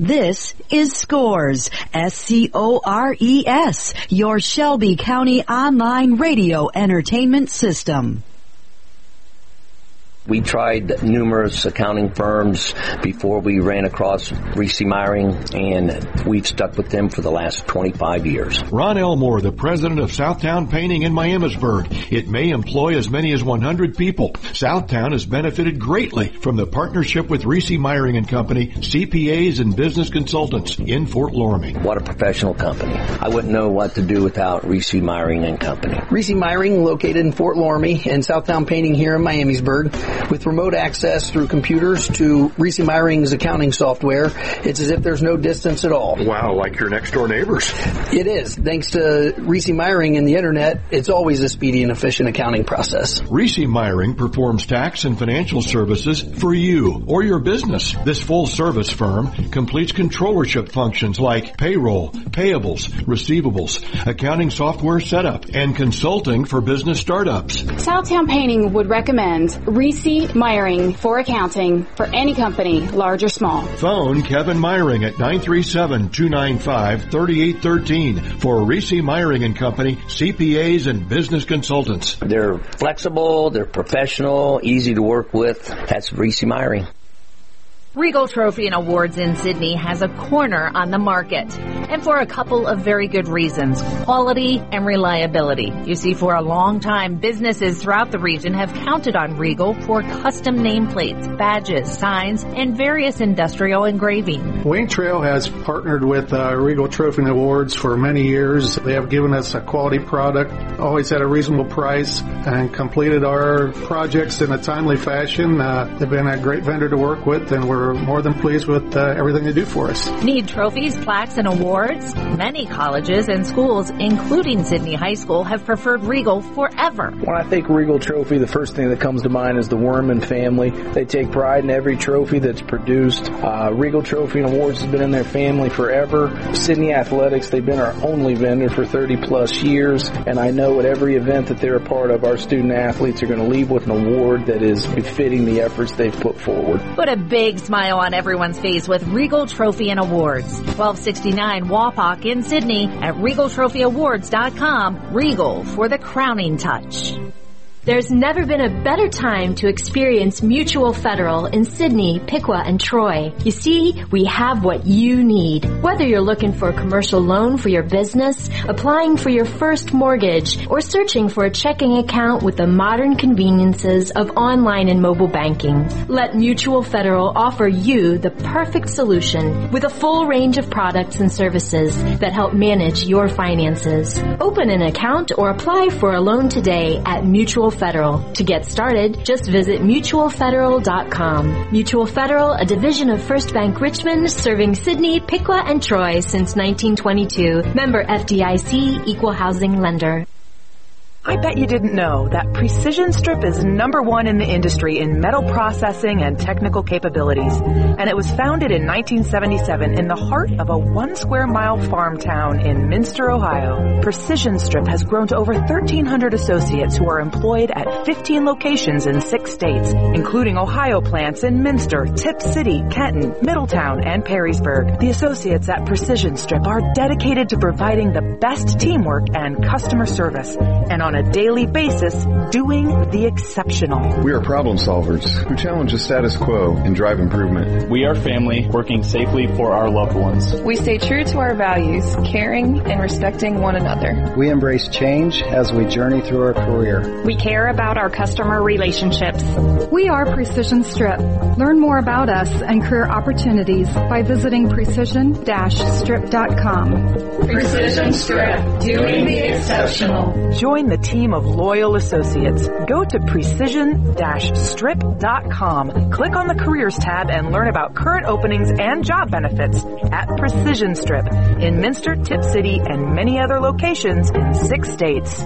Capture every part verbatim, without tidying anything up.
This is Scores, S C O R E S, your Shelby County online radio entertainment system. We tried numerous accounting firms before we ran across Reese Meyering, and we've stuck with them for the last twenty-five years. Ron Elmore, the president of Southtown Painting in Miamisburg. It may employ as many as one hundred people. Southtown has benefited greatly from the partnership with Reese Meyering and Company, C P As and business consultants in Fort Loramie. What a professional company. I wouldn't know what to do without Reese Meyering and Company. Reese Meyering, located in Fort Loramie, and Southtown Painting here in Miamisburg. With remote access through computers to Reese Meyering's accounting software, it's as if there's no distance at all. Wow, like your next door neighbors. It is. Thanks to Reese Meyering and the internet, it's always a speedy and efficient accounting process. Reese Meyering performs tax and financial services for you or your business. This full service firm completes controllership functions like payroll, payables, receivables, accounting software setup, and consulting for business startups. Southtown Painting would recommend Reese Meyering for accounting for any company, large or small. Phone Kevin Meyering at nine three seven, two nine five, three eight one three for Reese Meyering and Company, C P As and business consultants. They're flexible, they're professional, easy to work with. That's Reese Meyering. Regal Trophy and Awards in Sydney has a corner on the market, and for a couple of very good reasons: quality and reliability. You see, for a long time, businesses throughout the region have counted on Regal for custom nameplates, badges, signs, and various industrial engraving. Wayne Trail has partnered with uh, Regal Trophy and Awards for many years. They have given us a quality product, always at a reasonable price, and completed our projects in a timely fashion. Uh, they've been a great vendor to work with, and we're We're more than pleased with uh, everything they do for us. Need trophies, plaques, and awards? Many colleges and schools, including Sydney High School, have preferred Regal forever. When I think Regal Trophy, the first thing that comes to mind is the Worman family. They take pride in every trophy that's produced. Uh, Regal Trophy and Awards has been in their family forever. Sydney Athletics, they've been our only vendor for thirty plus years, and I know at every event that they're a part of, our student athletes are going to leave with an award that is befitting the efforts they've put forward. Put a big smile on everyone's face with Regal Trophy and Awards. twelve sixty-nine Wapak in Sydney at regal trophy awards dot com. Regal for the crowning touch. There's never been a better time to experience Mutual Federal in Sydney, Piqua, and Troy. You see, we have what you need. Whether you're looking for a commercial loan for your business, applying for your first mortgage, or searching for a checking account with the modern conveniences of online and mobile banking, let Mutual Federal offer you the perfect solution with a full range of products and services that help manage your finances. Open an account or apply for a loan today at Mutual Federal. To get started, just visit mutual federal dot com. Mutual Federal, a division of First Bank Richmond, serving Sydney, Piqua, and Troy since nineteen twenty-two. Member F D I C, Equal Housing Lender. I bet you didn't know that Precision Strip is number one in the industry in metal processing and technical capabilities. And it was founded in nineteen seventy-seven in the heart of a one square mile farm town in Minster, Ohio. Precision Strip has grown to over thirteen hundred associates who are employed at fifteen locations in six states, including Ohio plants in Minster, Tip City, Kenton, Middletown, and Perrysburg. The associates at Precision Strip are dedicated to providing the best teamwork and customer service, and on a daily basis, doing the exceptional. We are problem solvers who challenge the status quo and drive improvement. We are family working safely for our loved ones. We stay true to our values, caring and respecting one another. We embrace change as we journey through our career. We care about our customer relationships. We are Precision Strip. Learn more about us and career opportunities by visiting precision strip dot com. Precision Strip, doing the exceptional. Join the team of loyal associates. Go to precision strip dot com. Click on the Careers tab and learn about current openings and job benefits at Precision Strip in Minster, Tip City, and many other locations in six states.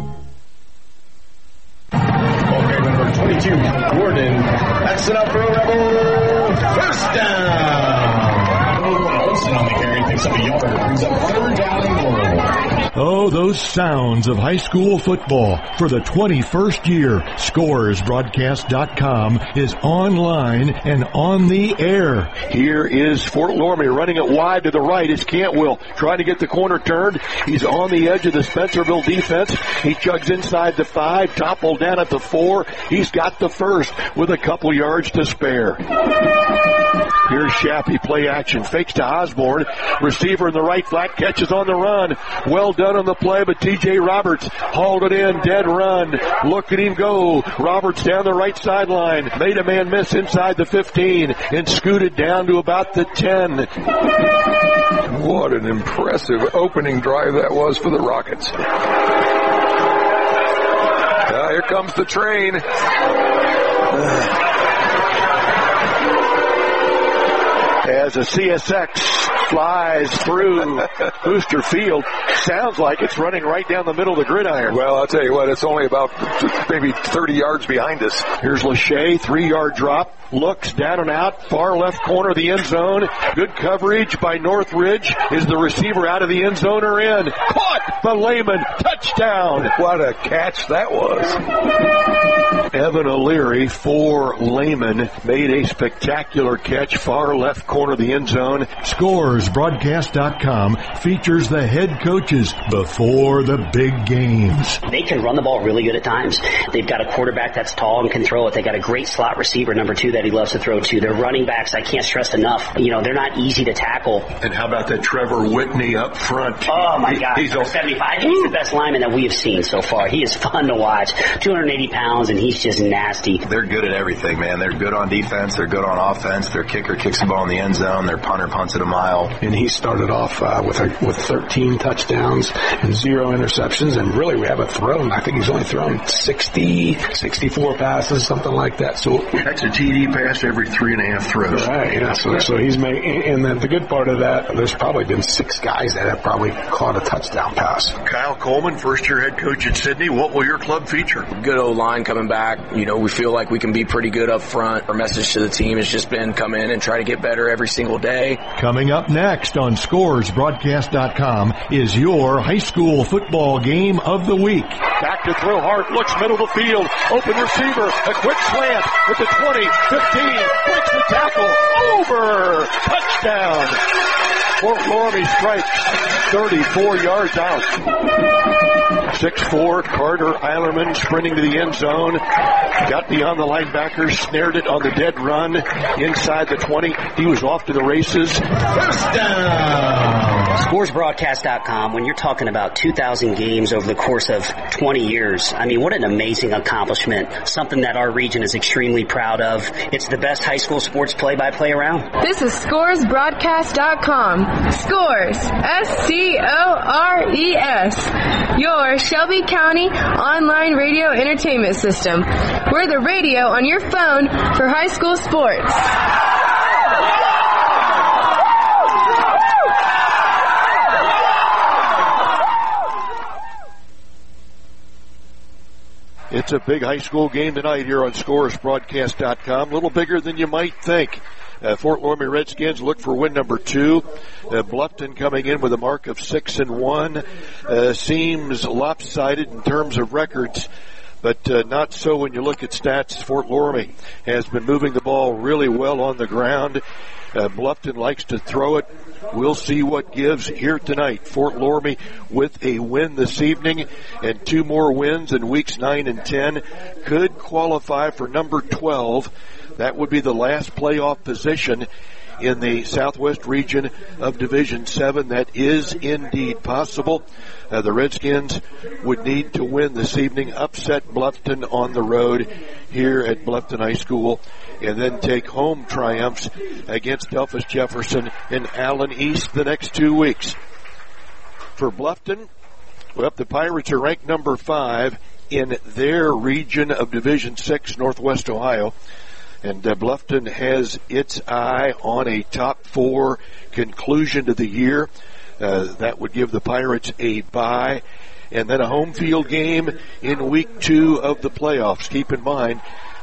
Okay, number twenty-two, Gordon. That's it up for a Rebel. First down. Olsen on the carry, picks up a yard, brings up third down and goal. Oh, those sounds of high school football. For the twenty-first year, Scores Broadcast dot com is online and on the air. Here is Fort Loramie running it wide to the right. It's Cantwell trying to get the corner turned. He's on the edge of the Spencerville defense. He chugs inside the five, toppled down at the four. He's got the first with a couple yards to spare. Here's Shappy, play action, fakes to Osborne. Receiver in the right flat, catches on the run. Well done on the play, but T J Roberts hauled it in, dead run. Look at him go. Roberts down the right sideline. Made a man miss inside the fifteen and scooted down to about the ten. What an impressive opening drive that was for the Rockets. Uh, here comes the train. As a C S X flies through Booster Field, sounds like it's running right down the middle of the gridiron. Well, I'll tell you what, it's only about maybe thirty yards behind us. Here's Lachey, three-yard drop, looks down and out, far left corner of the end zone. Good coverage by Northridge. Is the receiver out of the end zone or in? Caught by Lehman. Touchdown. What a catch that was. Evan O'Leary for Lehman made a spectacular catch, far left corner of the end zone. Scores Broadcast dot com features the head coaches before the big games. They can run the ball really good at times. They've got a quarterback that's tall and can throw it. They got a great slot receiver, number two, that he loves to throw to. Their running backs, I can't stress enough, you know, they're not easy to tackle. And how about that Trevor Whitney up front? Oh my he, God, he's number seventy-five. He's the best lineman that we have seen so far. He is fun to watch. two hundred eighty pounds, and he's just nasty. They're good at everything, man. They're good on defense. They're good on offense. Their kicker kicks the ball in the end zone. Their punter punts it a mile. And he started off uh, with a, with thirteen touchdowns and zero interceptions. And really, we haven't thrown. I think he's only thrown sixty, sixty-four passes, something like that. So that's a T D pass every three and a half throws. Right. Yeah. So, so he's making. And then the good part of that, there's probably been six guys that have probably caught a touchdown pass. Kyle Coleman, first-year head coach at Sidney. What will your club feature? Good old line coming back. You know, we feel like we can be pretty good up front. Our message to the team has just been come in and try to get better every single day. Coming up next on Scores Broadcast dot com is your high school football game of the week. Back to throw, Hart looks middle of the field, open receiver, a quick slant at the twenty, fifteen, breaks the tackle, over, touchdown. Fort Loramie strikes thirty-four yards out. six four, Carter Eilerman sprinting to the end zone. Got beyond the linebackers, snared it on the dead run inside the twenty. He was off to the races. First down. Scores Broadcast dot com, when you're talking about two thousand games over the course of twenty years, I mean, what an amazing accomplishment. Something that our region is extremely proud of. It's the best high school sports play-by-play around. This is Scores Broadcast dot com. Scores, S C O R E S, your Shelby County online radio entertainment system. We're the radio on your phone for high school sports. It's a big high school game tonight here on Scores Broadcast dot com. A little bigger than you might think. Uh, Fort Loramie Redskins look for win number two. Uh, Bluffton coming in with a mark of six and one. Uh, seems lopsided in terms of records, but uh, not so when you look at stats. Fort Loramie has been moving the ball really well on the ground. Uh, Bluffton likes to throw it. We'll see what gives here tonight. Fort Loramie with a win this evening and two more wins in weeks nine and ten could qualify for number twelve. That would be the last playoff position in the Southwest region of Division seven. That is indeed possible. Uh, the Redskins would need to win this evening, upset Bluffton on the road here at Bluffton High School, and then take home triumphs against Delphus Jefferson and Allen East the next two weeks. For Bluffton, well, the Pirates are ranked number five in their region of Division six, Northwest Ohio. And uh, Bluffton has its eye on a top four conclusion to the year. Uh, that would give the Pirates a bye. And then a home field game in week two of the playoffs. Keep in mind,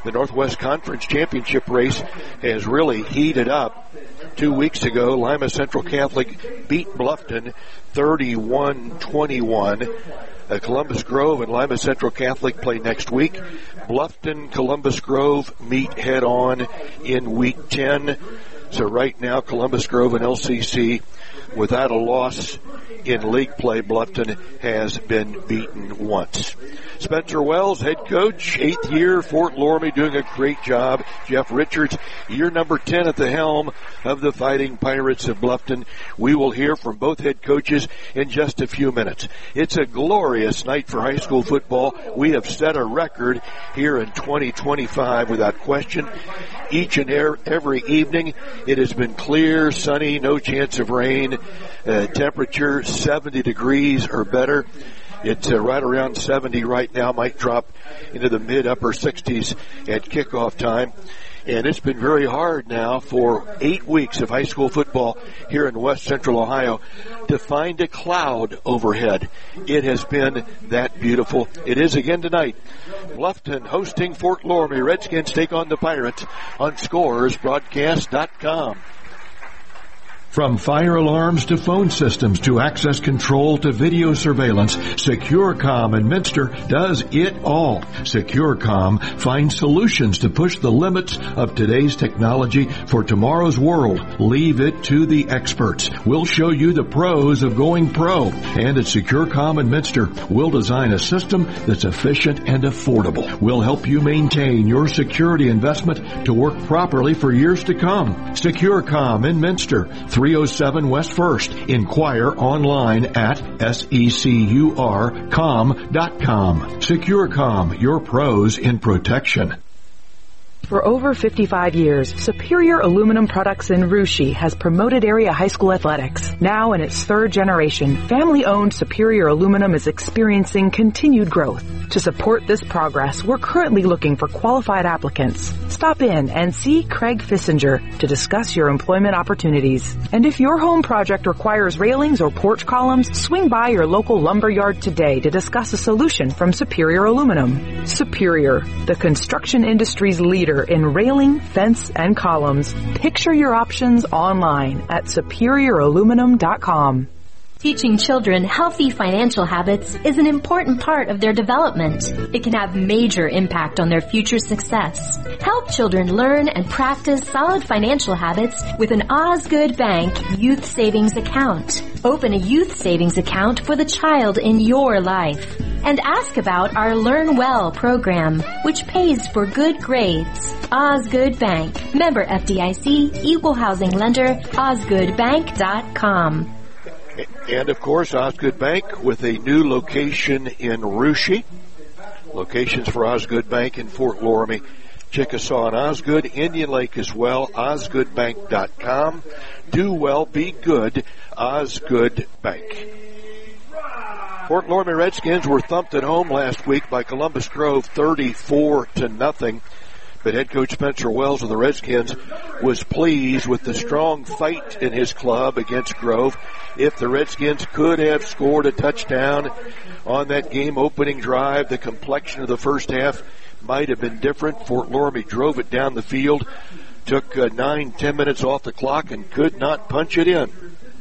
The Northwest Conference Championship race has really heated up. Two weeks ago, Lima Central Catholic beat Bluffton thirty-one twenty-one. Uh, Columbus Grove and Lima Central Catholic play next week. Bluffton, Columbus Grove meet head on in week ten. So right now, Columbus Grove and L C C, without a loss in league play, Bluffton has been beaten once. Spencer Wells, head coach, eighth year, Fort Loramie, doing a great job. Jeff Richards, year number ten at the helm of the Fighting Pirates of Bluffton. We will hear from both head coaches in just a few minutes. It's a glorious night for high school football. We have set a record here in twenty twenty-five without question. Each and every evening, it has been clear, sunny, no chance of rain. Uh, temperature seventy degrees or better. It's uh, right around seventy right now, might drop into the mid-upper sixties at kickoff time. And it's been very hard now for eight weeks of high school football here in West Central Ohio to find a cloud overhead. It has been that beautiful. It is again tonight. Bluffton hosting Fort Loramie. Redskins take on the Pirates on Scores Broadcast dot com. From fire alarms to phone systems to access control to video surveillance, SecureCom in Minster does it all. SecureCom finds solutions to push the limits of today's technology for tomorrow's world. Leave it to the experts. We'll show you the pros of going pro. And at SecureCom in Minster, we'll design a system that's efficient and affordable. We'll help you maintain your security investment to work properly for years to come. SecureCom in Minster, three oh seven West First. Inquire online at secur com dot com. SecureCom, your pros in protection. For over fifty-five years, Superior Aluminum Products in Russia has promoted area high school athletics. Now in its third generation, family-owned Superior Aluminum is experiencing continued growth. To support this progress, we're currently looking for qualified applicants. Stop in and see Craig Fissinger to discuss your employment opportunities. And if your home project requires railings or porch columns, swing by your local lumber yard today to discuss a solution from Superior Aluminum. Superior, the construction industry's leader in railing, fence, and columns. Picture your options online at superior aluminum dot com. Teaching children healthy financial habits is an important part of their development. It can have major impact on their future success. Help children learn and practice solid financial habits with an Osgood Bank Youth Savings Account. Open a youth savings account for the child in your life. And ask about our Learn Well program, which pays for good grades. Osgood Bank. Member F D I C. Equal housing lender. osgood bank dot com. And, of course, Osgood Bank with a new location in Russia. Locations for Osgood Bank in Fort Loramie, Chickasaw, and Osgood. Indian Lake as well, osgood bank dot com. Do well, be good, Osgood Bank. Fort Loramie Redskins were thumped at home last week by Columbus Grove thirty-four to nothing. But head coach Spencer Wells of the Redskins was pleased with the strong fight in his club against Grove. If the Redskins could have scored a touchdown on that game-opening drive, the complexion of the first half might have been different. Fort Loramie drove it down the field, took uh, nine, ten minutes off the clock, and could not punch it in.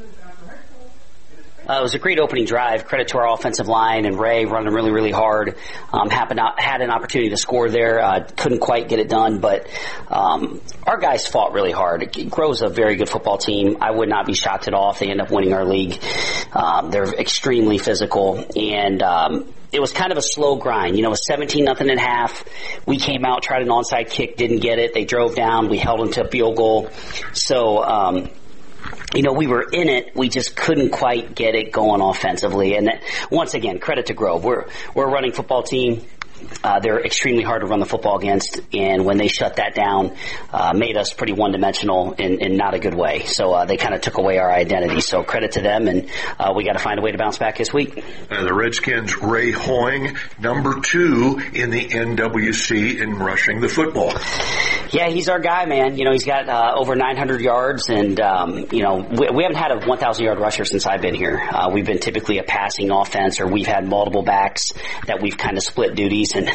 Uh, it was a great opening drive. Credit to our offensive line and Ray running really, really hard. Um, happened out, had an opportunity to score there. Uh, couldn't quite get it done, but um, our guys fought really hard. Grove's a very good football team. I would not be shocked at all if they end up winning our league. Um, they're extremely physical, and um, it was kind of a slow grind. You know, it was seventeen nothing at half. We came out, tried an onside kick, didn't get it. They drove down. We held them to a field goal. So, um, you know, we were in it. We just couldn't quite get it going offensively. And that, once again, credit to Grove. We're we're a running football team. Uh, they're extremely hard to run the football against, and when they shut that down, uh, made us pretty one-dimensional in, in not a good way. So uh, they kind of took away our identity. So credit to them, and uh, we got to find a way to bounce back this week. Uh, the Redskins' Ray Hoying, number two in the N W C in rushing the football. Yeah, he's our guy, man. You know, he's got uh, over nine hundred yards, and um, you know, we, we haven't had a one thousand yard rusher since I've been here. Uh, we've been typically a passing offense, or we've had multiple backs that we've kind of split duties. carries, and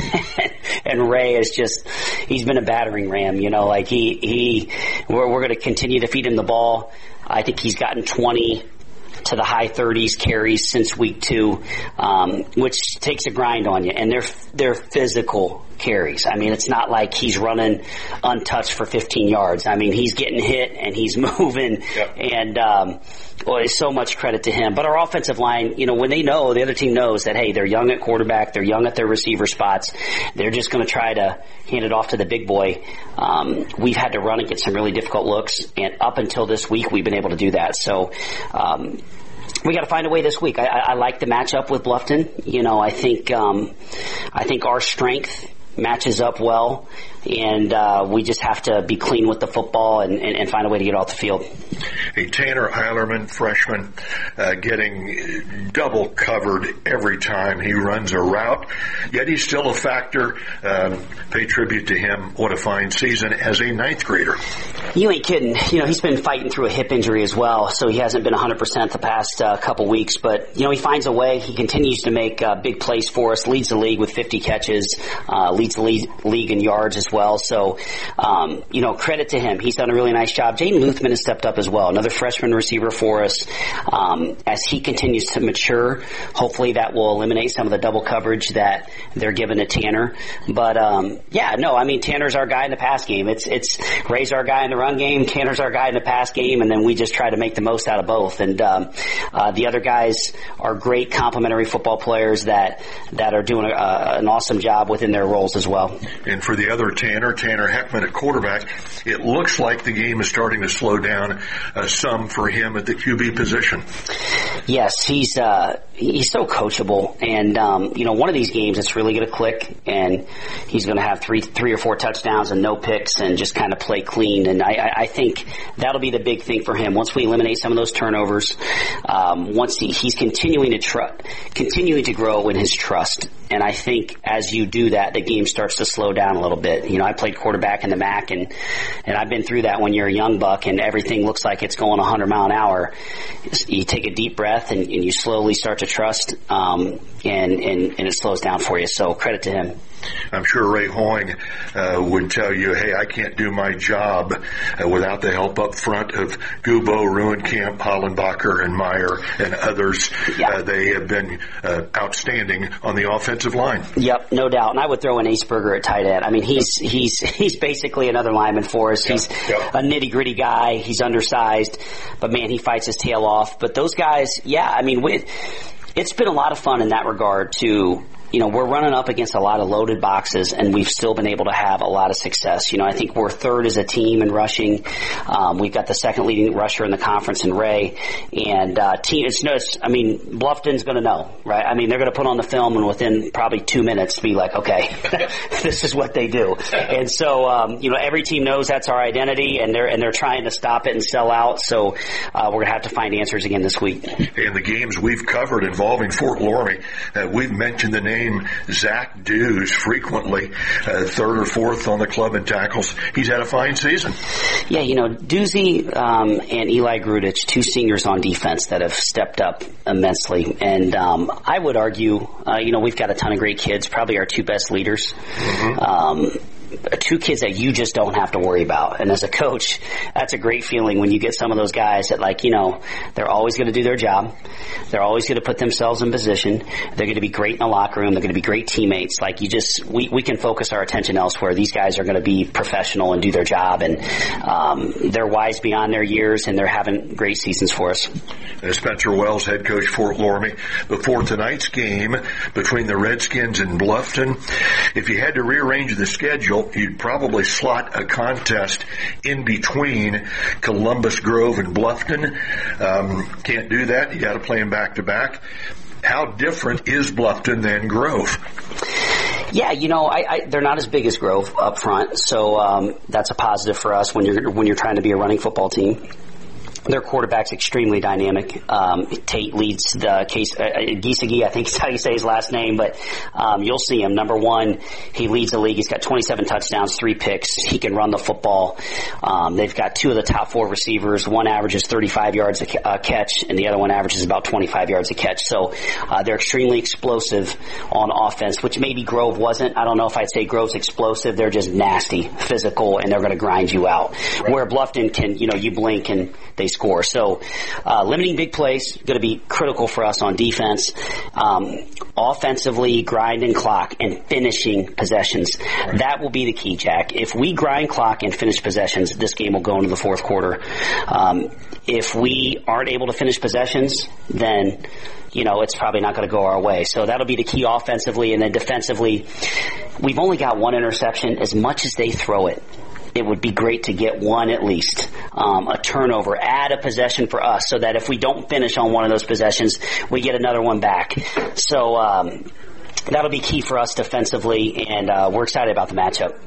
and Ray is just, he's been a battering ram, you know, like he, he, we're, we're going to continue to feed him the ball. I think he's gotten twenty to the high thirties carries since week two, um, which takes a grind on you. And they're, they're physical carries. I mean, it's not like he's running untouched for fifteen yards. I mean, he's getting hit and he's moving. Yep. And, um, well, it's so much credit to him. But our offensive line, you know, when they know, the other team knows that, hey, they're young at quarterback, they're young at their receiver spots, they're just going to try to hand it off to the big boy. Um, we've had to run and get some really difficult looks, and up until this week, we've been able to do that. So, um, we got to find a way this week. I, I, I like the matchup with Bluffton. You know, I think, um, I think our strength matches up well, and uh, we just have to be clean with the football and, and, and find a way to get off the field. Hey, Tanner Eilerman, freshman, uh, getting double covered every time he runs a route, yet he's still a factor. Um, pay tribute to him. What a fine season as a ninth grader. You ain't kidding. You know, he's been fighting through a hip injury as well, so he hasn't been one hundred percent the past uh, couple weeks. But, you know, he finds a way. He continues to make uh, big plays for us, leads the league with fifty catches, uh, leads the league, league in yards as well. So, um, you know, credit to him. He's done a really nice job. Jaden Luthman has stepped up as well, another freshman receiver for us. Um, as he continues to mature, hopefully that will eliminate some of the double coverage that they're giving to Tanner. But, um, yeah, no, I mean, Tanner's our guy in the pass game. It's, it's Ray's our guy in the run game, Tanner's our guy in the pass game, and then we just try to make the most out of both. And, um, uh, the other guys are great complementary football players that, that are doing a, an awesome job within their roles as well. And for the other Tanner, Tanner Heckman at quarterback, it looks like the game is starting to slow down uh, some for him at the Q B position. Yes, he's uh, he's so coachable, and um, you know, one of these games it's really going to click, and he's going to have three three or four touchdowns and no picks, and just kind of play clean. And I, I think that'll be the big thing for him. Once we eliminate some of those turnovers, um, once he, he's continuing to tr- continuing to grow in his trust. And I think as you do that, the game starts to slow down a little bit. You know, I played quarterback in the M A C, and, and I've been through that when you're a young buck and everything looks like it's going one hundred mile an hour. You take a deep breath and, and you slowly start to trust, um, and, and, and it slows down for you. So credit to him. I'm sure Ray Hoying uh, would tell you, hey, I can't do my job uh, without the help up front of Gubo, Ruenkamp, Hollenbacher, and Meyer, and others. Yeah. Uh, they have been uh, outstanding on the offensive line. Yep, no doubt. And I would throw in Ace Berger at tight end. I mean, he's he's he's basically another lineman for us. He's yep. Yep. a nitty-gritty guy. He's undersized, but, man, he fights his tail off. But those guys, yeah, I mean, we, it's been a lot of fun in that regard to – you know, we're running up against a lot of loaded boxes, and we've still been able to have a lot of success. You know, I think we're third as a team in rushing. Um, we've got the second leading rusher in the conference in Ray. And, uh, team, it's no, it's, I mean, Bluffton's going to know, right? I mean, they're going to put on the film and within probably two minutes be like, okay, this is what they do. And so, um, you know, every team knows that's our identity, and they're, and they're trying to stop it and sell out. So, uh, we're going to have to find answers again this week. In the games we've covered involving Fort Loramie, uh, we've mentioned the name Zach Dews frequently, uh, third or fourth on the club in tackles. He's had a fine season. Yeah, you know, Doozy um, and Eli Grudich, two seniors on defense that have stepped up immensely. And um, I would argue, uh, you know, we've got a ton of great kids, probably our two best leaders. Mm-hmm. Um, two kids that you just don't have to worry about. And as a coach, that's a great feeling when you get some of those guys that, like, you know, they're always going to do their job. They're always going to put themselves in position. They're going to be great in the locker room. They're going to be great teammates. Like, you just, we, we can focus our attention elsewhere. These guys are going to be professional and do their job. And um, they're wise beyond their years, and they're having great seasons for us. And Spencer Wells, head coach Fort Loramie, before tonight's game between the Redskins and Bluffton, if you had to rearrange the schedule, you'd probably slot a contest in between Columbus Grove and Bluffton. Um, can't do that. You got to play them back to back. How different is Bluffton than Grove? Yeah, you know, I, I, they're not as big as Grove up front, so um, that's a positive for us when you're when you're trying to be a running football team. their quarterback's extremely dynamic. Um, Tate leads the case, uh, Gisagi, I think is how you say his last name, but um, you'll see him. Number one, he leads the league. He's got twenty-seven touchdowns, three picks. He can run the football. Um, they've got two of the top four receivers. One averages thirty-five yards a ca- uh, catch, and the other one averages about twenty-five yards a catch. So uh, they're extremely explosive on offense, which maybe Grove wasn't. I don't know if I'd say Grove's explosive. They're just nasty, physical, and they're going to grind you out. Right. Where Bluffton can, you know, you blink and they score. So, uh, limiting big plays, going to be critical for us on defense. Um, offensively, grind and clock and finishing possessions. That will be the key, Jack. If we grind clock and finish possessions, this game will go into the fourth quarter. Um, if we aren't able to finish possessions, then, you know, it's probably not going to go our way. So that'll be the key offensively. And then defensively, we've only got one interception. As much as they throw it, it would be great to get one at least, um, a turnover, add a possession for us so that if we don't finish on one of those possessions, we get another one back. So um, that'll be key for us defensively, and uh, we're excited about the matchup.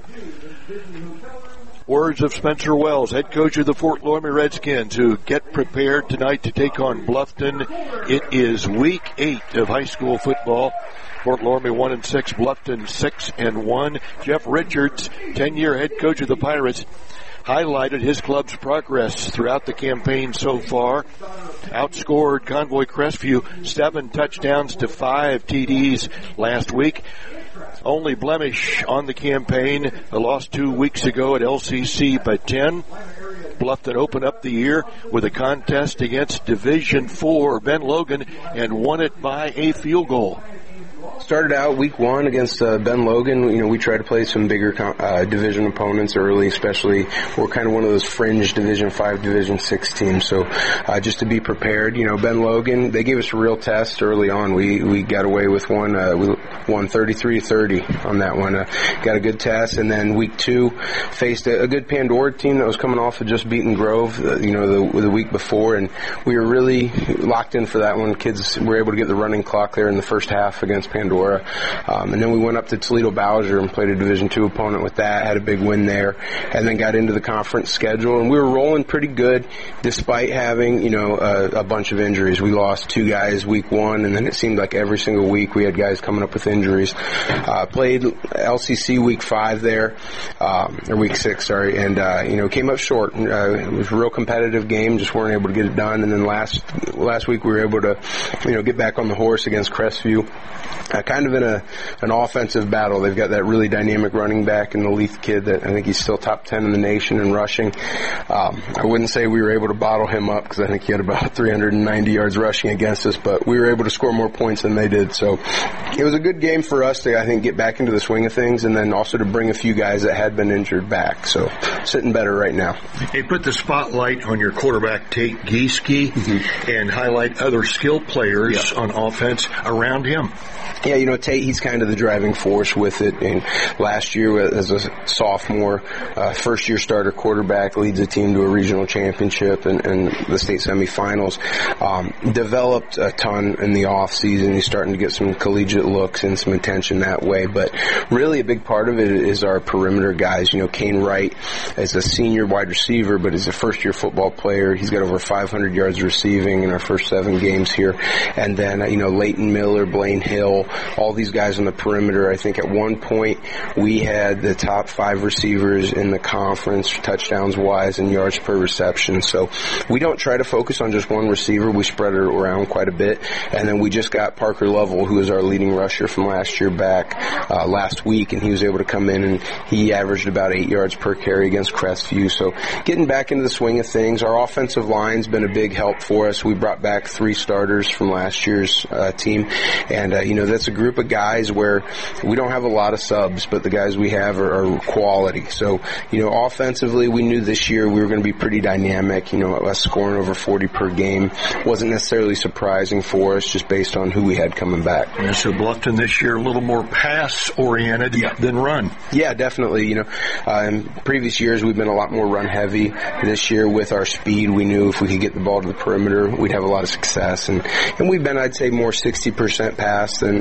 Words of Spencer Wells, head coach of the Fort Loramie Redskins, who get prepared tonight to take on Bluffton. It is week eight of high school football. Fort Loramie one and six, Bluffton six and one. Jeff Richards, ten-year head coach of the Pirates, highlighted his club's progress throughout the campaign so far. Outscored Convoy Crestview seven touchdowns to five T Ds last week. Only blemish on the campaign, a loss two weeks ago at L C C by ten. Bluffton opened up the year with a contest against Division four Ben Logan and won it by a field goal. Started out week one against uh, Ben Logan. You know, we try to play some bigger uh, division opponents early, especially we're kind of one of those fringe Division five, Division six teams. So uh, just to be prepared, you know, Ben Logan, they gave us a real test early on. We we got away with one. Uh, we won thirty-three thirty on that one. Uh, got a good test, and then week two faced a, a good Pandora team that was coming off of just beating Grove, uh, you know, the, the week before, and we were really locked in for that one. Kids were able to get the running clock there in the first half against Pandora. Um, and then we went up to Toledo Bowser and played a Division two opponent with that, had a big win there, and then got into the conference schedule, and we were rolling pretty good despite having, you know, a, a bunch of injuries. We lost two guys week one, and then it seemed like every single week we had guys coming up with injuries. Uh, played L C C week five there, um, or week six, sorry, and, uh, you know, came up short. Uh, it was a real competitive game, just weren't able to get it done, and then last, last week we were able to, you know, get back on the horse against Crestview. Uh, kind of in a an offensive battle. They've got that really dynamic running back in the Leith kid that I think he's still top ten in the nation in rushing. Um, I wouldn't say we were able to bottle him up because I think he had about three hundred ninety yards rushing against us, but we were able to score more points than they did. So it was a good game for us to, I think, get back into the swing of things, and then also to bring a few guys that had been injured back. So sitting better right now. Hey, put the spotlight on your quarterback, Tate Gieske, mm-hmm. and highlight other skill players yeah. on offense around him. Yeah, you know, Tate, he's kind of the driving force with it. And last year, as a sophomore, uh, first-year starter quarterback, leads the team to a regional championship and, and the state semifinals. Um, developed a ton in the off season. He's starting to get some collegiate looks and some attention that way. But really, a big part of it is our perimeter guys. You know, Kane Wright is a senior wide receiver, but is a first-year football player. He's got over five hundred yards receiving in our first seven games here. And then, uh, you know, Leighton Miller, Blaine Hill, all these guys on the perimeter. I think at one point we had the top five receivers in the conference, touchdowns wise and yards per reception. So we don't try to focus on just one receiver. We spread it around quite a bit. And then we just got Parker Lovell, who is our leading rusher from last year, back uh, last week, and he was able to come in and he averaged about eight yards per carry against Crestview. So getting back into the swing of things. Our offensive line's been a big help for us. We brought back three starters from last year's uh, team, and uh, you know, that's a group of guys where we don't have a lot of subs, but the guys we have are, are quality. So, you know, offensively, we knew this year we were going to be pretty dynamic. You know, us scoring over forty per game wasn't necessarily surprising for us, just based on who we had coming back. Yeah, so Bluffton this year a little more pass-oriented yeah. than run. Yeah, definitely. You know, uh, in previous years we've been a lot more run-heavy. This year, with our speed, we knew if we could get the ball to the perimeter, we'd have a lot of success. And, and we've been, I'd say, more sixty percent pass than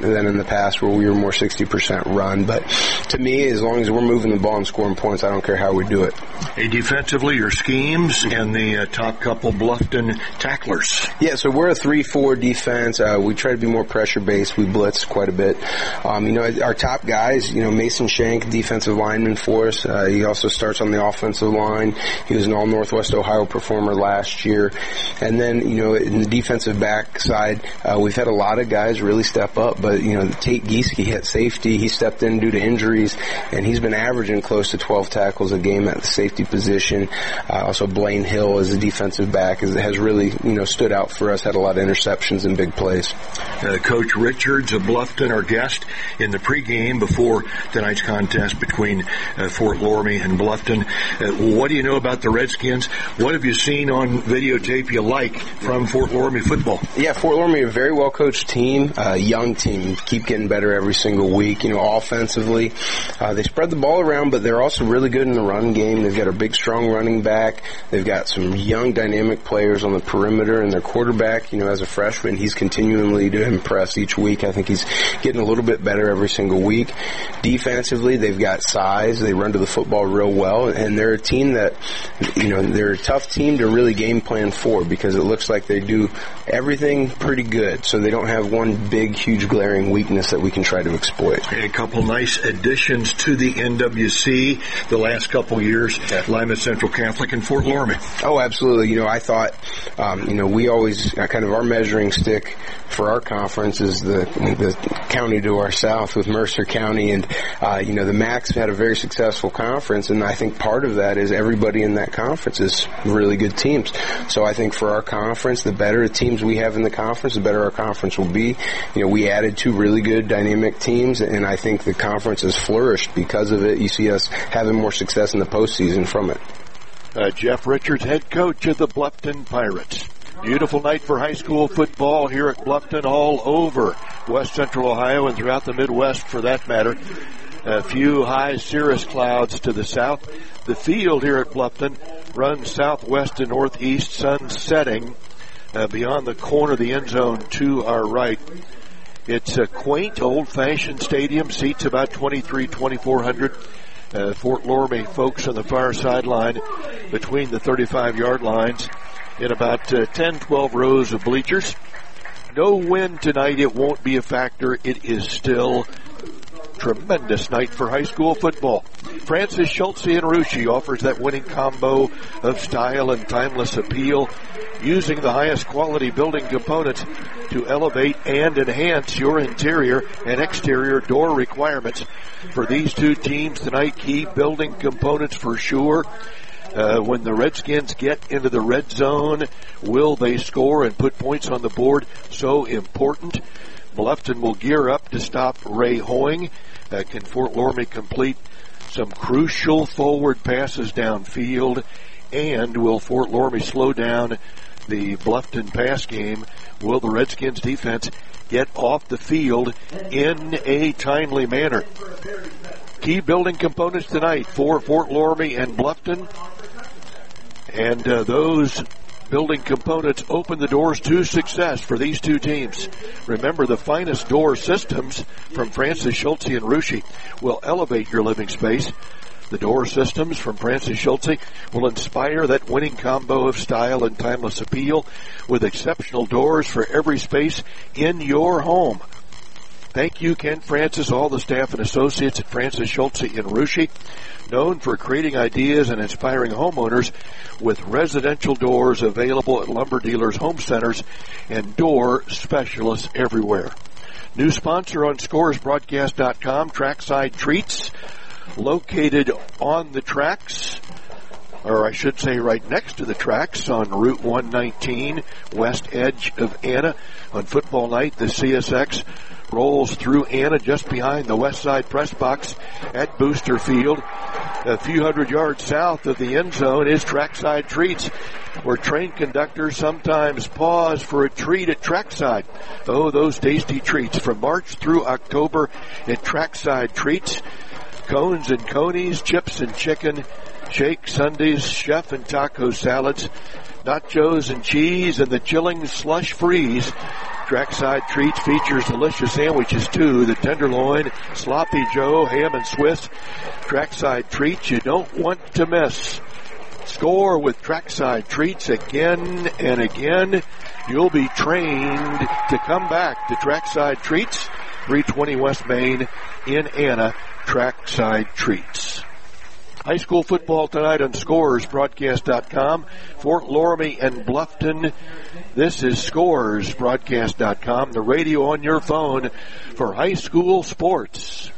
than in the past where we were more sixty percent run. But to me, as long as we're moving the ball and scoring points, I don't care how we do it. Hey, defensively, your schemes and the uh, top couple Bluffton tacklers. Yeah, so we're a three four defense. Uh, we try to be more pressure-based. We blitz quite a bit. Um, you know, our top guys, you know, Mason Shank, defensive lineman for us. Uh, he also starts on the offensive line. He was an all-Northwest Ohio performer last year. And then, you know, in the defensive back side, uh, we've had a lot of guys really step up. But, you know, Tate Gieske hit safety. He stepped in due to injuries, and he's been averaging close to twelve tackles a game at the safety position. Uh, also, Blaine Hill as a defensive back is, has really, you know, stood out for us, had a lot of interceptions and big plays. Uh, Coach Richards of Bluffton, our guest in the pregame before tonight's contest between uh, Fort Loramie and Bluffton. Uh, what do you know about the Redskins? What have you seen on videotape you like from Fort Loramie football? Yeah, Fort Loramie, a very well-coached team, uh, young team, keep getting better every single week. You know, offensively, uh, they spread the ball around, but they're also really good in the run game. They've got a big, strong running back. They've got some young, dynamic players on the perimeter, and their quarterback, you know, as a freshman, he's continually to impress each week. I think he's getting a little bit better every single week. Defensively, they've got size. They run to the football real well, and they're a team that, you know, they're a tough team to really game plan for because it looks like they do everything pretty good, so they don't have one big, huge, glaring weakness that we can try to exploit. A couple nice additions to the N W C the last couple years at Lima Central Catholic and Fort Loramie. Oh, absolutely. You know, I thought, um, you know, we always, uh, kind of our measuring stick for our conference is the, the county to our south with Mercer County, and, uh, you know, the M A C's had a very successful conference, and I think part of that is everybody in that conference is really good teams. So I think for our conference, the better the teams we have in the conference, the better our conference will be. You know, we added two really good dynamic teams, and I think the conference has flourished because of it. You see us having more success in the postseason from it. Uh, Jeff Richards, head coach of the Bluffton Pirates. Beautiful night for high school football here at Bluffton, all over West Central Ohio and throughout the Midwest for that matter. A few high cirrus clouds to the south. The field here at Bluffton runs southwest to northeast, sun setting uh, beyond the corner of the end zone to our right. It's a quaint, old-fashioned stadium, seats about twenty-three, twenty-four hundred. Uh, Fort Loramie folks on the far sideline between the thirty-five-yard lines in about uh, ten, twelve rows of bleachers. No wind tonight. It won't be a factor. It is still tremendous night for high school football. Francis Schultze and Ruschi offers that winning combo of style and timeless appeal, using the highest quality building components to elevate and enhance your interior and exterior door requirements. For these two teams tonight, key building components for sure. Uh, when the Redskins get into the red zone, will they score and put points on the board? So important. Bluffton will gear up to stop Ray Hoying. Uh, can Fort Loramie complete some crucial forward passes downfield? And will Fort Loramie slow down the Bluffton pass game? Will the Redskins defense get off the field in a timely manner? Key building components tonight for Fort Loramie and Bluffton. And uh, those building components open the doors to success for these two teams. Remember, the finest door systems from Francis Schultze and Ruschi will elevate your living space. The door systems from Francis Schultze will inspire that winning combo of style and timeless appeal with exceptional doors for every space in your home. Thank you, Ken Francis, all the staff and associates at Francis Schultze and Ruschi, known for creating ideas and inspiring homeowners with residential doors available at lumber dealers, home centers, and door specialists everywhere. New sponsor on Scores Broadcast dot com, Trackside Treats, located on the tracks, or I should say right next to the tracks on Route one nineteen, west edge of Anna. On football night, the C S X rolls through Anna just behind the west side press box at Booster Field. A few hundred yards south of the end zone is Trackside Treats, where train conductors sometimes pause for a treat at Trackside. Oh, those tasty treats from March through October at Trackside Treats. Cones and conies, chips and chicken, shake sundaes, chef and taco salads, nachos and cheese, and the chilling slush freeze Trackside Treats features delicious sandwiches too. The tenderloin, sloppy Joe, ham and Swiss. Trackside Treats you don't want to miss. Score with Trackside Treats again and again. You'll be trained to come back to Trackside Treats, three twenty West Main in Anna. Trackside Treats. High school football tonight on Scores Broadcast dot com. Fort Loramie and Bluffton. This is Scores Broadcast dot com, the radio on your phone for high school sports.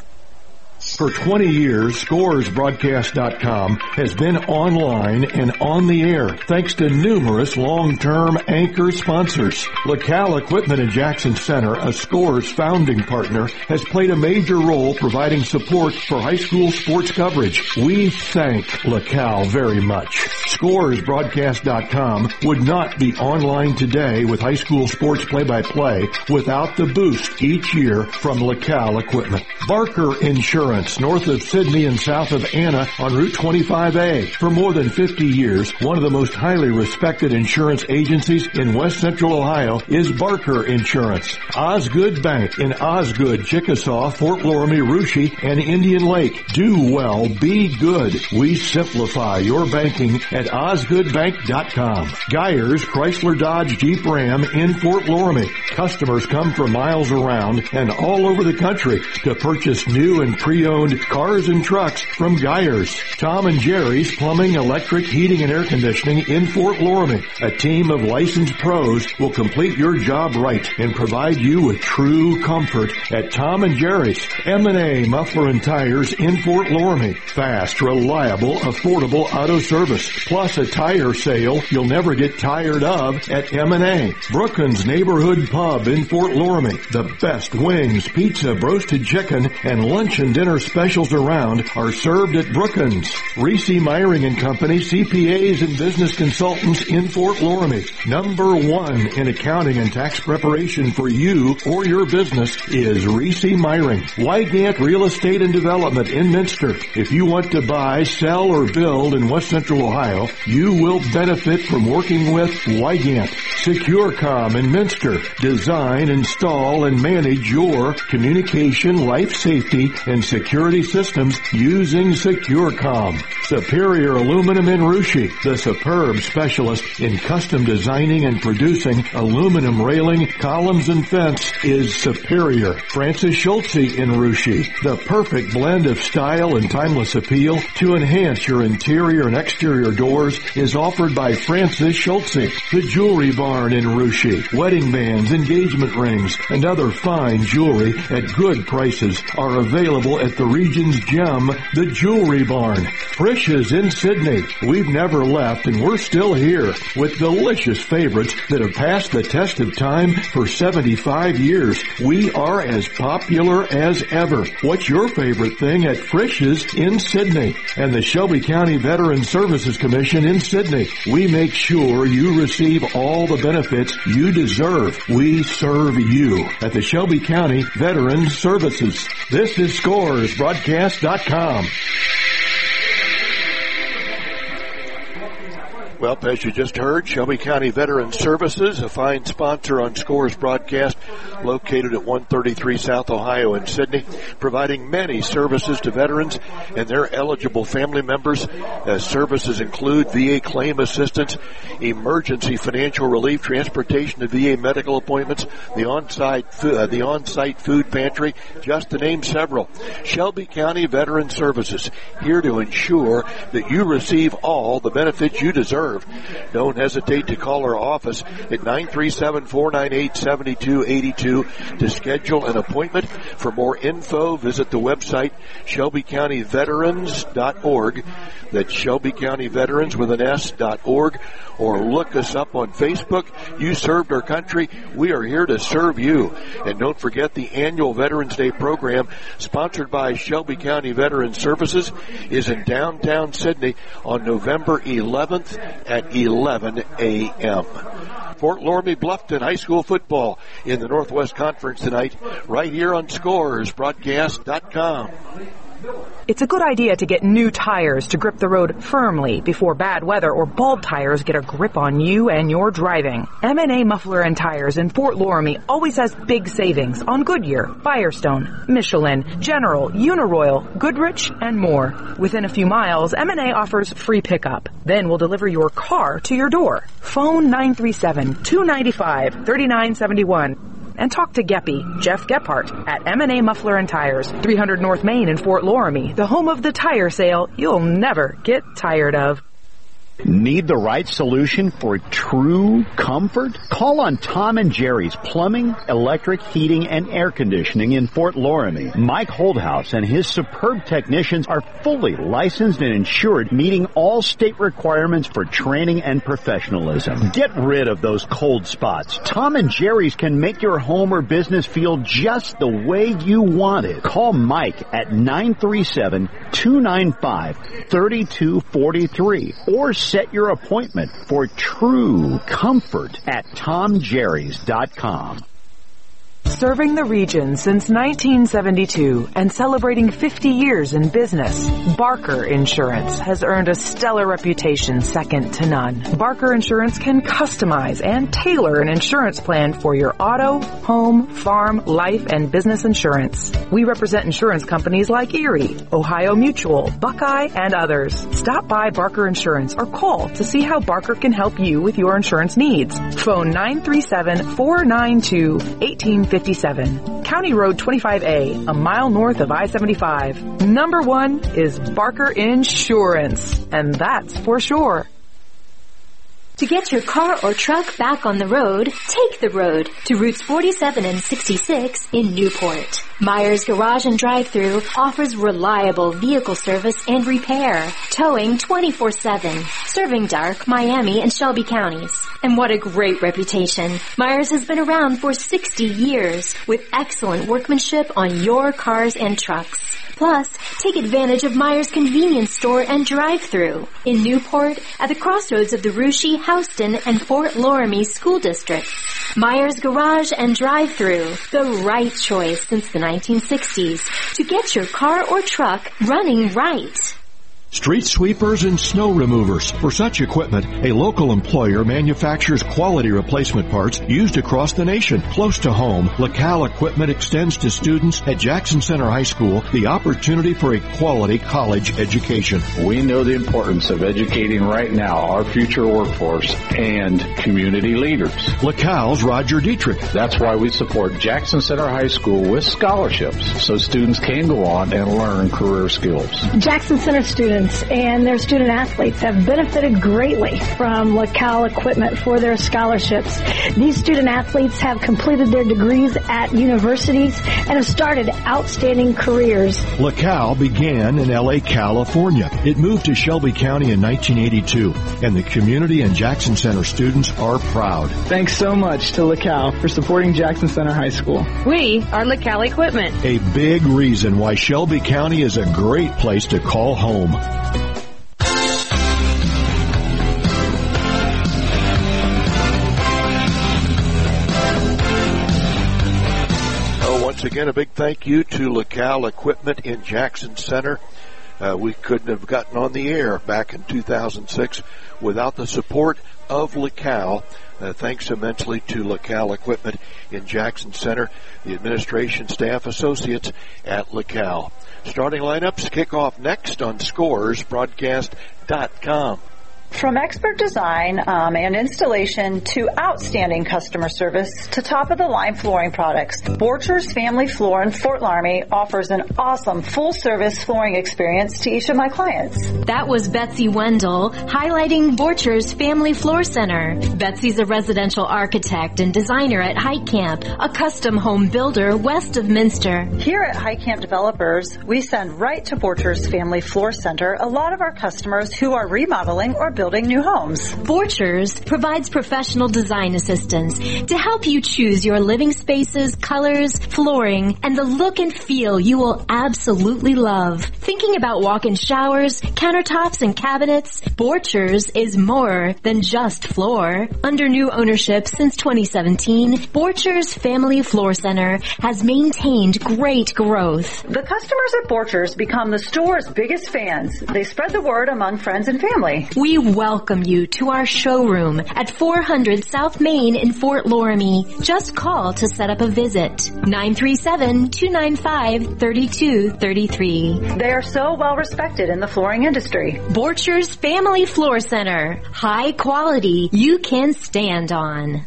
For twenty years, Scores Broadcast dot com has been online and on the air thanks to numerous long-term anchor sponsors. LaCal Equipment in Jackson Center, a Scores founding partner, has played a major role providing support for high school sports coverage. We thank LaCal very much. Scores Broadcast dot com would not be online today with high school sports play-by-play without the boost each year from LaCal Equipment. Barker Insurance, north of Sydney and south of Anna on Route twenty-five A. For more than fifty years, one of the most highly respected insurance agencies in West Central Ohio is Barker Insurance. Osgood Bank in Osgood, Chickasaw, Fort Loramie, Russia, and Indian Lake. Do well, be good. We simplify your banking at osgood bank dot com. Geyers Chrysler Dodge Jeep Ram in Fort Loramie. Customers come from miles around and all over the country to purchase new and pre-owned cars and trucks from Geyers. Tom and Jerry's Plumbing, Electric, Heating, and Air Conditioning in Fort Loramie. A team of licensed pros will complete your job right and provide you with true comfort at Tom and Jerry's. M and A Muffler and Tires in Fort Loramie. Fast, reliable, affordable auto service. Plus a tire sale you'll never get tired of at M and A. Brookins Neighborhood Pub in Fort Loramie. The best wings, pizza, roasted chicken, and lunch and dinner specials around are served at Brookins. Reese Meyering and Company, C P As and business consultants in Fort Loramie. Number one in accounting and tax preparation for you or your business is Reese Meyering. Wygant Real Estate and Development in Minster. If you want to buy, sell, or build in West Central Ohio, you will benefit from working with Wygant. SecureCom in Minster. Design, install, and manage your communication, life safety, and security systems using SecureCom. Superior Aluminum in Russia, the superb specialist in custom designing and producing aluminum railing, columns, and fence is Superior. Francis Schultze in Russia, the perfect blend of style and timeless appeal to enhance your interior and exterior doors is offered by Francis Schultze. The Jewelry Barn in Russia, wedding bands, engagement rings, and other fine jewelry at good prices are available at the region's gem, the Jewelry Barn. Frisch's in Sydney. We've never left and we're still here with delicious favorites that have passed the test of time for seventy-five years. We are as popular as ever. What's your favorite thing at Frisch's in Sydney? And the Shelby County Veterans Services Commission in Sydney. We make sure you receive all the benefits you deserve. We serve you at the Shelby County Veterans Services. This is Scores Broadcast dot com. Well, as you just heard, Shelby County Veterans Services, a fine sponsor on Scores Broadcast, located at one thirty-three South Ohio in Sydney, providing many services to veterans and their eligible family members. As services include V A claim assistance, emergency financial relief, transportation to V A medical appointments, the on-site food, uh, the on-site food pantry, just to name several. Shelby County Veterans Services, here to ensure that you receive all the benefits you deserve. Don't hesitate to call our office at nine three seven, four nine eight, seven two eight two to schedule an appointment. For more info, visit the website shelby county veterans dot org. That's Shelby County Veterans with an S dot org, or look us up on Facebook. You served our country. We are here to serve you. And don't forget the annual Veterans Day program, sponsored by Shelby County Veterans Services, is in downtown Sydney on November eleventh at eleven a.m. Fort Loramie Bluffton High School football in the Northwest Conference tonight, right here on Scores Broadcast dot com. It's a good idea to get new tires to grip the road firmly before bad weather or bald tires get a grip on you and your driving. M and A Muffler and Tires in Fort Loramie always has big savings on Goodyear, Firestone, Michelin, General, Uniroyal, Goodrich, and more. Within a few miles, M and A offers free pickup. Then we'll deliver your car to your door. Phone nine three seven, two nine five, three nine seven one. And talk to Geppy, Jeff Gephardt, at M and A Muffler and Tires, three hundred North Main in Fort Loramie, the home of the tire sale you'll never get tired of. Need the right solution for true comfort? Call on Tom and Jerry's Plumbing, Electric, Heating, and Air Conditioning in Fort Loramie. Mike Holdhouse and his superb technicians are fully licensed and insured, meeting all state requirements for training and professionalism. Get rid of those cold spots. Tom and Jerry's can make your home or business feel just the way you want it. Call Mike at nine three seven, two nine five, three two four three or set your appointment for true comfort at tom jerrys dot com. Serving the region since nineteen seventy-two and celebrating fifty years in business, Barker Insurance has earned a stellar reputation second to none. Barker Insurance can customize and tailor an insurance plan for your auto, home, farm, life, and business insurance. We represent insurance companies like Erie, Ohio Mutual, Buckeye, and others. Stop by Barker Insurance or call to see how Barker can help you with your insurance needs. Phone nine three seven, four nine two, one eight five seven. County Road twenty-five A, a mile north of I seventy-five. Number one is Barker Insurance, and that's for sure. To get your car or truck back on the road, take the road to routes forty-seven and sixty-six in Newport. Myers Garage and Drive-Thru offers reliable vehicle service and repair, towing twenty-four seven, serving Dark, Miami, and Shelby counties. And what a great reputation. Myers has been around for sixty years with excellent workmanship on your cars and trucks. Plus, take advantage of Myers Convenience Store and Drive-Thru in Newport at the crossroads of the Russia, Houston, and Fort Loramie school districts. Myers Garage and Drive-Thru, the right choice since the nineteen sixties to get your car or truck running right. Street sweepers and snow removers. For such equipment, a local employer manufactures quality replacement parts used across the nation. Close to home, LaCal Equipment extends to students at Jackson Center High School the opportunity for a quality college education. We know the importance of educating right now our future workforce and community leaders. LaCal's Roger Dietrich. That's why we support Jackson Center High School with scholarships so students can go on and learn career skills. Jackson Center students and their student athletes have benefited greatly from LaCal Equipment for their scholarships. These student athletes have completed their degrees at universities and have started outstanding careers. LaCal began in L A, California. It moved to Shelby County in nineteen eighty-two, and the community and Jackson Center students are proud. Thanks so much to LaCal for supporting Jackson Center High School. We are LaCal Equipment. A big reason why Shelby County is a great place to call home. Once again, a big thank you to LaCal Equipment in Jackson Center. Uh, we couldn't have gotten on the air back in two thousand six without the support of LaCal. Uh, thanks immensely to LaCal Equipment in Jackson Center, the administration, staff, associates at LaCal. Starting lineups kick off next on Scores Broadcast dot com. From expert design um, and installation to outstanding customer service to top-of-the-line flooring products, Borchers Family Floor in Fort Loramie offers an awesome full-service flooring experience to each of my clients. That was Betsy Wendell highlighting Borchers Family Floor Center. Betsy's a residential architect and designer at Heitkamp, a custom home builder west of Minster. Here at Heitkamp Developers, we send right to Borchers Family Floor Center a lot of our customers who are remodeling or building new homes. Borchers provides professional design assistance to help you choose your living spaces, colors, flooring, and the look and feel you will absolutely love. Thinking about walk-in showers, countertops, and cabinets? Borchers is more than just floor. Under new ownership since twenty seventeen, Borchers Family Floor Center has maintained great growth. The customers at Borchers become the store's biggest fans. They spread the word among friends and family. We welcome you to our showroom at four hundred South Main in Fort Loramie. Just call to set up a visit. nine three seven, two nine five, three two three three. They are so well respected in the flooring industry. Borchers Family Floor Center. High quality you can stand on.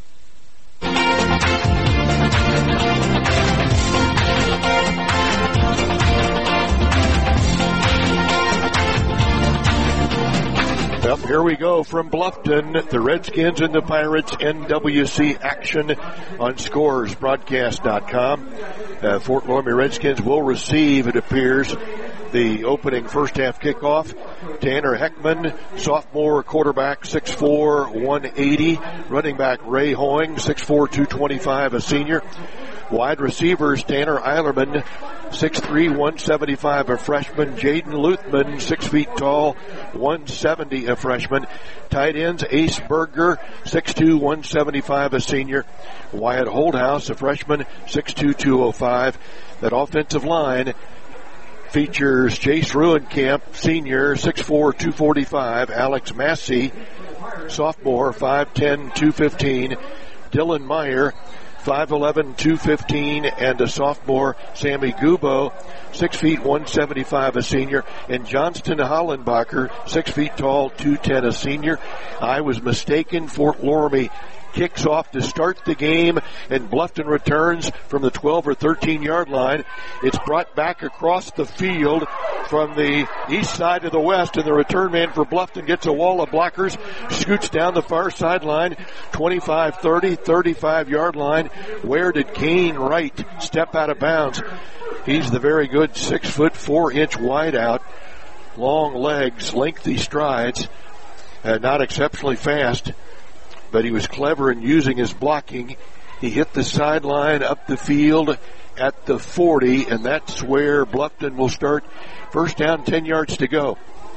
Well, here we go from Bluffton, the Redskins and the Pirates N W C action on Scores Broadcast dot com. Uh, Fort Loramie Redskins will receive, it appears, the opening first half kickoff. Tanner Heckman, sophomore quarterback, six four, one eighty. Running back Ray Hoing, six four, two twenty-five, a senior. Wide receivers, Tanner Eilerman, six three, one seventy-five, a freshman. Jaden Luthman, six feet tall, one seventy, a freshman. Tight ends, Ace Berger, six two, one seventy-five, a senior. Wyatt Holdhouse, a freshman, six two, two oh five. That offensive line features Chase Ruenkamp, senior, six four, two forty-five. Alex Massey, sophomore, five ten, two fifteen. Dylan Meyer, five eleven, two fifteen, and a sophomore, Sammy Gubo, six feet, one seventy-five, a senior, and Johnston Hollenbacher, six feet tall, two ten, a senior. I was mistaken. Fort Loramie kicks off to start the game, and Bluffton returns from the twelve or thirteen yard line. It's brought back across the field from the east side to the west, and the return man for Bluffton gets a wall of blockers, scoots down the far sideline, twenty-five, thirty, thirty-five yard line. Where did Kane Wright step out of bounds? He's the very good six foot four inch wideout, long legs, lengthy strides, uh, not exceptionally fast, but he was clever in using his blocking. He hit the sideline up the field at the forty, and that's where Bluffton will start. First down, ten yards to go.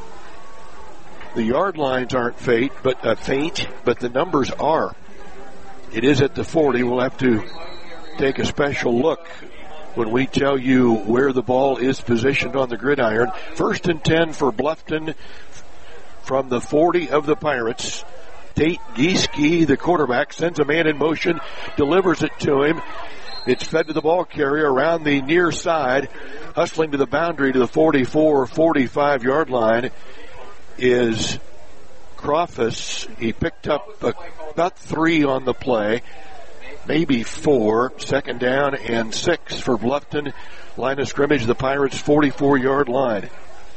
The yard lines aren't faint, but uh, faint, but the numbers are. It is at the forty. We'll have to take a special look when we tell you where the ball is positioned on the gridiron. First and ten for Bluffton from the forty of the Pirates. Tate Gieske, the quarterback, sends a man in motion, delivers it to him. It's fed to the ball carrier around the near side, hustling to the boundary to the forty-four, forty-five yard line is Crofus. He picked up a, about three on the play, maybe four. Second down and six for Bluffton. Line of scrimmage, the Pirates' forty-four yard line.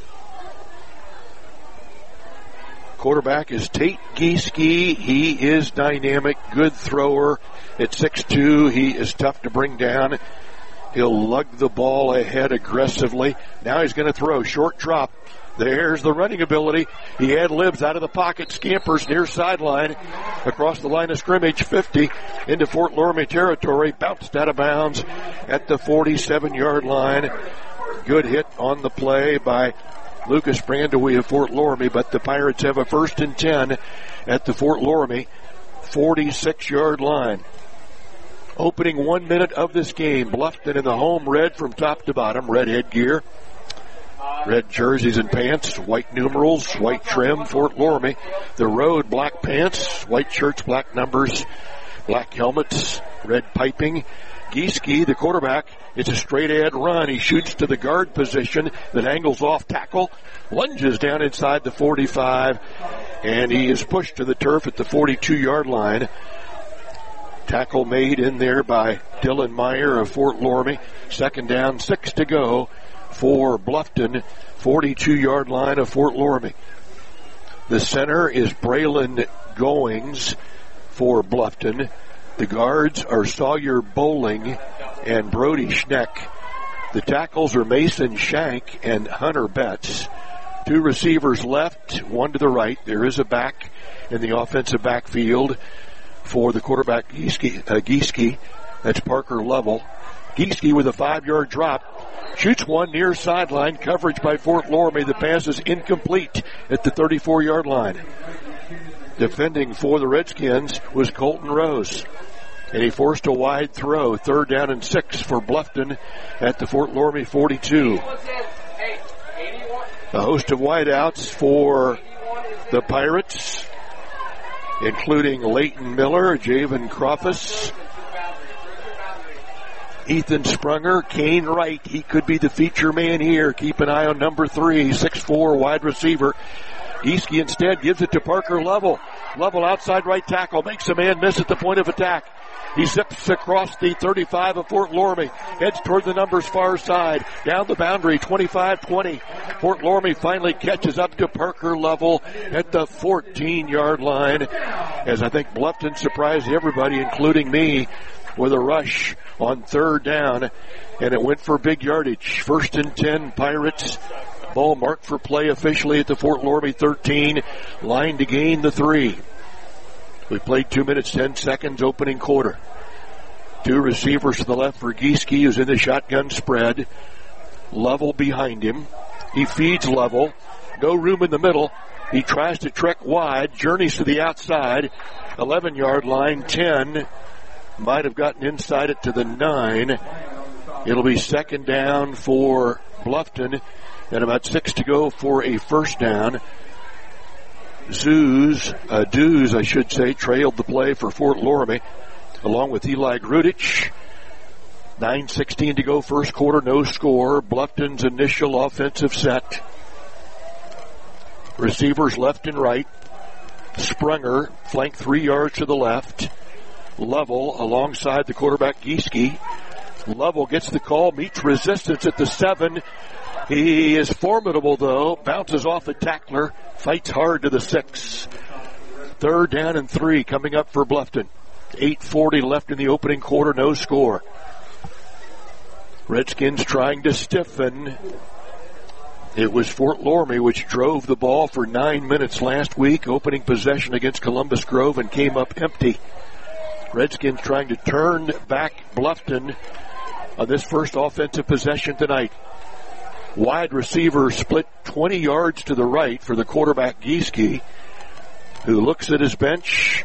Quarterback is Tate Gieske. He is dynamic, good thrower. At six two, he is tough to bring down. He'll lug the ball ahead aggressively. Now he's going to throw. Short drop. There's the running ability. He ad-libs out of the pocket, scampers near sideline, across the line of scrimmage, fifty, into Fort Loramie territory, bounced out of bounds at the forty-seven yard line. Good hit on the play by Lucas Brandewee of Fort Loramie, but the Pirates have a first and ten at the Fort Loramie forty-six yard line. Opening one minute of this game, Bluffton in the home red from top to bottom, red headgear, red jerseys and pants, white numerals, white trim, Fort Loramie. The road, black pants, white shirts, black numbers, black helmets, red piping. Gieske, the quarterback, it's a straight ad run. He shoots to the guard position, then angles off tackle, lunges down inside the forty-five, and he is pushed to the turf at the forty-two yard line. Tackle made in there by Dylan Meyer of Fort Loramie. Second down, six to go for Bluffton, forty-two yard line of Fort Loramie. The center is Braylon Goings for Bluffton. The guards are Sawyer Bowling and Brody Schneck. The tackles are Mason Shank and Hunter Betts. Two receivers left, one to the right. There is a back in the offensive backfield for the quarterback, Gieske. Uh, Gieske. That's Parker Lovell. Gieske with a five-yard drop. Shoots one near sideline. Coverage by Fort Loramie. The pass is incomplete at the thirty-four-yard line. Defending for the Redskins was Colton Rose. And he forced a wide throw. Third down and six for Bluffton at the Fort Loramie forty-two. A host of wideouts for the Pirates, including Leighton Miller, Javen Crofus, Ethan Sprunger, Kane Wright. He could be the feature man here. Keep an eye on number three, six foot four wide receiver. Gieske instead gives it to Parker Lovell. Lovell outside right tackle, makes a man miss at the point of attack. He zips across the thirty-five of Fort Loramie, heads toward the numbers far side, down the boundary, twenty-five twenty. Fort Loramie finally catches up to Parker Lovell at the fourteen-yard line, as I think Bluffton surprised everybody, including me, with a rush on third down, and it went for big yardage. First and ten, Pirates. Ball marked for play officially at the Fort Loramie thirteen. Line to gain the three. We played two minutes, ten seconds, opening quarter. Two receivers to the left for Gieske, who's in the shotgun spread. Lovell behind him. He feeds Lovell. No room in the middle. He tries to trek wide, journeys to the outside. eleven-yard line, ten. Might have gotten inside it to the nine. It'll be second down for Bluffton, and about six to go for a first down. Zeus, uh, Dews, I should say, trailed the play for Fort Loramie, along with Eli Grudich. nine sixteen to go, first quarter, no score. Bluffton's initial offensive set. Receivers left and right. Sprunger, flank three yards to the left. Lovell alongside the quarterback, Gieske. Lovell gets the call, meets resistance at the seven. He is formidable, though. Bounces off a tackler. Fights hard to the six. Third down and three coming up for Bluffton. eight forty left in the opening quarter. No score. Redskins trying to stiffen. It was Fort Loramie which drove the ball for nine minutes last week. Opening possession against Columbus Grove and came up empty. Redskins trying to turn back Bluffton on this first offensive possession tonight. Wide receiver split twenty yards to the right for the quarterback, Gieske, who looks at his bench.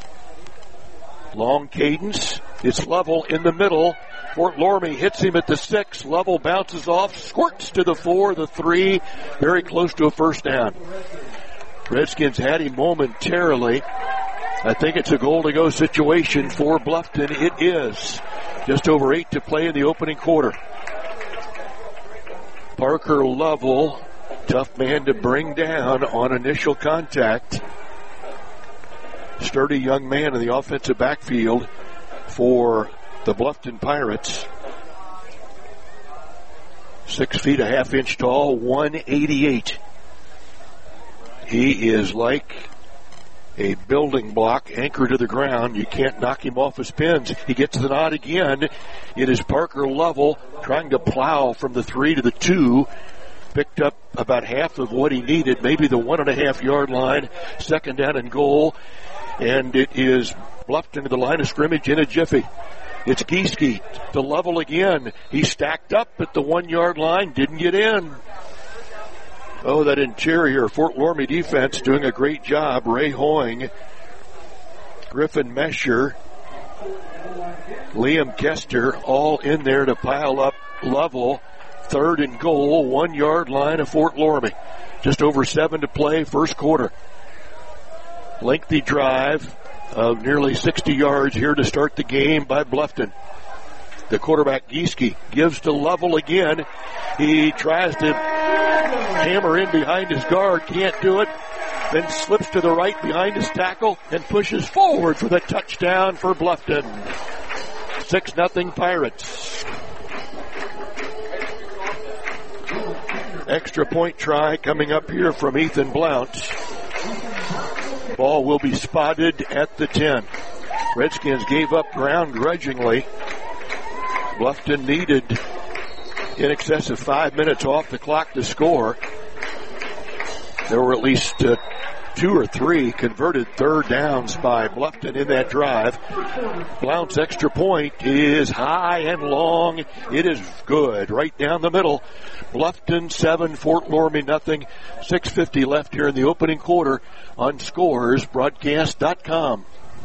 Long cadence. It's Lovell in the middle. Fort Loramie hits him at the six. Lovell bounces off, squirts to the four, the three, very close to a first down. Redskins had him momentarily. I think it's a goal-to-go situation for Bluffton. It is. Just over eight to play in the opening quarter. Parker Lovell, tough man to bring down on initial contact. Sturdy young man in the offensive backfield for the Bluffton Pirates. Six feet a half inch tall, one eighty-eight. He is like a building block anchored to the ground. You can't knock him off his pins. He gets the nod again. It is Parker Lovell trying to plow from the three to the two. Picked up about half of what he needed, maybe the one and a half yard line. Second down and goal. And it is Bluffton to the line of scrimmage in a jiffy. It's Gieske to Lovell again. He stacked up at the one yard line, didn't get in. Oh, that interior Fort Loramie defense doing a great job. Ray Hoying, Griffin Mesher, Liam Kester, all in there to pile up Lovell. Third and goal, one yard line of Fort Loramie. Just over seven to play, first quarter. Lengthy drive of nearly sixty yards here to start the game by Bluffton. The quarterback, Gieske, gives to Lovell again. He tries to hammer in behind his guard, can't do it. Then slips to the right behind his tackle and pushes forward for the touchdown for Bluffton. six nothing Pirates. Extra point try coming up here from Ethan Blount. Ball will be spotted at the ten. Redskins gave up ground grudgingly. Bluffton needed in excess of five minutes off the clock to score. there were at least uh, two or three converted third downs by Bluffton in that drive. Blount's extra point is high and long. It is good. Right down the middle. Bluffton seven, Fort Loramie nothing. six fifty left here in the opening quarter on Scores Broadcast dot com.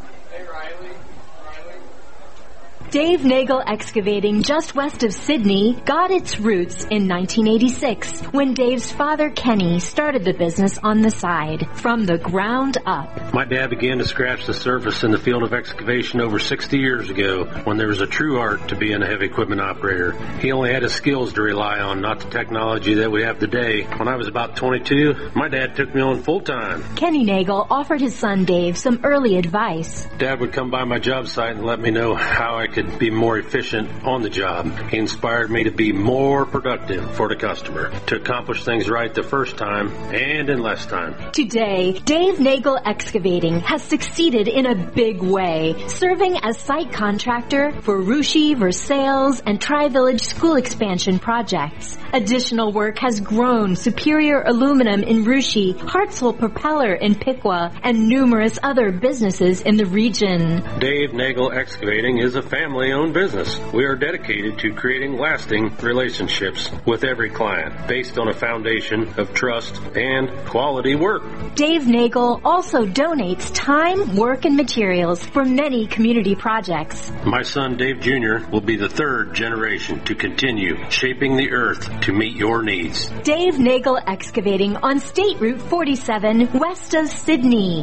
Dave Nagel Excavating, just west of Sydney, got its roots in nineteen eighty-six when Dave's father, Kenny, started the business on the side, from the ground up. My dad began to scratch the surface in the field of excavation over sixty years ago when there was a true art to being a heavy equipment operator. He only had his skills to rely on, not the technology that we have today. When I was about twenty-two, my dad took me on full time. Kenny Nagel offered his son Dave some early advice. Dad would come by my job site and let me know how I could be more efficient on the job. He inspired me to be more productive for the customer, to accomplish things right the first time and in less time. Today, Dave Nagel Excavating has succeeded in a big way, serving as site contractor for Russia, Versailles, and Tri-Village school expansion projects. Additional work has grown Superior Aluminum in Russia, Hartsville Propeller in Piqua, and numerous other businesses in the region. Dave Nagel Excavating is a family-owned business. We are dedicated to creating lasting relationships with every client based on a foundation of trust and quality work. Dave Nagel also donates time, work, and materials for many community projects. My son Dave Junior will be the third generation to continue shaping the earth to meet your needs. Dave Nagel Excavating on State Route forty-seven, west of Sydney.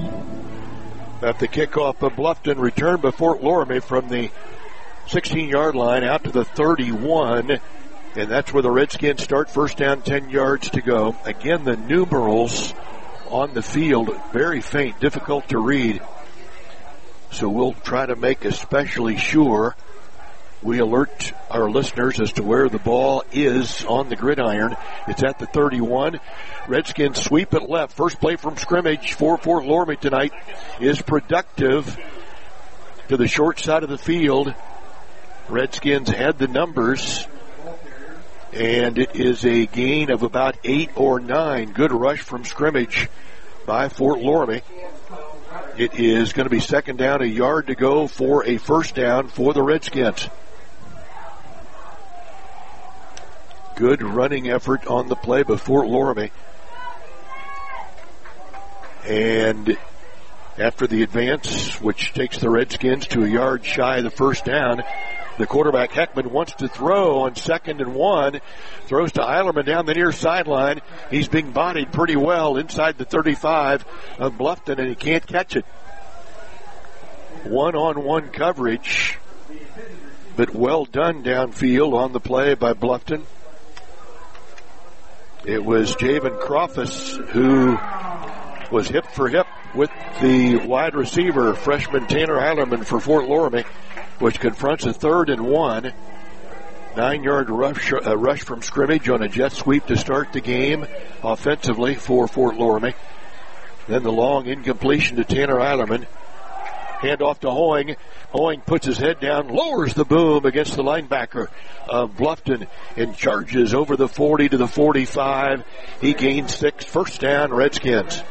At the kickoff of Bluffton, return by Fort Loramie from the sixteen-yard line out to the thirty-one, and that's where the Redskins start. First down, ten yards to go. Again, the numerals on the field, very faint, difficult to read. So we'll try to make especially sure we alert our listeners as to where the ball is on the gridiron. It's at the thirty-one. Redskins sweep it left. First play from scrimmage for Fort Loramie tonight is productive to the short side of the field. Redskins had the numbers, and it is a gain of about eight or nine. Good rush from scrimmage by Fort Loramie. It is going to be second down, a yard to go for a first down for the Redskins. Good running effort on the play by Fort Loramie. And after the advance, which takes the Redskins to a yard shy of the first down, the quarterback Heckman wants to throw on second and one. Throws to Eilerman down the near sideline. He's being bodied pretty well inside the thirty-five of Bluffton, and he can't catch it. One-on-one coverage, but well done downfield on the play by Bluffton. It was Javen Crofus who was hip for hip with the wide receiver, freshman Tanner Eilerman for Fort Loramie, which confronts a third and one. Nine-yard rush, uh, rush from scrimmage on a jet sweep to start the game offensively for Fort Loramie. Then the long incompletion to Tanner Eilerman. Hand off to Hoying. Hoying puts his head down, lowers the boom against the linebacker of Bluffton, and charges over the forty to the forty-five. He gains six. First down, Redskins.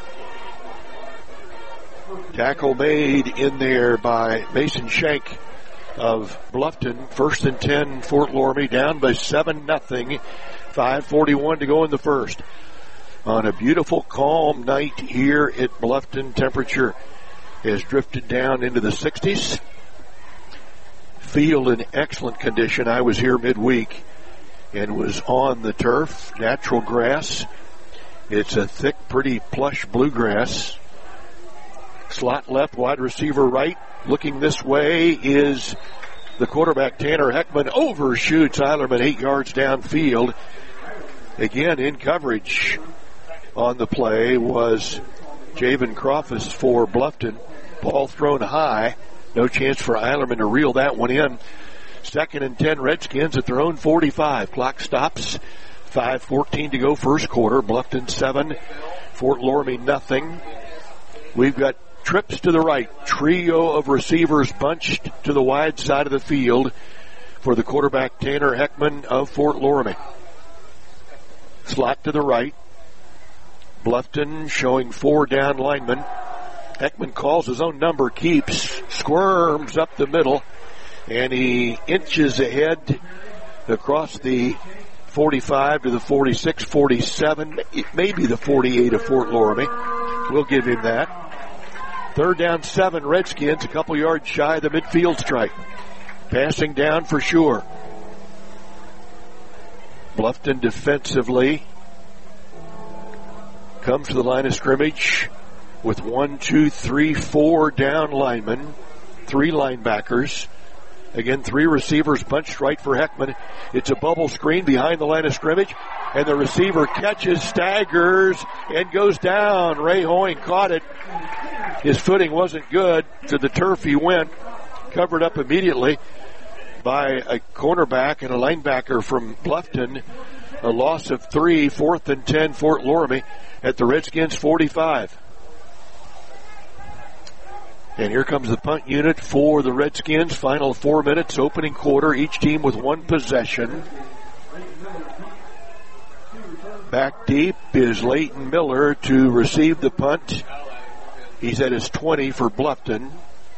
Tackle made in there by Mason Shank of Bluffton. First and ten, Fort Loramie down by seven nothing. five forty-one to go in the first. On a beautiful, calm night here at Bluffton, temperature has drifted down into the sixties. Field in excellent condition. I was here midweek and was on the turf, natural grass. It's a thick, pretty plush bluegrass. Slot left, wide receiver right. Looking this way is the quarterback, Tanner Heckman. Overshoots Eilerman eight yards downfield. Again, in coverage on the play was Javen Crofus for Bluffton. Ball thrown high. No chance for Eilerman to reel that one in. Second and ten, Redskins at their own forty-five. Clock stops. five fourteen to go first quarter. Bluffton seven, Fort Loramie nothing. We've got trips to the right. Trio of receivers bunched to the wide side of the field for the quarterback, Tanner Heckman of Fort Loramie. Slot to the right. Bluffton showing four down linemen. Heckman calls his own number, keeps, squirms up the middle, and he inches ahead across the forty-five to the forty-six, forty-seven, maybe the forty-eight of Fort Loramie. We'll give him that. Third down, seven, Redskins, a couple yards shy of the midfield stripe. Passing down for sure. Bluffton defensively comes to the line of scrimmage with one, two, three, four down linemen, three linebackers. Again, three receivers bunched right for Heckman. It's a bubble screen behind the line of scrimmage, and the receiver catches, staggers, and goes down. Ray Hoying caught it. His footing wasn't good. To the turf he went, covered up immediately by a cornerback and a linebacker from Bluffton. A loss of three, fourth and ten, Fort Loramie at the Redskins forty-five. And here comes the punt unit for the Redskins. Final four minutes, opening quarter, each team with one possession. Back deep is Leighton Miller to receive the punt. He's at his twenty for Bluffton.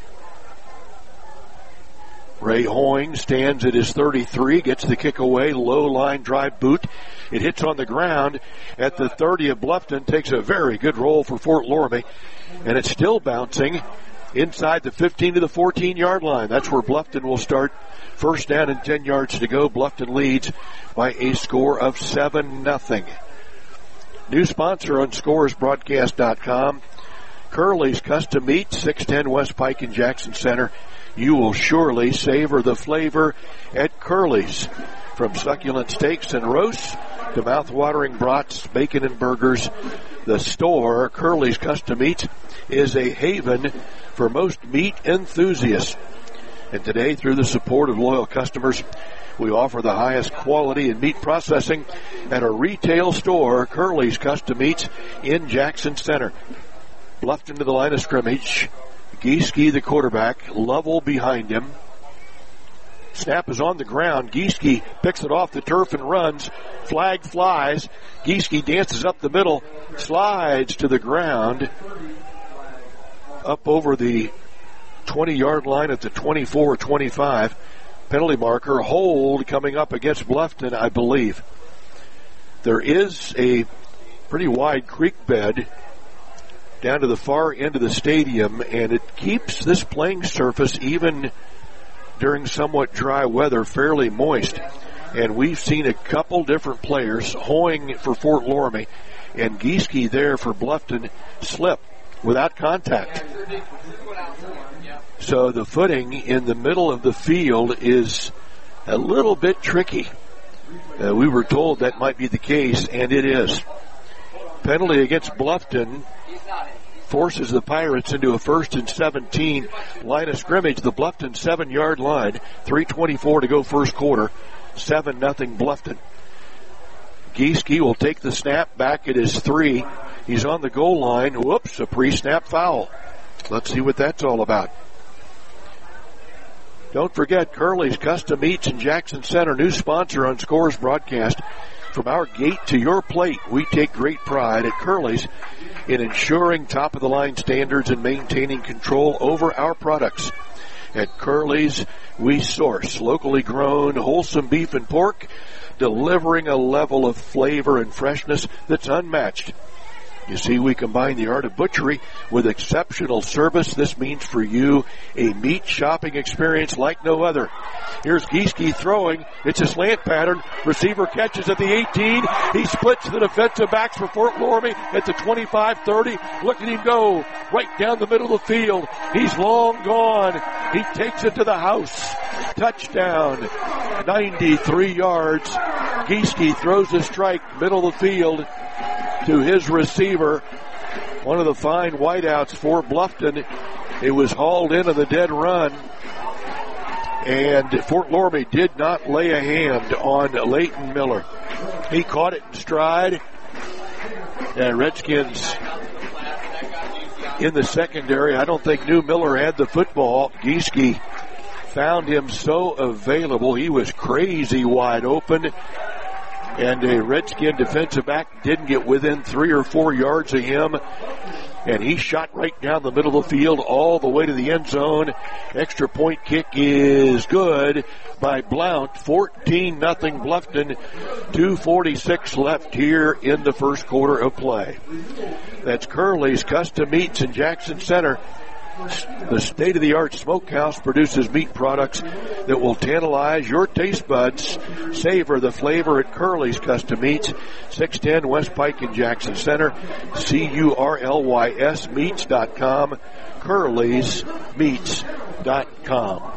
Ray Hoying stands at his thirty-three, gets the kick away, low line drive boot. It hits on the ground at the thirty of Bluffton, takes a very good roll for Fort Loramie, and it's still bouncing inside the fifteen to the fourteen yard line. That's where Bluffton will start. First down and ten yards to go. Bluffton leads by a score of seven nothing. New sponsor on Scores Broadcast dot com. Curly's Custom Meat, six ten West Pike in Jackson Center. You will surely savor the flavor at Curly's. From succulent steaks and roasts to mouth-watering brats, bacon, and burgers, the store, Curly's Custom Meats, is a haven for most meat enthusiasts. And today, through the support of loyal customers, we offer the highest quality in meat processing at a retail store, Curly's Custom Meats in Jackson Center. Bluffton to the line of scrimmage. Gieske, the quarterback, Lovell behind him. Snap is on the ground. Gieske picks it off the turf and runs. Flag flies. Gieske dances up the middle, slides to the ground, up over the twenty yard line at the twenty-four twenty-five. Penalty marker, hold coming up against Bluffton, I believe. There is a pretty wide creek bed down to the far end of the stadium, and it keeps this playing surface, even during somewhat dry weather, fairly moist. And we've seen a couple different players, Hoying for Fort Loramie and Gieske there for Bluffton, slip without contact. So the footing in the middle of the field is a little bit tricky. Uh, we were told that might be the case, and it is. Penalty against Bluffton forces the Pirates into a first and seventeen. Line of scrimmage, the Bluffton seven yard line. three twenty-four to go first quarter. seven nothing Bluffton. Gieske will take the snap back at his three. He's on the goal line. Whoops, a pre-snap foul. Let's see what that's all about. Don't forget, Curly's Custom Meats in Jackson Center, new sponsor on Scores Broadcast. From our gate to your plate, we take great pride at Curly's in ensuring top-of-the-line standards and maintaining control over our products. At Curly's, we source locally grown, wholesome beef and pork, delivering a level of flavor and freshness that's unmatched. You see, we combine the art of butchery with exceptional service. This means for you a meat shopping experience like no other. Here's Gieske throwing. It's a slant pattern. Receiver catches at the eighteen. He splits the defensive backs for Fort Loramie at the twenty-five thirty. Look at him go right down the middle of the field. He's long gone. He takes it to the house. Touchdown. ninety-three yards. Gieske throws a strike, middle of the field, to his receiver. One of the fine wideouts for Bluffton. It was hauled into the dead run. And Fort Loramie did not lay a hand on Leighton Miller. He caught it in stride. And Redskins in the secondary, I don't think knew Miller had the football. Gieske found him so available. He was crazy wide open. And a Redskin defensive back didn't get within three or four yards of him. And he shot right down the middle of the field all the way to the end zone. Extra point kick is good by Blount. fourteen nothing Bluffton. two forty-six left here in the first quarter of play. That's Curly's Custom Meats in Jackson Center. The state-of-the-art smokehouse produces meat products that will tantalize your taste buds. Savor the flavor at Curly's Custom Meats, six ten West Pike in Jackson Center. C U R L Y S meats dot com. Curly's meats dot com.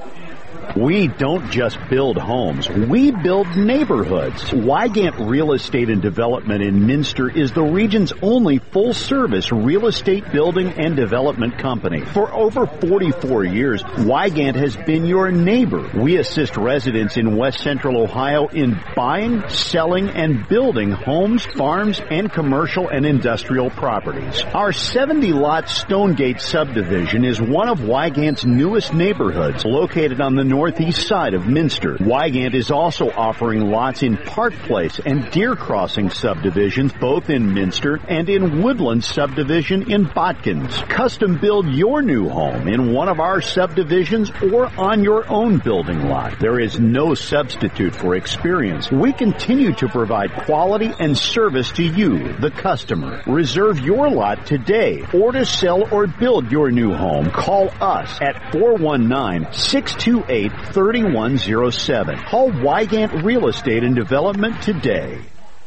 We don't just build homes, we build neighborhoods. Wygant Real Estate and Development in Minster is the region's only full-service real estate building and development company. For over forty-four years, Wygant has been your neighbor. We assist residents in West Central Ohio in buying, selling, and building homes, farms, and commercial and industrial properties. Our seventy-lot Stonegate subdivision is one of Wygant's newest neighborhoods, located on the northeast side of Minster. Wygant is also offering lots in Park Place and Deer Crossing subdivisions, both in Minster, and in Woodland subdivision in Botkins. Custom build your new home in one of our subdivisions or on your own building lot. There is no substitute for experience. We continue to provide quality and service to you, the customer. Reserve your lot today, or to sell or build your new home, call us at four one nine, six two eight, three one zero seven. Call Wygant Real Estate and Development today.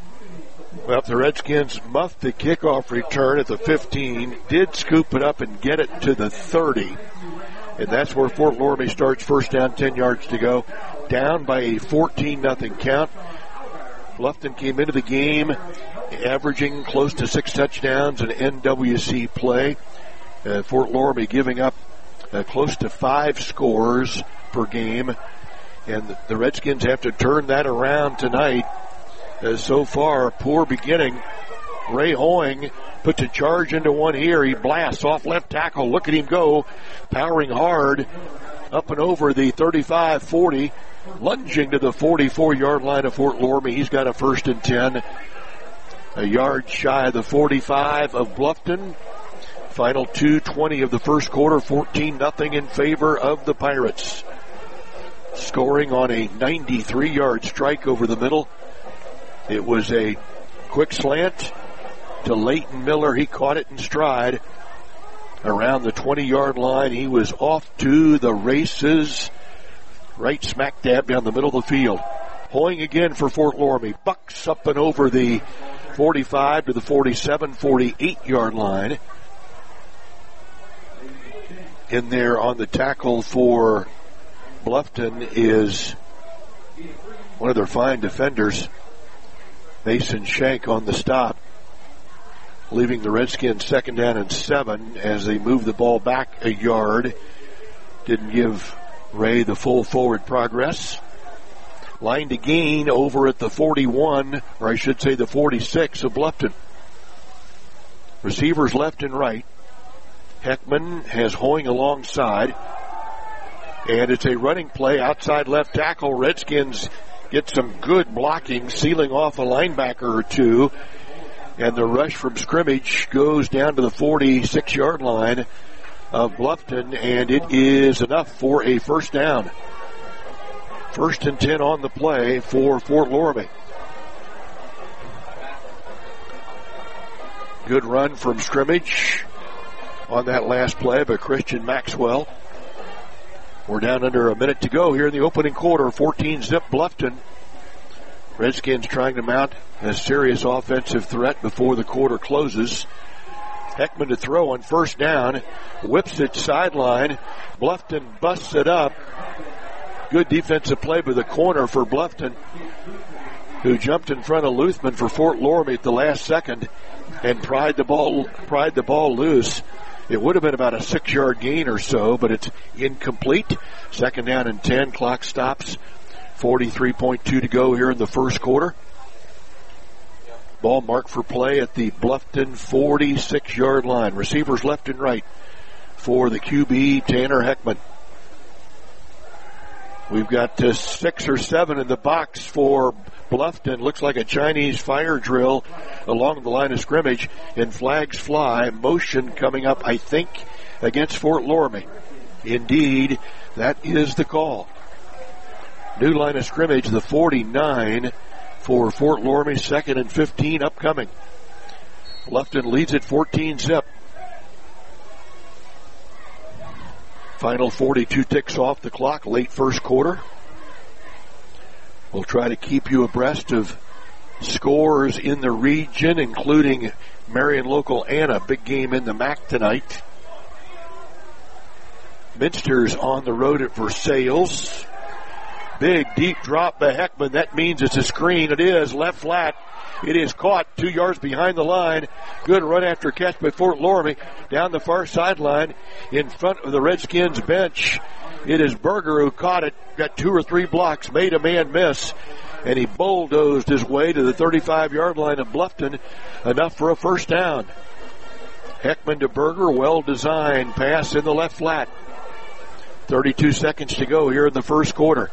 Well, the Redskins muffed the kickoff return at the fifteen, did scoop it up and get it to the thirty. And that's where Fort Loramie starts, first down, ten yards to go. Down by a fourteen nothing count. Bluffton came into the game averaging close to six touchdowns in N W C play. Uh, Fort Loramie giving up uh, close to five scores per game, and the Redskins have to turn that around tonight. As so far, poor beginning. Ray Hoying puts a charge into one here. He blasts off left tackle. Look at him go, powering hard up and over the thirty-five forty, lunging to the forty-four-yard line of Fort Loramie. He's got a first and ten, a yard shy of the forty-five of Bluffton. Final two twenty of the first quarter, fourteen nothing in favor of the Pirates. Scoring on a ninety-three-yard strike over the middle. It was a quick slant to Leighton Miller. He caught it in stride. Around the twenty-yard line, he was off to the races. Right smack dab down the middle of the field. Hoying again for Fort Loramie. Bucks up and over the forty-five to the forty-seven, forty-eight-yard line. In there on the tackle for Bluffton is one of their fine defenders, Mason Shank, on the stop, leaving the Redskins second down and seven as they move the ball back a yard. Didn't give Ray the full forward progress. Line to gain over at the forty-one, or I should say the forty-six of Bluffton. Receivers left and right. Heckman has Hoying alongside. And it's a running play outside left tackle. Redskins get some good blocking, sealing off a linebacker or two. And the rush from scrimmage goes down to the forty-six-yard line of Bluffton, and it is enough for a first down. First and ten on the play for Fort Loramie. Good run from scrimmage on that last play by Christian Maxwell. We're down under a minute to go here in the opening quarter. fourteen zip Bluffton. Redskins trying to mount a serious offensive threat before the quarter closes. Heckman to throw on first down. Whips it sideline. Bluffton busts it up. Good defensive play by the corner for Bluffton, who jumped in front of Luthman for Fort Loramie at the last second and pried the ball, pried the ball loose. It would have been about a six-yard gain or so, but it's incomplete. Second down and ten. Clock stops. forty-three point two to go here in the first quarter. Ball marked for play at the Bluffton forty-six-yard line. Receivers left and right for the Q B, Tanner Heckman. We've got uh, six or seven in the box for Bluffton. Looks like a Chinese fire drill along the line of scrimmage, and flags fly. Motion coming up, I think, against Fort Loramie. Indeed, that is the call. New line of scrimmage, the forty-nine for Fort Loramie, second and fifteen upcoming. Bluffton leads at fourteen zip. Final forty-two ticks off the clock, late first quarter. We'll try to keep you abreast of scores in the region, including Marion Local Anna, big game in the M A C tonight. Minster's on the road at Versailles. Big, deep drop by Heckman. That means it's a screen. It is left flat. It is caught two yards behind the line. Good run after catch by Fort Loramie down the far sideline in front of the Redskins bench. It is Berger who caught it, got two or three blocks, made a man miss, and he bulldozed his way to the thirty-five-yard line of Bluffton, enough for a first down. Heckman to Berger, well-designed pass in the left flat. thirty-two seconds to go here in the first quarter.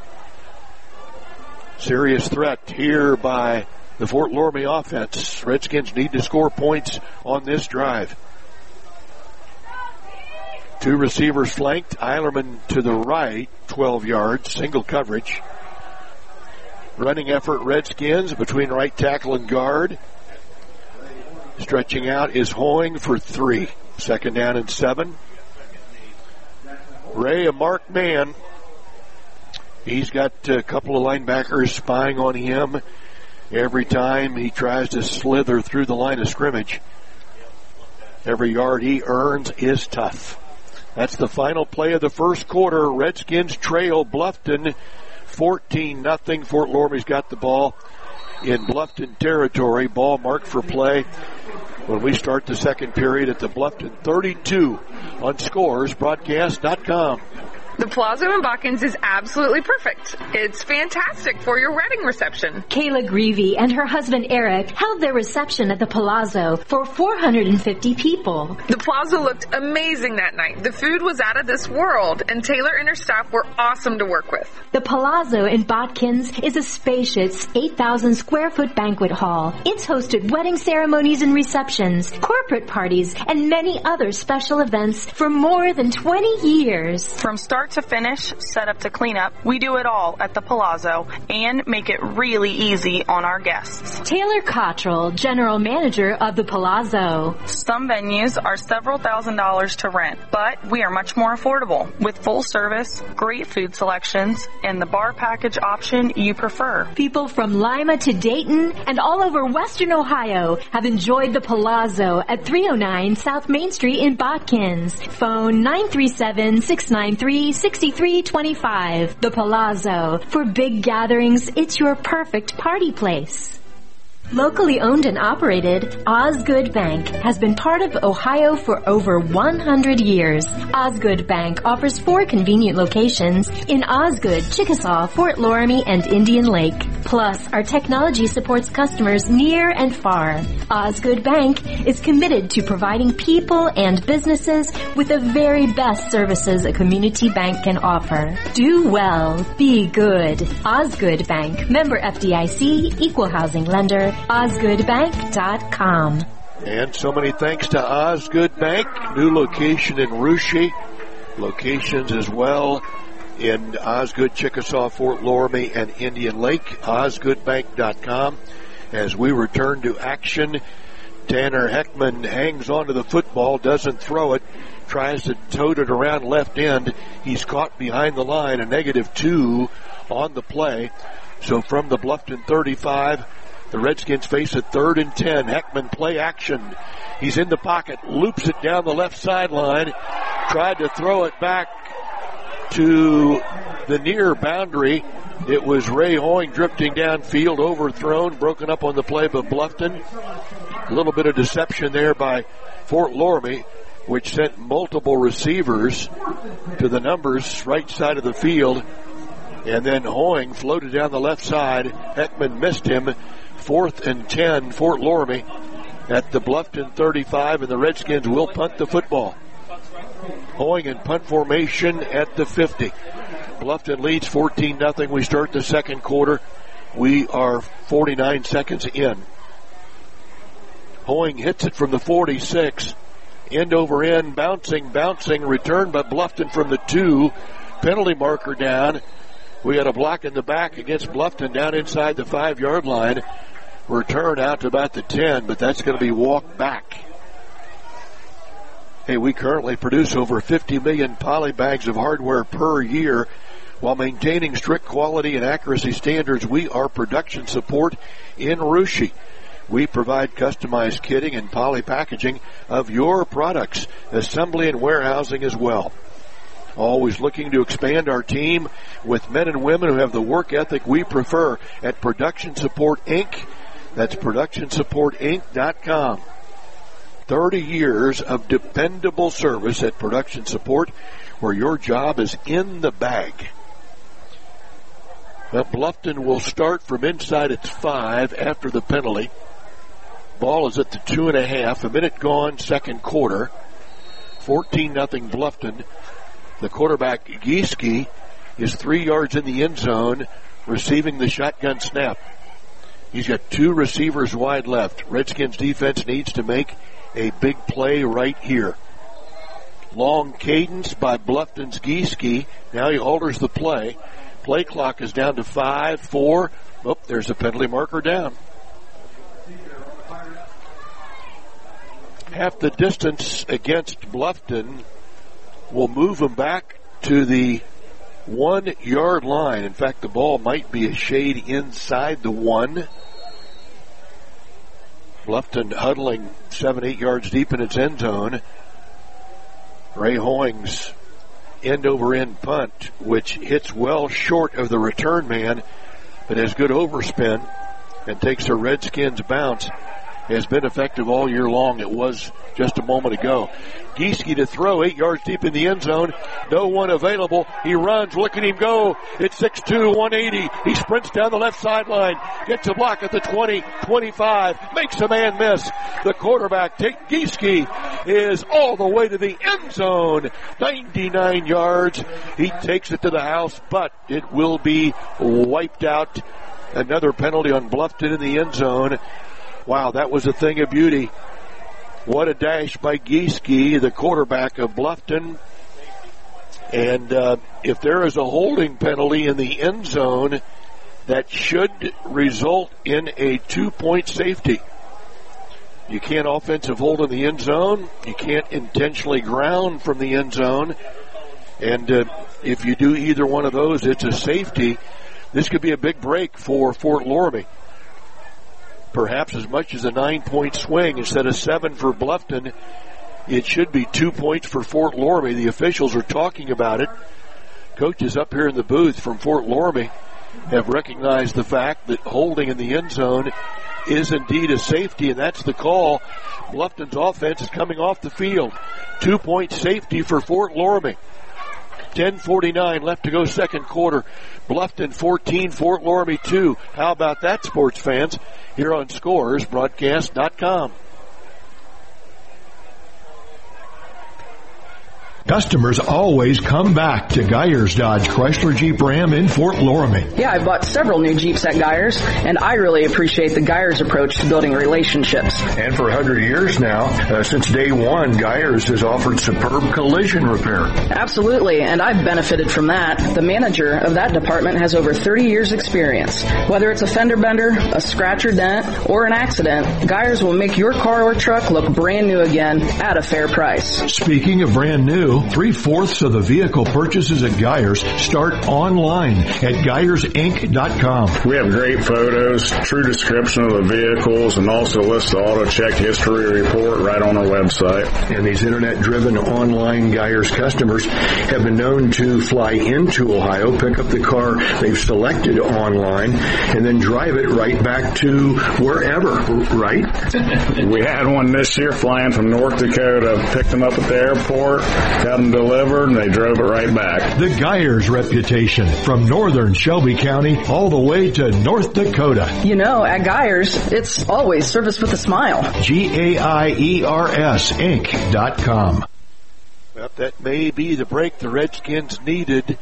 Serious threat here by the Fort Loramie offense. Redskins need to score points on this drive. Two receivers flanked. Eilerman to the right, twelve yards, single coverage. Running effort, Redskins between right tackle and guard. Stretching out is Hoying for three. Second down and seven. Ray, a marked man. He's got a couple of linebackers spying on him every time he tries to slither through the line of scrimmage. Every yard he earns is tough. That's the final play of the first quarter. Redskins trail Bluffton fourteen nothing. Fort Loramie's got the ball in Bluffton territory. Ball marked for play when we start the second period at the Bluffton thirty-two on scores broadcast dot com. The Palazzo in Botkins is absolutely perfect. It's fantastic for your wedding reception. Kayla Greavy and her husband Eric held their reception at the Palazzo for four hundred fifty people. The Palazzo looked amazing that night. The food was out of this world, and Taylor and her staff were awesome to work with. The Palazzo in Botkins is a spacious eight thousand square foot banquet hall. It's hosted wedding ceremonies and receptions, corporate parties, and many other special events for more than twenty years. From start to finish, set up to clean up, we do it all at the Palazzo and make it really easy on our guests. Taylor Cottrell, General Manager of the Palazzo. Some venues are several thousand dollars to rent, but we are much more affordable with full service, great food selections, and the bar package option you prefer. People from Lima to Dayton and all over Western Ohio have enjoyed the Palazzo at three oh nine South Main Street in Botkins. Phone nine three seven, six nine three, six three two five. The Palazzo. For big gatherings, it's your perfect party place. Locally owned and operated, Osgood Bank has been part of Ohio for over one hundred years. Osgood Bank offers four convenient locations in Osgood, Chickasaw, Fort Loramie, and Indian Lake. Plus, our technology supports customers near and far. Osgood Bank is committed to providing people and businesses with the very best services a community bank can offer. Do well. Be good. Osgood Bank. Member F D I C. Equal housing lender. Osgood Bank dot com. And so many thanks to Osgood Bank. New location in Russia. Locations as well in Osgood, Chickasaw, Fort Loramie, and Indian Lake. Osgood Bank dot com. As we return to action, Tanner Heckman hangs onto the football, doesn't throw it, tries to tote it around left end. He's caught behind the line, a negative two on the play. So from the Bluffton thirty-five, the Redskins face a third and ten. Heckman play action. He's in the pocket, loops it down the left sideline, tried to throw it back to the near boundary. It was Ray Hoying drifting downfield, overthrown, broken up on the play by Bluffton. A little bit of deception there by Fort Loramie, which sent multiple receivers to the numbers right side of the field. And then Hoying floated down the left side. Heckman missed him. Fourth and ten, Fort Loramie at the Bluffton thirty-five, and the Redskins will punt the football. Hoying in punt formation at the fifty. Bluffton leads fourteen nothing. We start the second quarter. We are forty-nine seconds in. Hoying hits it from the forty-six. End over end, bouncing, bouncing, return by Bluffton from the two. Penalty marker down. We got a block in the back against Bluffton down inside the five-yard line. Return out to about the ten, but that's going to be walked back. Hey, we currently produce over fifty million poly bags of hardware per year. While maintaining strict quality and accuracy standards, we are production support in Russia. We provide customized kitting and poly packaging of your products, assembly and warehousing as well. Always looking to expand our team with men and women who have the work ethic we prefer at Production Support Incorporated. That's production support inc dot com. thirty years of dependable service at Production Support, where your job is in the bag. Well, Bluffton will start from inside its five after the penalty. Ball is at the two and a half. A minute gone, second quarter. fourteen nothing Bluffton. The quarterback, Gieske, is three yards in the end zone, receiving the shotgun snap. He's got two receivers wide left. Redskins defense needs to make a big play right here. Long cadence by Bluffton's Gieske. Now he alters the play. Play clock is down to five, four. Oh, there's a penalty marker down. Half the distance against Bluffton will move them back to the one-yard line. In fact, the ball might be a shade inside the one. Bluffton huddling seven, eight yards deep in its end zone. Ray Hoying's end-over-end punt, which hits well short of the return man, but has good overspin and takes a Redskins bounce, has been effective all year long. It was just a moment ago. Gieske to throw, eight yards deep in the end zone. No one available. He runs. Look at him go. It's six two, one eighty. He sprints down the left sideline. Gets a block at the twenty, twenty-five. Makes a man miss. The quarterback, take Gieske, is all the way to the end zone. ninety-nine yards. He takes it to the house, but it will be wiped out. Another penalty on Bluffton in the end zone. Wow, that was a thing of beauty. What a dash by Gieske, the quarterback of Bluffton. And uh, if there is a holding penalty in the end zone, that should result in a two-point safety. You can't offensive hold in the end zone. You can't intentionally ground from the end zone. And uh, if you do either one of those, it's a safety. This could be a big break for Fort Loramie. Perhaps as much as a nine-point swing. Instead of seven for Bluffton, it should be two points for Fort Loramie. The officials are talking about it. Coaches up here in the booth from Fort Loramie have recognized the fact that holding in the end zone is indeed a safety, and that's the call. Bluffton's offense is coming off the field. Two-point safety for Fort Loramie. ten forty-nine left to go second quarter. Bluffton fourteen, Fort Loramie two. How about that, sports fans? Here on Scores Broadcast dot com. Customers always come back to Geyers Dodge Chrysler Jeep Ram in Fort Loramie. Yeah, I've bought several new Jeeps at Geyers, and I really appreciate the Geyers approach to building relationships. And for one hundred years now, uh, since day one, Geyers has offered superb collision repair. Absolutely, and I've benefited from that. The manager of that department has over thirty years experience. Whether it's a fender bender, a scratch or dent, or an accident, Geyers will make your car or truck look brand new again at a fair price. Speaking of brand new, three-fourths of the vehicle purchases at Geyers start online at Geyers Inc dot com. We have great photos, true description of the vehicles, and also list the auto check history report right on our website. And these internet-driven online Geyers customers have been known to fly into Ohio, pick up the car they've selected online, and then drive it right back to wherever, right? We had one this year flying from North Dakota, picked them up at the airport, got them delivered, and they drove it right back. The Geyers reputation, from northern Shelby County all the way to North Dakota. You know, at Geyers, it's always service with a smile. G A I E R S Inc dot com. Well, that may be the break the Redskins needed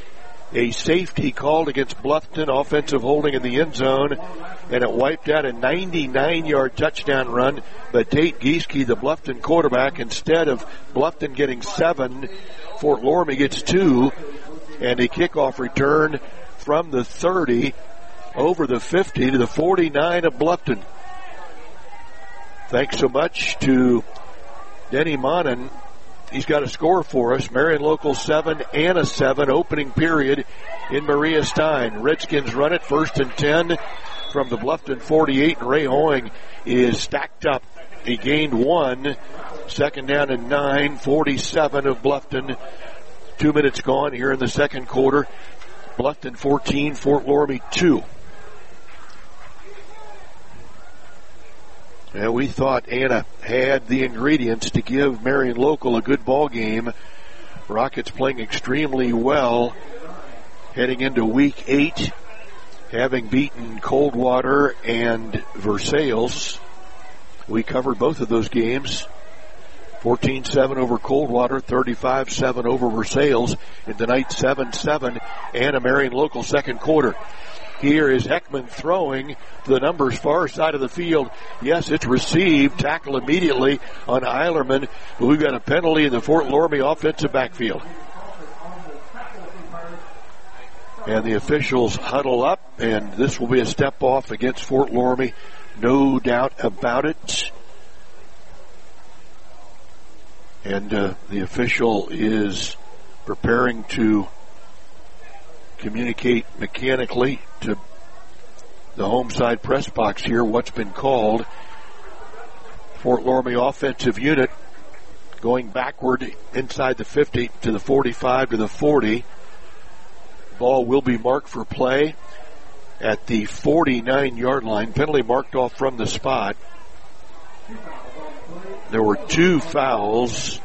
a safety called against Bluffton, offensive holding in the end zone, and it wiped out a ninety-nine-yard touchdown run by Tate Gieske, the Bluffton quarterback. Instead of Bluffton getting seven, Fort Loramie gets two, and a kickoff return from the thirty over the fifty to the forty-nine of Bluffton. Thanks so much to Denny Monin. He's got a score for us. Marion Local seven and a seven opening period in Maria Stein. Redskins run it first and ten from the Bluffton forty-eight, and Ray Hoying is stacked up. He gained one. Second down and nine, forty-seven of Bluffton. Two minutes gone here in the second quarter. Bluffton fourteen, Fort Loramie two. And we thought Anna had the ingredients to give Marion Local a good ball game. Rockets playing extremely well heading into week eight, having beaten Coldwater and Versailles. We covered both of those games. fourteen seven over Coldwater, thirty-five seven over Versailles. And tonight seven seven and a Marion Local second quarter. Here is Heckman throwing to the numbers far side of the field. Yes, it's received. Tackle immediately on Eilerman. But we've got a penalty in the Fort Loramie offensive backfield. And the officials huddle up, and this will be a step off against Fort Loramie. No doubt about it. And uh, the official is preparing to communicate mechanically to the home side press box here what's been called. Fort Loramie offensive unit going backward inside the fifty to the forty-five to the forty. Ball will be marked for play at the forty-nine-yard line. Penalty marked off from the spot. There were two fouls.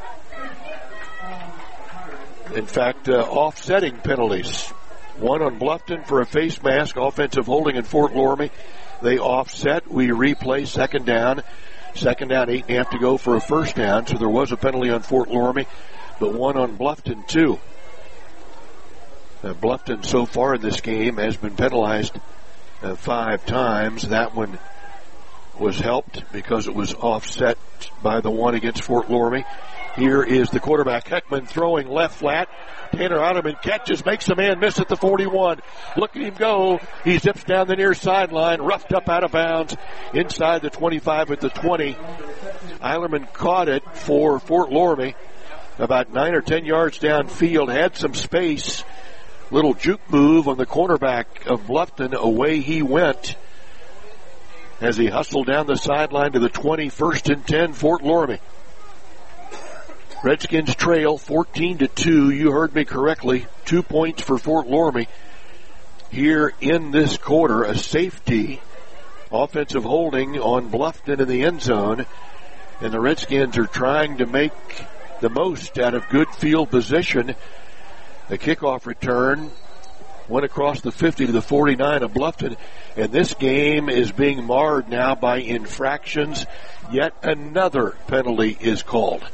In fact, uh, offsetting penalties. One on Bluffton for a face mask, offensive holding in Fort Loramie. They offset. We replay second down. Second down, eight and a half to go for a first down. So there was a penalty on Fort Loramie, but one on Bluffton too. Uh, Bluffton so far in this game has been penalized uh, five times. That one was helped because it was offset by the one against Fort Loramie. Here is the quarterback, Heckman, throwing left flat. Tanner Otterman catches, makes a man miss at the forty-one. Look at him go. He zips down the near sideline, roughed up out of bounds inside the twenty-five at the twenty. Eilerman caught it for Fort Loramie about nine or ten yards downfield, had some space. Little juke move on the cornerback of Bluffton. Away he went as he hustled down the sideline to the twenty, first and ten, Fort Loramie. Redskins trail fourteen to two. You heard me correctly. Two points for Fort Loramie. Here in this quarter, a safety, offensive holding on Bluffton in the end zone. And the Redskins are trying to make the most out of good field position. A kickoff return went across the fifty to the forty-nine of Bluffton. And this game is being marred now by infractions. Yet another penalty is called.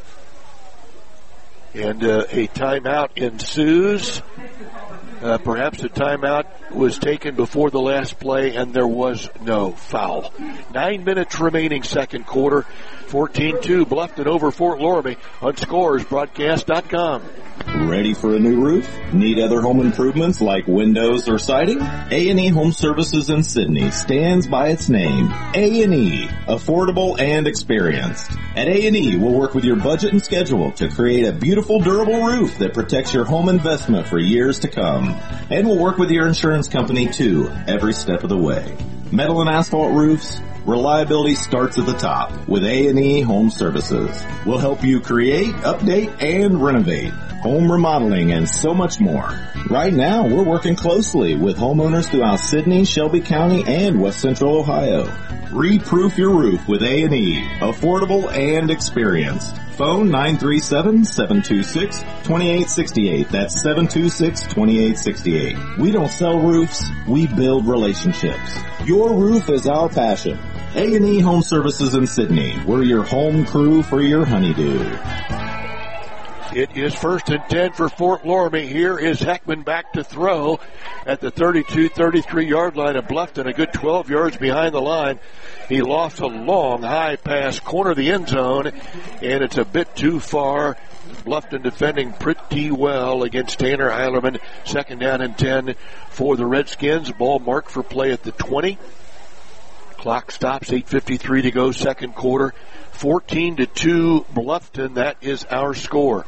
And uh, a timeout ensues. Uh, perhaps a timeout was taken before the last play, and there was no foul. Nine minutes remaining second quarter. fourteen two, Bluffton over Fort Loramie on scores broadcast dot com. Ready for a new roof? Need other home improvements like windows or siding? A and E Home Services in Sidney stands by its name. A and E, affordable and experienced. At A and E, we'll work with your budget and schedule to create a beautiful, durable roof that protects your home investment for years to come. And we'll work with your insurance company too, every step of the way. Metal and asphalt roofs, reliability starts at the top with A and E Home Services. We'll help you create, update, and renovate, home remodeling, and so much more. Right now, we're working closely with homeowners throughout Sidney, Shelby County, and West Central Ohio. Re-proof your roof with A and E, affordable and experienced. Phone nine three seven, seven two six, two eight six eight. That's seven two six, two eight six eight. We don't sell roofs, we build relationships. Your roof is our passion. A and E Home Services in Sidney. We're your home crew for your honeydew. It is first and ten for Fort Loramie. Here is Heckman back to throw at the thirty-two thirty-three yard line of Bluffton, a good twelve yards behind the line. He lost a long high pass, corner of the end zone, and it's a bit too far. Bluffton defending pretty well against Tanner Eilerman. Second down and ten for the Redskins. Ball marked for play at the twenty. Clock stops, eight fifty-three to go, second quarter. fourteen to two Bluffton. That is our score.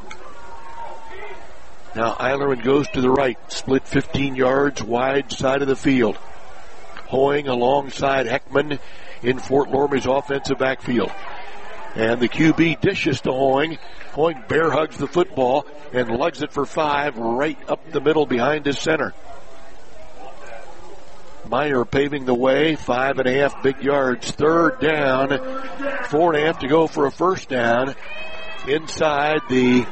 Now Eilerman goes to the right, split fifteen yards wide side of the field. Hoying alongside Heckman in Fort Loramie's offensive backfield. And the Q B dishes to Hoying. Hoying bear hugs the football and lugs it for five right up the middle behind his center. Meyer paving the way, five and a half big yards. Third down, four and a half to go for a first down inside the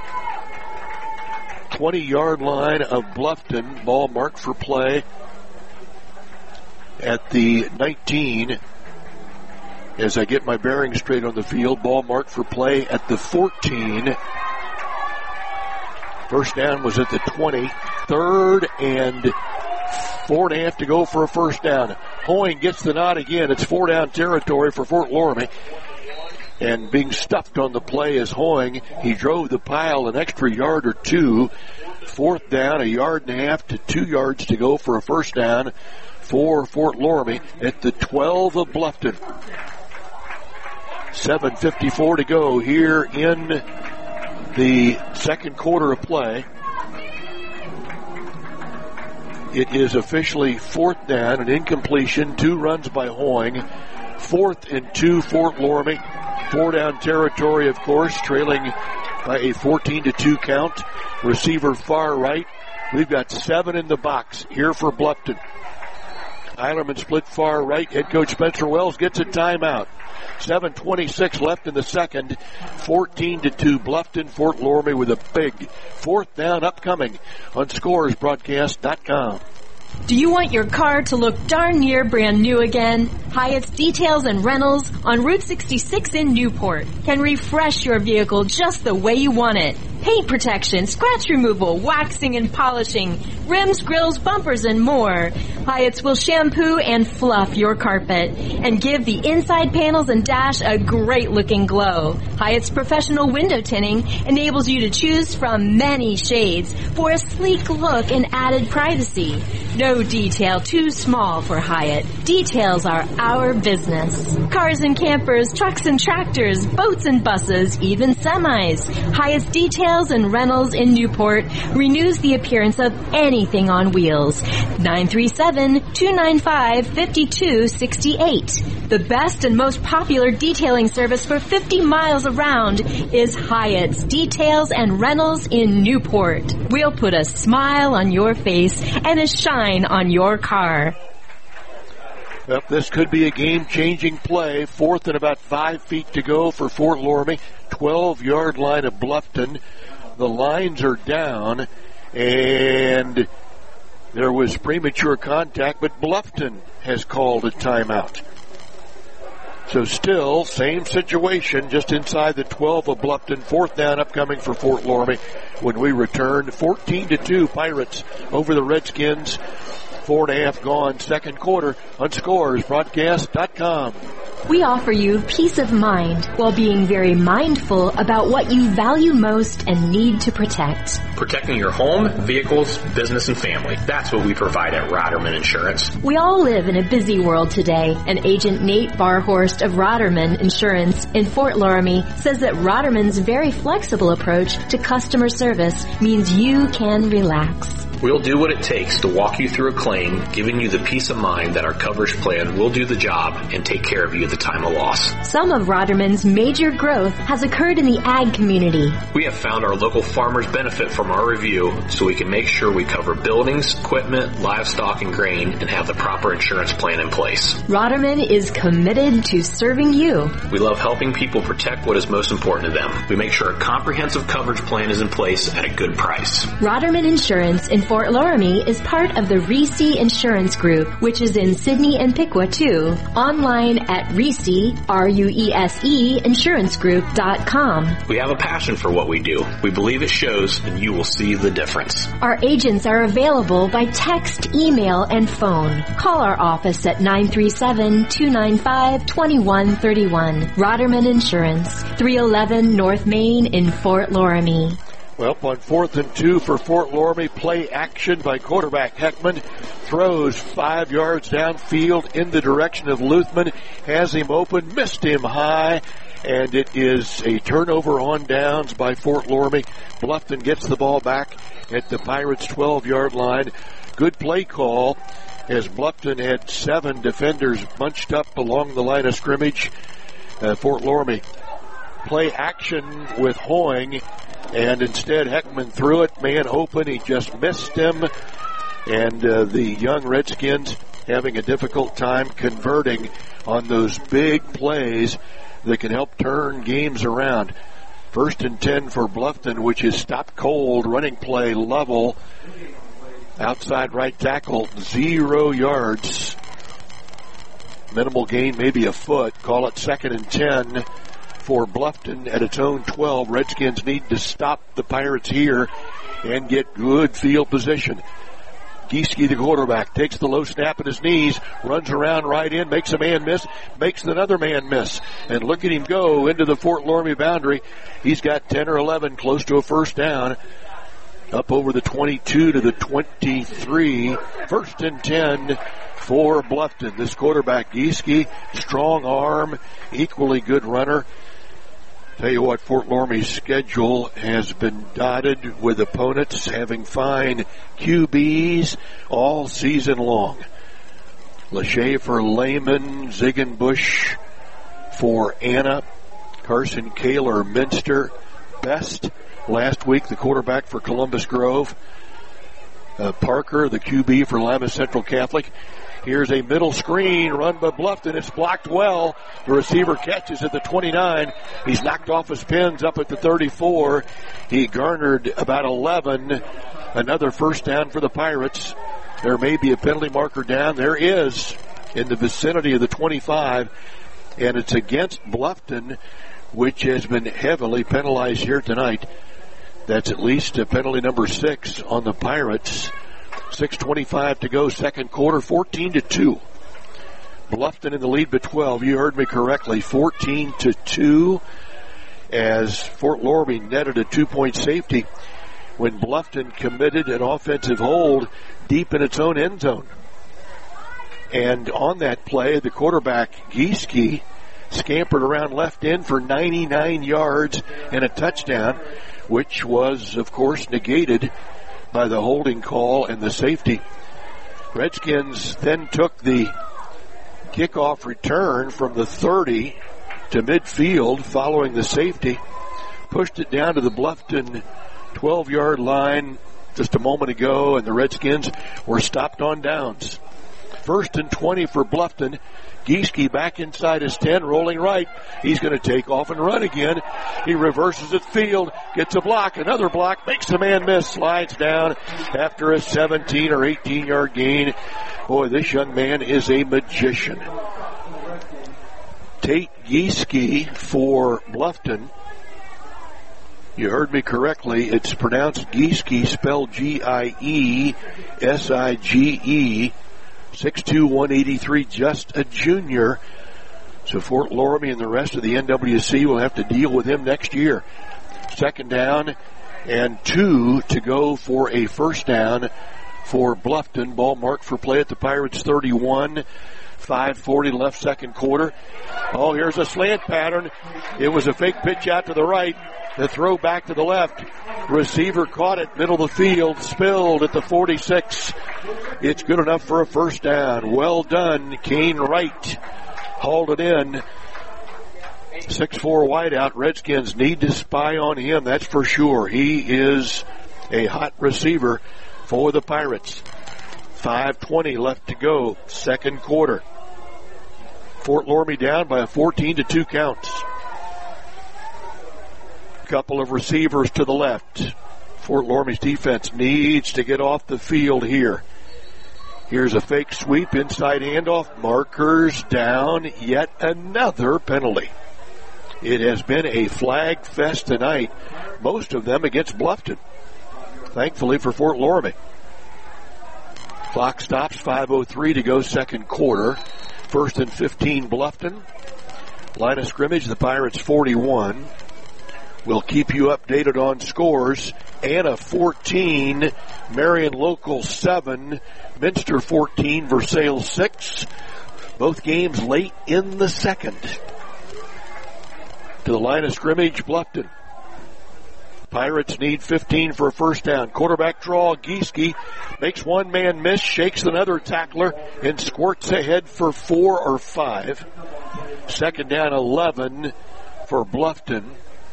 twenty-yard line of Bluffton. Ball marked for play at the nineteen. As I get my bearings straight on the field, ball marked for play at the fourteen. First down was at the twenty. Third and four and a half to go for a first down. Hoying gets the nod again. It's four down territory for Fort Loramie. And being stuffed on the play is Hoying. He drove the pile an extra yard or two. Fourth down, a yard and a half to two yards to go for a first down for Fort Loramie at the twelve of Bluffton. seven fifty-four to go here in the second quarter of play. It is officially fourth down, an incompletion, two runs by Hoying. Fourth and two, Fort Loramie. Four down territory, of course, trailing by a fourteen to two count. Receiver far right. We've got seven in the box here for Bluffton. Eilerman split far right. Head coach Spencer Wells gets a timeout. seven twenty-six left in the second. fourteen to two Bluffton. Fort Loramie with a big fourth down upcoming on scores broadcast dot com. Do you want your car to look darn near brand new again? Hyatt's Details and Rentals on Route sixty-six in Newport can refresh your vehicle just the way you want it. Paint protection, scratch removal, waxing and polishing, rims, grills, bumpers, and more. Hyatt's will shampoo and fluff your carpet and give the inside panels and dash a great-looking glow. Hyatt's professional window tinting enables you to choose from many shades for a sleek look and added privacy. No detail too small for Hyatt. Details are our business. Cars and campers, trucks and tractors, boats and buses, even semis. Hyatt's Details and Rentals in Newport renews the appearance of anything on wheels. nine three seven, two nine five, five two six eight. The best and most popular detailing service for fifty miles around is Hyatt's Details and Rentals in Newport. We'll put a smile on your face and a shine on your car. Well, this could be a game-changing play. Fourth and about five feet to go for Fort Loramie. twelve-yard line of Bluffton. The lines are down, and there was premature contact, but Bluffton has called a timeout. So still, same situation, just inside the twelve of Bluffton. Fourth down upcoming for Fort Loramie when we return. fourteen to two Pirates over the Redskins. Four and a half gone, second quarter on scores broadcast dot com. We offer you peace of mind while being very mindful about what you value most and need to protect. Protecting your home, vehicles, business, and family. That's what we provide at Roderman Insurance. We all live in a busy world today, and Agent Nate Barhorst of Roderman Insurance in Fort Loramie says that Roderman's very flexible approach to customer service means you can relax. We'll do what it takes to walk you through a claim, giving you the peace of mind that our coverage plan will do the job and take care of you at the time of loss. Some of Roderman's major growth has occurred in the ag community. We have found our local farmers benefit from our review, so we can make sure we cover buildings, equipment, livestock, and grain, and have the proper insurance plan in place. Roderman is committed to serving you. We love helping people protect what is most important to them. We make sure a comprehensive coverage plan is in place at a good price. Roderman Insurance in Fort Loramie is part of the Reese Insurance Group, which is in Sidney and Piqua too. Online at Reese, R U E S E, insurance group dot com. We have a passion for what we do. We believe it shows, and you will see the difference. Our agents are available by text, email, and phone. Call our office at nine three seven, two nine five, two one three one. Roderman Insurance, three eleven North Main in Fort Loramie. Well, on fourth and two for Fort Loramie, play action by quarterback Heckman. Throws five yards downfield in the direction of Luthman. Has him open, missed him high, and it is a turnover on downs by Fort Loramie. Bluffton gets the ball back at the Pirates' twelve-yard line. Good play call as Bluffton had seven defenders bunched up along the line of scrimmage. Uh, Fort Loramie play action with Hoying, and instead Heckman threw it, man open, he just missed him, and uh, the young Redskins having a difficult time converting on those big plays that can help turn games around. First and ten for Bluffton, which is stop cold, running play, Lovell, outside right tackle, zero yards. Minimal gain, maybe a foot. Call it second and ten for Bluffton at its own twelve. Redskins need to stop the Pirates here and get good field position. Gieske, the quarterback, takes the low snap at his knees, runs around right in, makes a man miss, makes another man miss. And look at him go into the Fort Loramie boundary. He's got ten or eleven, close to a first down. Up over the twenty-two to the twenty-three. First and ten for Bluffton. This quarterback, Gieske, strong arm, equally good runner. Tell you what, Fort Loramie's schedule has been dotted with opponents having fine Q Bs all season long. LeShafer, Lehman, Ziegenbusch for Anna, Carson Kaler, Minster, Best. Last week, the quarterback for Columbus Grove. Uh, Parker, the Q B for Lima Central Catholic. Here's a middle screen run by Bluffton. It's blocked well. The receiver catches at the twenty-nine. He's knocked off his pins up at the thirty-four. He garnered about eleven. Another first down for the Pirates. There may be a penalty marker down. There is in the vicinity of the twenty-five. And it's against Bluffton, which has been heavily penalized here tonight. That's at least a penalty number six on the Pirates. six twenty-five to go, second quarter, fourteen to two. Bluffton in the lead by twelve. You heard me correctly, fourteen to two, as Fort Loramie netted a two-point safety when Bluffton committed an offensive hold deep in its own end zone. And on that play, the quarterback, Gieske, scampered around left end for ninety-nine yards and a touchdown, which was, of course, negated by the holding call and the safety. Redskins then took the kickoff return from the thirty to midfield following the safety, pushed it down to the Bluffton twelve-yard line just a moment ago, and the Redskins were stopped on downs. First and twenty for Bluffton. Gieske back inside his ten, rolling right. He's going to take off and run again. He reverses at field, gets a block, another block, makes a man miss, slides down after a seventeen or eighteen yard gain. Boy, this young man is a magician. Tate Gieske for Bluffton. You heard me correctly. It's pronounced Gieske, spelled G I E S I G E. six two, one eighty-three, just a junior. So Fort Loramie and the rest of the N W C will have to deal with him next year. Second down and two to go for a first down for Bluffton. Ball marked for play at the Pirates thirty-one. five forty left, second quarter. Oh, here's a slant pattern. It was a fake pitch out to the right. The throw back to the left. Receiver caught it, middle of the field, spilled at the forty-six. It's good enough for a first down. Well done, Kane Wright. Hauled it in. six four wideout. Redskins need to spy on him, that's for sure. He is a hot receiver for the Pirates. five twenty left to go, second quarter. Fort Loramie down by a fourteen to two counts. Couple of receivers to the left Fort Loramie's defense needs to get off the field here. Here's a fake sweep, inside handoff, markers down, yet another penalty. It has been a flag fest tonight, most of them against Bluffton. Thankfully for Fort Loramie. Clock stops, five oh three to go, second quarter. First and fifteen, Bluffton. Line of scrimmage, the Pirates forty-one. We'll keep you updated on scores. Anna fourteen, Marion Local seven, Minster fourteen, Versailles six. Both games late in the second. To the line of scrimmage, Bluffton. Pirates need fifteen for a first down. Quarterback draw, Gieske makes one man miss, shakes another tackler, and squirts ahead for four or five. Second down, eleven for Bluffton.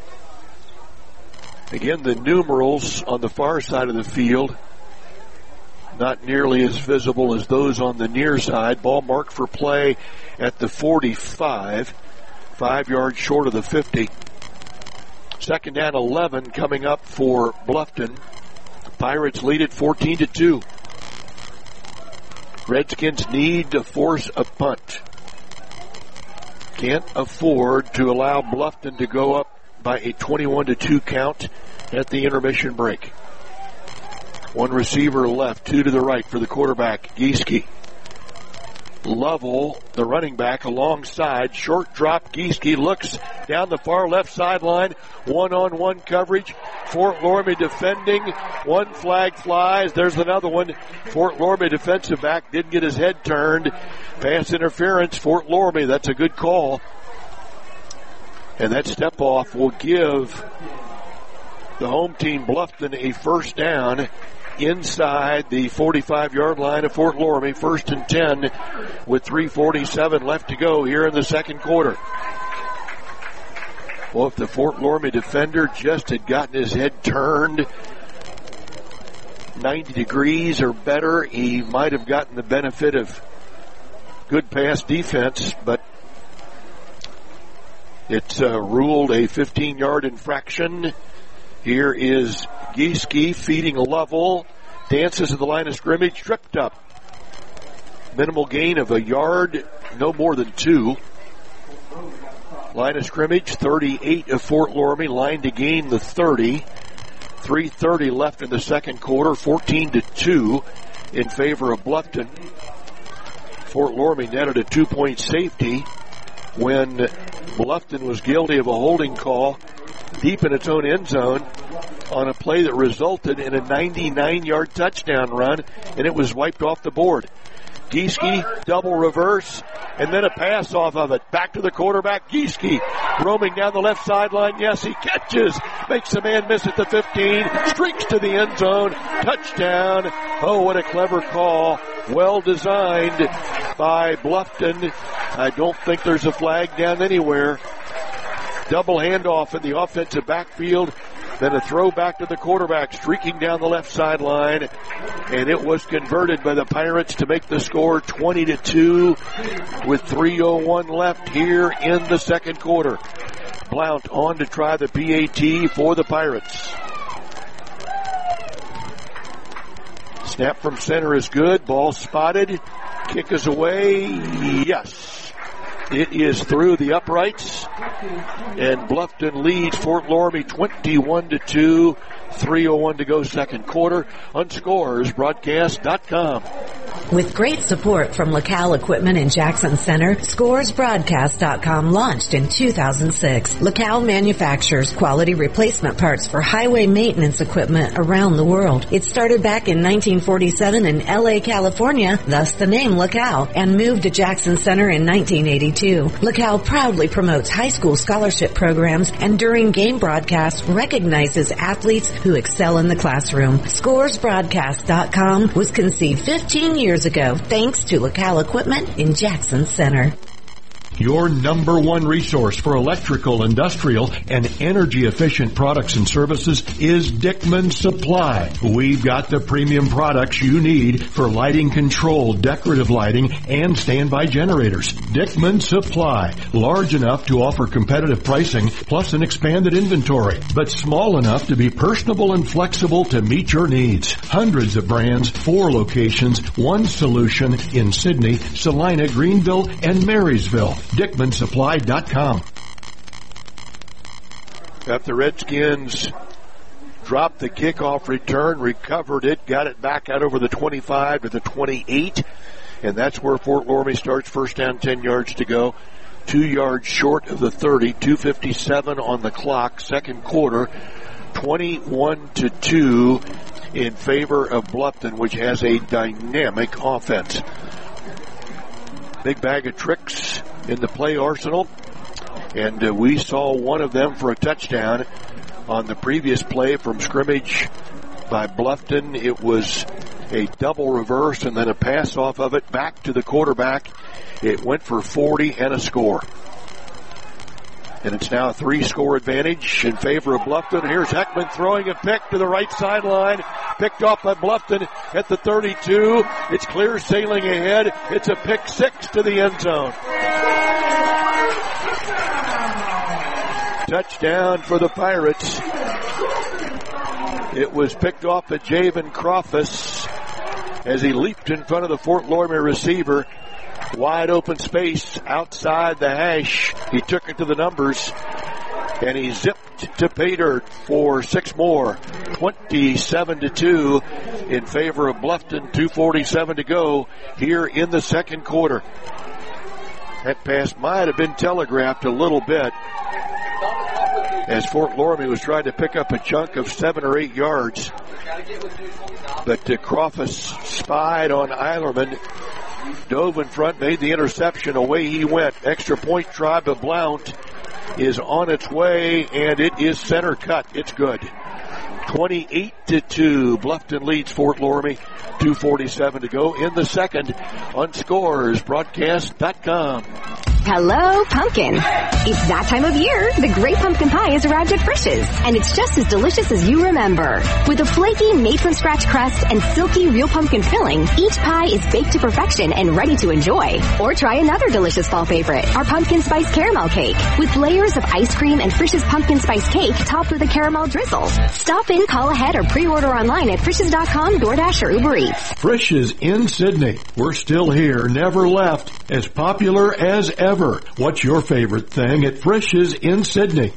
Again, the numerals on the far side of the field not nearly as visible as those on the near side. Ball marked for play at the forty-five, five yards short of the fifty. Second down, eleven coming up for Bluffton. Pirates lead it fourteen to two. Redskins need to force a punt. Can't afford to allow Bluffton to go up by a twenty-one to two count at the intermission break. One receiver left, two to the right for the quarterback, Gieske. Lovell, the running back, alongside. Short drop, Gieske looks down the far left sideline. One-on-one coverage. Fort Loramie defending. One flag flies. There's another one. Fort Loramie defensive back didn't get his head turned. Pass interference, Fort Loramie. That's a good call. And that step off will give the home team Bluffton a first down inside the forty-five-yard line of Fort Loramie. First and ten with three forty-seven left to go here in the second quarter. Well, if the Fort Loramie defender just had gotten his head turned ninety degrees or better, he might have gotten the benefit of good pass defense, but it's uh, ruled a fifteen-yard infraction. Here is Gieske feeding Lovell. Dances to the line of scrimmage, tripped up. Minimal gain of a yard, no more than two. Line of scrimmage, thirty-eight of Fort Loramie. Line to gain the thirty. three thirty left in the second quarter, fourteen to two in favor of Bluffton. Fort Loramie netted a two-point safety when Bluffton was guilty of a holding call deep in its own end zone on a play that resulted in a ninety-nine-yard touchdown run, and it was wiped off the board. Gieske, double reverse, and then a pass off of it. Back to the quarterback, Gieske, roaming down the left sideline. Yes, he catches, makes the man miss at the fifteen, streaks to the end zone, touchdown. Oh, what a clever call. Well designed by Bluffton. I don't think there's a flag down anywhere. Double handoff in the offensive backfield. Then a throw back to the quarterback, streaking down the left sideline. And it was converted by the Pirates to make the score twenty to two with three oh one left here in the second quarter. Blount on to try the P A T for the Pirates. Snap from center is good. Ball spotted. Kick is away. Yes. It is through the uprights, and Bluffton leads Fort Loramie twenty-one to two. three oh one to go second quarter on scores broadcast dot com. With great support from LaCal Equipment in Jackson Center, scores broadcast dot com launched in two thousand six. LaCal manufactures quality replacement parts for highway maintenance equipment around the world. It started back in nineteen forty-seven in L A, California, thus the name LaCal, and moved to Jackson Center in nineteen eighty-two. LaCal proudly promotes high school scholarship programs and during game broadcasts recognizes athletes who excel in the classroom. scores broadcast dot com was conceived fifteen years ago thanks to LaCal Equipment in Jackson Center. Your number one resource for electrical, industrial, and energy-efficient products and services is Dickman Supply. We've got the premium products you need for lighting control, decorative lighting, and standby generators. Dickman Supply, large enough to offer competitive pricing plus an expanded inventory, but small enough to be personable and flexible to meet your needs. Hundreds of brands, four locations, one solution in Sydney, Salina, Greenville, and Marysville. Dickman Supply dot com. Got the Redskins dropped the kickoff return, recovered it, got it back out over the twenty-five to the twenty-eight, and that's where Fort Loramie starts. First down, ten yards to go. Two yards short of the thirty, two fifty-seven on the clock. Second quarter, twenty-one to two in favor of Bluffton, which has a dynamic offense. Big bag of tricks in the play arsenal, and uh, we saw one of them for a touchdown on the previous play from scrimmage by Bluffton. It was a double reverse and then a pass off of it back to the quarterback. It went for forty and a score. And it's now a three-score advantage in favor of Bluffton. Here's Heckman throwing a pick to the right sideline. Picked off by Bluffton at the thirty-two. It's clear sailing ahead. It's a pick six to the end zone. Touchdown for the Pirates. It was picked off by Javen Crofus as he leaped in front of the Fort Loramie receiver. Wide open space outside the hash. He took it to the numbers, and he zipped to pay dirt for six more. twenty-seven to two in favor of Bluffton. two forty-seven to go here in the second quarter. That pass might have been telegraphed a little bit as Fort Loramie was trying to pick up a chunk of seven or eight yards. But uh, Crofus spied on Eilerman, dove in front, made the interception. Away he went. Extra point try, but Blount is on its way, and it is center cut. It's good. twenty-eight to two. Bluffton leads Fort Loramie. two forty-seven to go in the second on Scores Broadcast dot com. Hello, pumpkin. It's that time of year. The Great Pumpkin Pie has arrived at Frisch's, and it's just as delicious as you remember. With a flaky, made-from-scratch crust and silky real pumpkin filling, each pie is baked to perfection and ready to enjoy. Or try another delicious fall favorite, our pumpkin spice caramel cake, with layers of ice cream and Frisch's pumpkin spice cake topped with a caramel drizzle. Stop in, call ahead, or pre-order online at Frisch's dot com, DoorDash, or Uber Eats. Frisch's in Sydney. We're still here, never left, as popular as ever. What's your favorite thing at Frisch's in Sydney?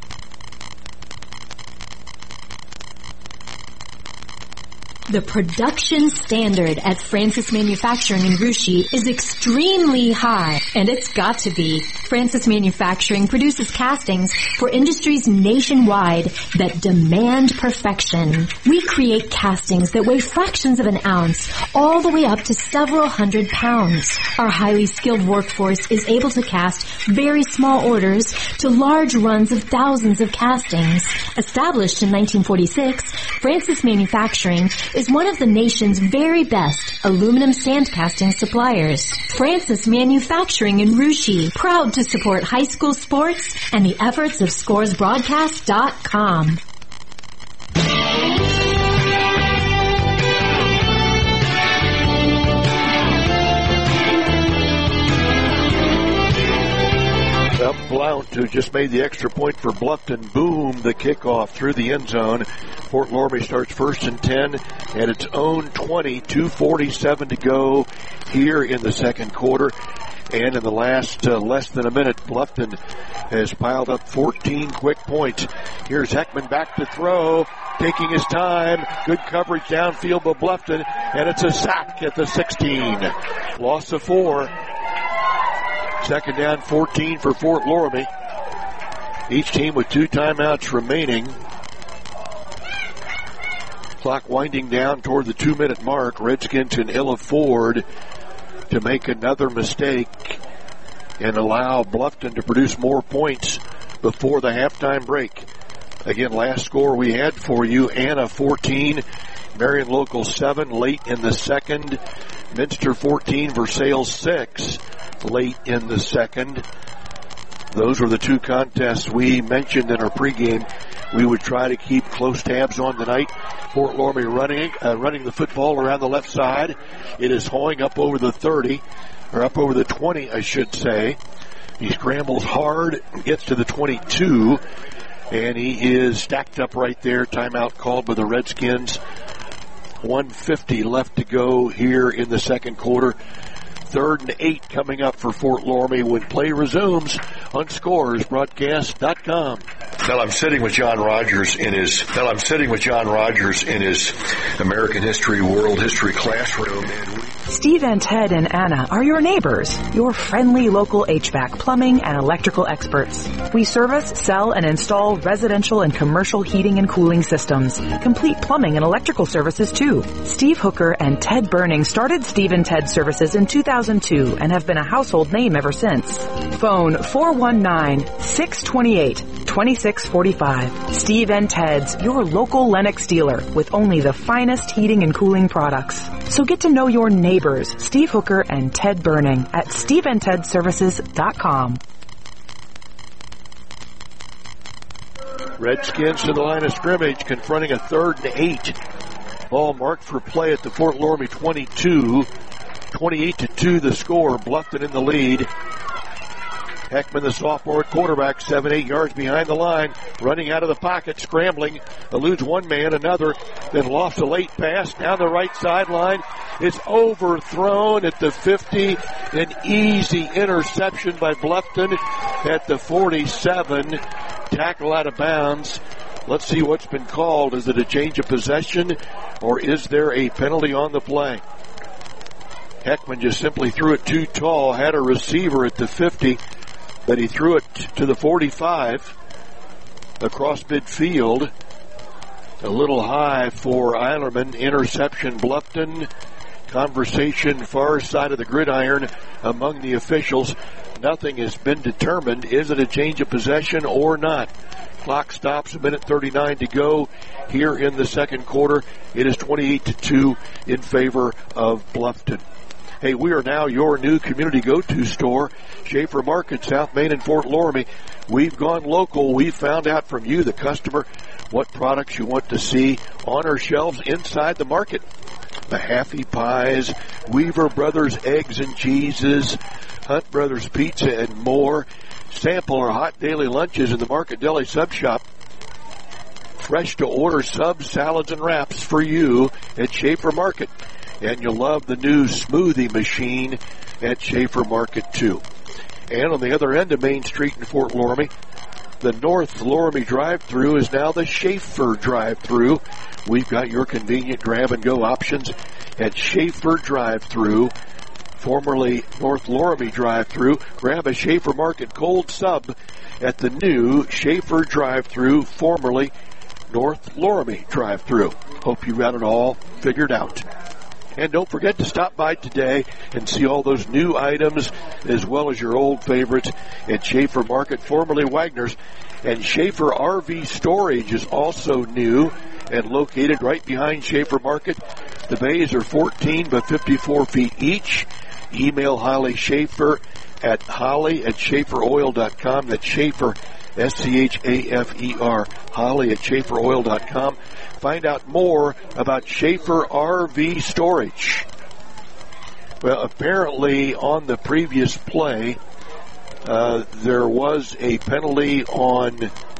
The production standard at Francis Manufacturing in Russia is extremely high, and it's got to be. Francis Manufacturing produces castings for industries nationwide that demand perfection. We create castings that weigh fractions of an ounce, all the way up to several hundred pounds. Our highly skilled workforce is able to cast very small orders to large runs of thousands of castings. Established in nineteen forty-six, Francis Manufacturing is one of the nation's very best aluminum sand casting suppliers. Francis Manufacturing in Russia, proud to support high school sports and the efforts of Scores Broadcast dot com. Blount, who just made the extra point for Bluffton, boomed the kickoff through the end zone. Fort Loramie starts first and ten at its own twenty, two forty-seven to go here in the second quarter. And in the last uh, less than a minute, Bluffton has piled up fourteen quick points. Here's Heckman back to throw, taking his time. Good coverage downfield by Bluffton, and it's a sack at the sixteen. Loss of four. Second down, fourteen for Fort Loramie. Each team with two timeouts remaining. Clock winding down toward the two-minute mark. Redskins can ill afford to make another mistake and allow Bluffton to produce more points before the halftime break. Again, last score we had for you, Anna fourteen, Marion Local seven late in the second. Minster fourteen, Versailles six. late in the second. Those were the two contests we mentioned in our pregame. We would try to keep close tabs on tonight. Fort Loramie running, uh, running the football around the left side. It is hauling up over the thirty, or up over the twenty, I should say. He scrambles hard, gets to the twenty-two, and he is stacked up right there. Timeout called by the Redskins. one fifty left to go here in the second quarter. Third and eight coming up for Fort Loramie when play resumes on Scores Broadcast dot com. Well, I'm sitting with John Rogers in his, well, I'm sitting with John Rogers in his American History, World History classroom. And we Steve and Ted and Anna are your neighbors, your friendly local H V A C, plumbing, and electrical experts. We service, sell, and install residential and commercial heating and cooling systems. Complete plumbing and electrical services, too. Steve Hooker and Ted Burning started Steve and Ted Services in two thousand two and have been a household name ever since. Phone four one nine, six two eight, two six four five. Steve and Ted's, your local Lennox dealer with only the finest heating and cooling products. So get to know your neighbors, Steve Hooker and Ted Burning, at steve and ted services dot com. Redskins to the line of scrimmage, confronting a third and eight. Ball marked for play at the Fort Loramie twenty-two. twenty-eight to two the score. Bluffton in the lead. Heckman, the sophomore at quarterback, seven, eight yards behind the line, running out of the pocket, scrambling, eludes one man, another, then lofts a late pass down the right sideline. It's overthrown at the fifty, an easy interception by Bluffton at the forty-seven, tackle out of bounds. Let's see what's been called. Is it a change of possession, or is there a penalty on the play? Heckman just simply threw it too tall, had a receiver at the fifty, but he threw it to the forty-five across midfield. A little high for Eilerman. Interception, Bluffton. Conversation far side of the gridiron among the officials. Nothing has been determined. Is it a change of possession or not? Clock stops, a minute thirty-nine to go here in the second quarter. It is twenty-eight to two in favor of Bluffton. Hey, we are now your new community go-to store, Schaefer Market, South Main and Fort Loramie. We've gone local. We've found out from you, the customer, what products you want to see on our shelves inside the market. Mahaffey Pies, Weaver Brothers Eggs and Cheeses, Hunt Brothers Pizza, and more. Sample our hot daily lunches in the Market Deli Sub Shop. Fresh to order subs, salads, and wraps for you at Schaefer Market. And you'll love the new smoothie machine at Schaefer Market, too. And on the other end of Main Street in Fort Loramie, the North Loramie drive-thru is now the Schaefer drive-thru. We've got your convenient grab-and-go options at Schaefer drive-thru, formerly North Loramie drive-thru. Grab a Schaefer Market cold sub at the new Schaefer drive-thru, formerly North Loramie drive-thru. Hope you got it all figured out. And don't forget to stop by today and see all those new items as well as your old favorites at Schaefer Market, formerly Wagner's. And Schaefer R V Storage is also new and located right behind Schaefer Market. The bays are fourteen by fifty-four feet each. Email Holly Schaefer at holly at schaefer oil dot com. That's Schaefer, S C H A F E R, Holly at schaefer oil dot com. Find out more about Schaefer R V Storage. Well, apparently on the previous play, uh, there was a penalty on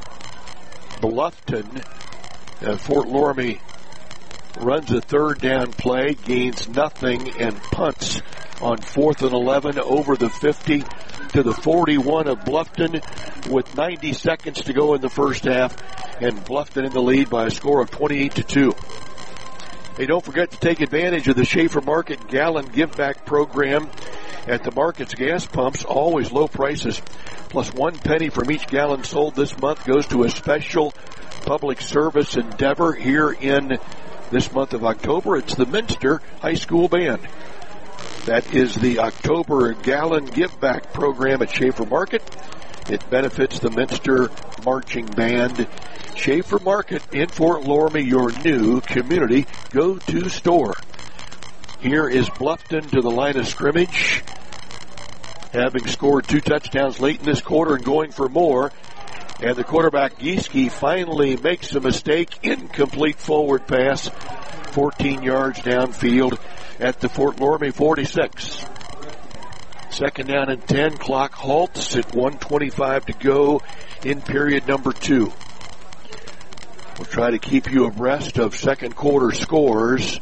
Bluffton. Uh, Fort Loramie runs a third down play, gains nothing, and punts on fourth and eleven over the fifty to the forty-one of Bluffton with ninety seconds to go in the first half, and Bluffton in the lead by a score of twenty-eight to two. Hey, don't forget to take advantage of the Schaefer Market Gallon Give Back program at the Market's gas pumps. Always low prices, plus one penny from each gallon sold this month goes to a special public service endeavor here in this month of October. It's the Minster High School Band. That is the October Gallon Give Back program at Schaefer Market. It benefits the Minster Marching Band. Schaefer Market in Fort Loramie, your new community go-to store. Here is Bluffton to the line of scrimmage. having scored two touchdowns late in this quarter and going for more. And the quarterback, Gieske, finally makes a mistake. Incomplete forward pass, fourteen yards downfield at the Fort Loramie forty-six. Second down and ten. Clock halts at one twenty-five to go in period number two. We'll try to keep you abreast of second quarter scores.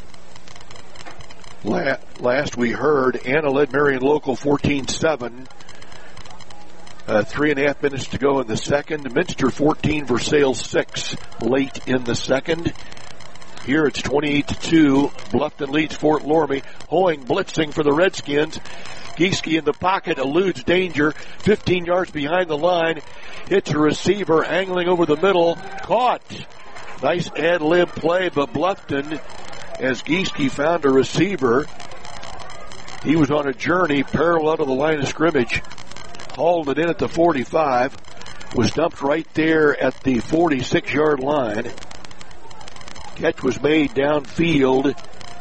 Last we heard, Anna led Marion Local fourteen seven. Uh, three and a half minutes to go in the second. Minster fourteen, Versailles six late in the second. Here it's twenty-eight to two. Bluffton leads Fort Loramie. Hoying blitzing for the Redskins. Gieske in the pocket, eludes danger. fifteen yards behind the line. Hits a receiver, angling over the middle. Caught. Nice ad-lib play, but Bluffton, as Gieske found a receiver, he was on a journey parallel to the line of scrimmage. Hauled it in at the forty-five. Was dumped right there at the forty-six-yard line. Catch was made downfield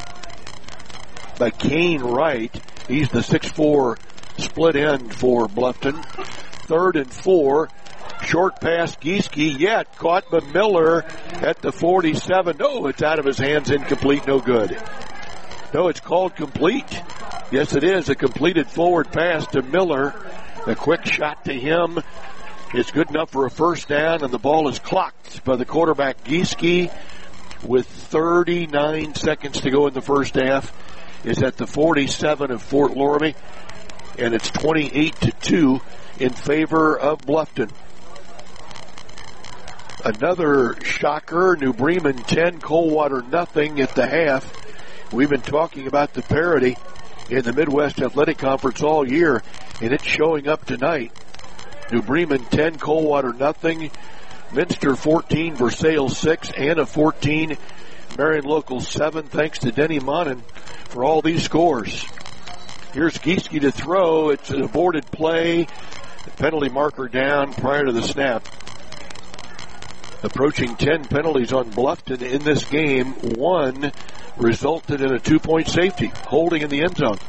by Kane Wright. He's the six four split end for Bluffton. Third and four. Short pass, Gieske, yet caught by Miller at the forty-seven. No, it's out of his hands, incomplete, no good. No, it's called complete. Yes, it is. A completed forward pass to Miller. A quick shot to him. It's good enough for a first down, and the ball is clocked by the quarterback, Gieske, with thirty-nine seconds to go in the first half. Is at the forty-seven of Fort Loramie, and it's twenty-eight to two in favor of Bluffton. Another shocker, New Bremen ten, Coldwater nothing at the half. We've been talking about the parity in the Midwest Athletic Conference all year, and it's showing up tonight. New Bremen ten, Coldwater nothing. Minster fourteen, Versailles six, Anna fourteen, Marion Local seven. Thanks to Denny Monin for all these scores. Here's Gieske to throw. It's an aborted play. The penalty marker down prior to the snap. Approaching ten penalties on Bluffton in this game. One resulted in a two-point safety, holding in the end zone.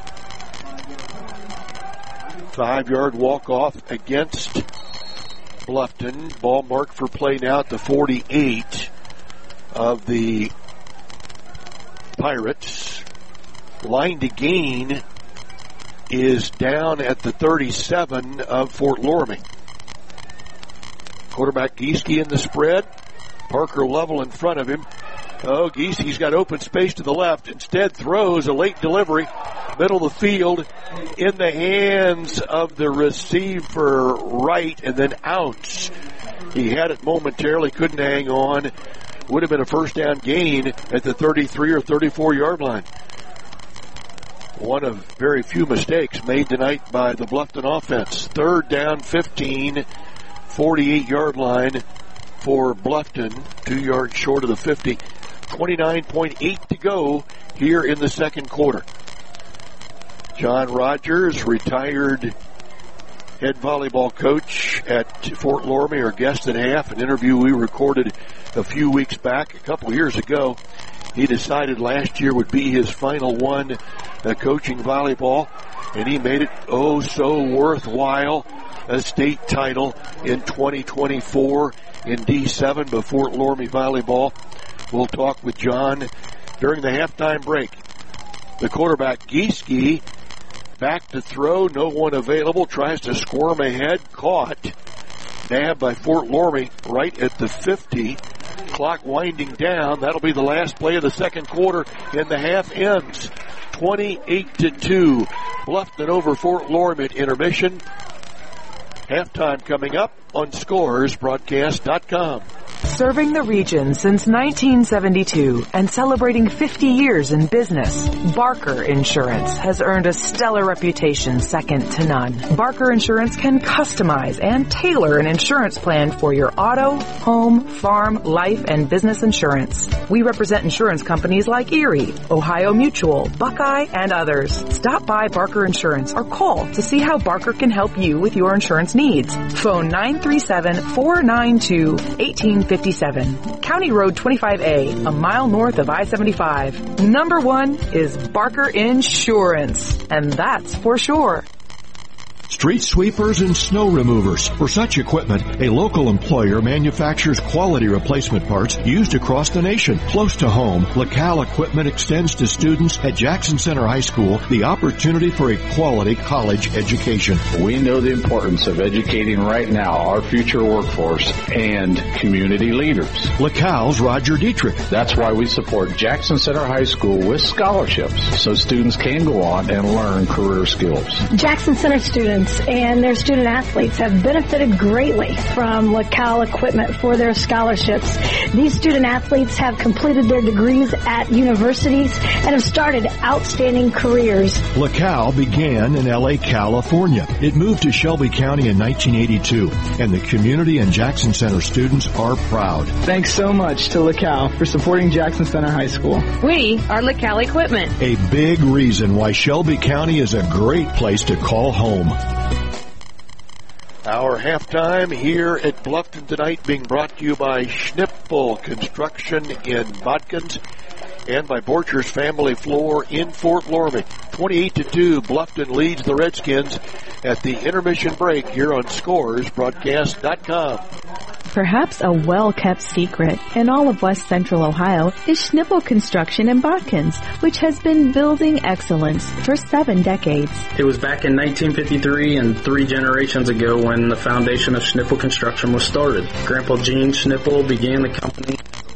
Five-yard walk-off against Bluffton. Ball marked for play now at the forty-eight of the Pirates. Line to gain is down at the thirty-seven of Fort Loramie. Quarterback Gieske in the spread. Parker Lovell in front of him. Oh, Giese's got open space to the left. Instead throws a late delivery. Middle of the field in the hands of the receiver right, and then out. He had it momentarily, couldn't hang on. Would have been a first down gain at the thirty-three or thirty-four yard line. One of very few mistakes made tonight by the Bluffton offense. Third down, fifteen, forty-eight yard line for Bluffton, two yards short of the fifty. twenty-nine point eight to go here in the second quarter. John Rogers, retired head volleyball coach at Fort Loramie, our guest at half, an interview we recorded a few weeks back, a couple years ago. He decided last year would be his final one uh, coaching volleyball, and he made it oh so worthwhile, a state title in twenty twenty-four in D seven by Fort Loramie Volleyball. We'll talk with John during the halftime break. The quarterback, Gieske, back to throw, no one available, tries to squirm ahead, caught. Nabbed by Fort Loramie right at the fifty. Clock winding down. That'll be the last play of the second quarter, and the half ends twenty-eight to two. Bluffton over Fort Loramie at intermission. Halftime coming up on Scores Broadcast dot com. Serving the region since nineteen seventy-two and celebrating fifty years in business, Barker Insurance has earned a stellar reputation second to none. Barker Insurance can customize and tailor an insurance plan for your auto, home, farm, life, and business insurance. We represent insurance companies like Erie, Ohio Mutual, Buckeye, and others. Stop by Barker Insurance or call to see how Barker can help you with your insurance needs. Phone nine three seven, four nine two, one eight five seven. County Road twenty-five A, a mile north of I seventy-five. Number one is Barker Insurance, and that's for sure. street sweepers, and snow removers. For such equipment, a local employer manufactures quality replacement parts used across the nation. Close to home, LaCal Equipment extends to students at Jackson Center High School the opportunity for a quality college education. We know the importance of educating right now our future workforce and community leaders. LaCal's Roger Dietrich. That's why we support Jackson Center High School with scholarships so students can go on and learn career skills. Jackson Center students and their student athletes have benefited greatly from LaCal Equipment for their scholarships. These student athletes have completed their degrees at universities and have started outstanding careers. LaCal began in L A, California. It moved to Shelby County in nineteen eighty-two, and the community and Jackson Center students are proud. Thanks so much to LaCal for supporting Jackson Center High School. We are LaCal Equipment. A big reason why Shelby County is a great place to call home. Our halftime here at Bluffton tonight being brought to you by Schnippel Construction in Bodkins and by Borchers Family Floor in Fort Loramie. twenty-eight to two, Bluffton leads the Redskins at the intermission break here on Scores Broadcast dot com. Perhaps a well-kept secret in all of West Central Ohio is Schnippel Construction in Bodkins, which has been building excellence for seven decades. It was back in nineteen fifty-three and three generations ago when the foundation of Schnippel Construction was started. Grandpa Gene Schnippel began the company.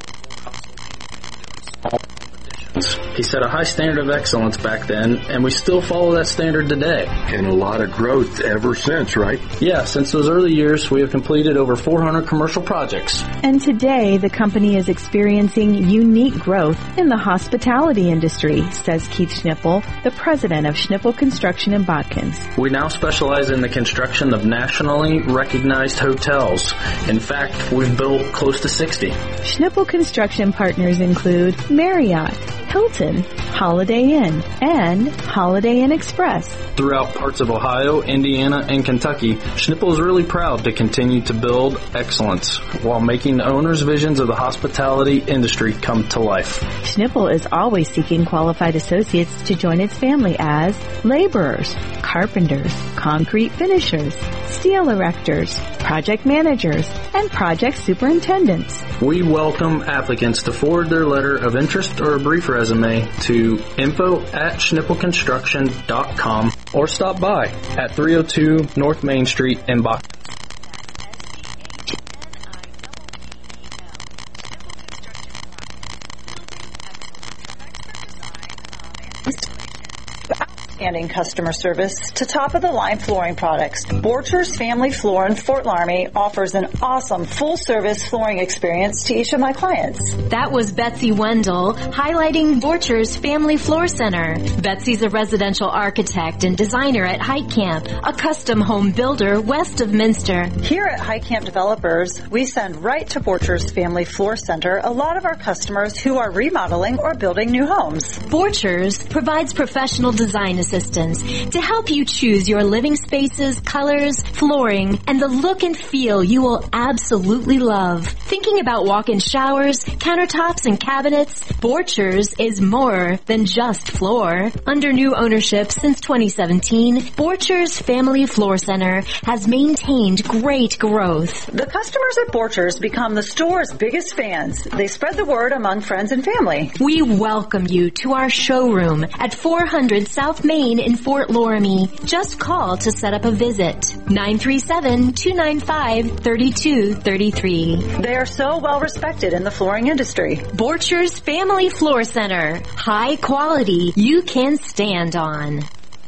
He set a high standard of excellence back then, and we still follow that standard today. And a lot of growth ever since, right? Yeah, since those early years, we have completed over four hundred commercial projects. And today, the company is experiencing unique growth in the hospitality industry, says Keith Schnippel, the president of Schnippel Construction in Bodkins. We now specialize in the construction of nationally recognized hotels. In fact, we've built close to sixty. Schnippel Construction partners include Marriott, Hilton, Holiday Inn, and Holiday Inn Express. Throughout parts of Ohio, Indiana, and Kentucky, Schnippel is really proud to continue to build excellence while making the owner's visions of the hospitality industry come to life. Schnippel is always seeking qualified associates to join its family as laborers, carpenters, concrete finishers, steel erectors, project managers, and project superintendents. We welcome applicants to forward their letter of interest or a brief resume to info at schnippel construction dot com or stop by at three oh two North Main Street in Boston. Outstanding customer service to top-of-the-line flooring products. Borchers Family Floor in Fort Loramie offers an awesome full-service flooring experience to each of my clients. That was Betsy Wendell highlighting Borchers Family Floor Center. Betsy's a residential architect and designer at Heitkamp, a custom home builder west of Minster. Here at Heitkamp Developers, we send right to Borchers Family Floor Center a lot of our customers who are remodeling or building new homes. Borchers provides professional design assistance to help you choose your living spaces, colors, flooring, and the look and feel you will absolutely love. Thinking about walk-in showers, countertops, and cabinets? Borchers is more than just floor. Under new ownership since twenty seventeen, Borchers Family Floor Center has maintained great growth. The customers at Borchers become the store's biggest fans. They spread the word among friends and family. We welcome you to our showroom at four hundred South Main in Fort Loramie. Just call to set up a visit. nine three seven, two nine five, three two three three. They are so well respected in the flooring industry. Borchers Family Floor Center. High quality you can stand on.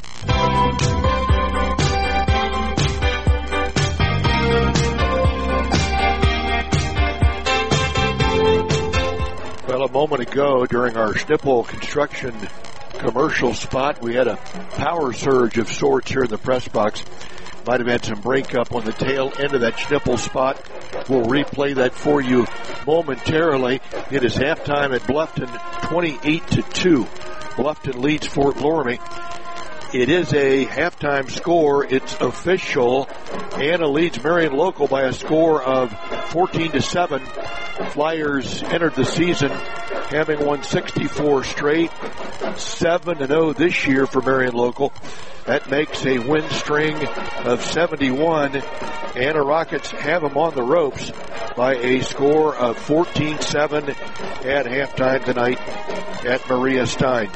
Well, a moment ago during our Schnippel Construction commercial spot, we had a power surge of sorts here in the press box. Might have had some breakup on the tail end of that Schnippel spot. We'll replay that for you momentarily. It is halftime at Bluffton, twenty-eight to two. Bluffton leads Fort Loramie. It is a halftime score. It's official. Anna leads Marion Local by a score of fourteen to seven. Flyers entered the season having won sixty-four straight, seven and oh this year for Marion Local. That makes a win string of seventy-one. Anna Rockets have them on the ropes by a score of fourteen seven at halftime tonight at Maria Stein.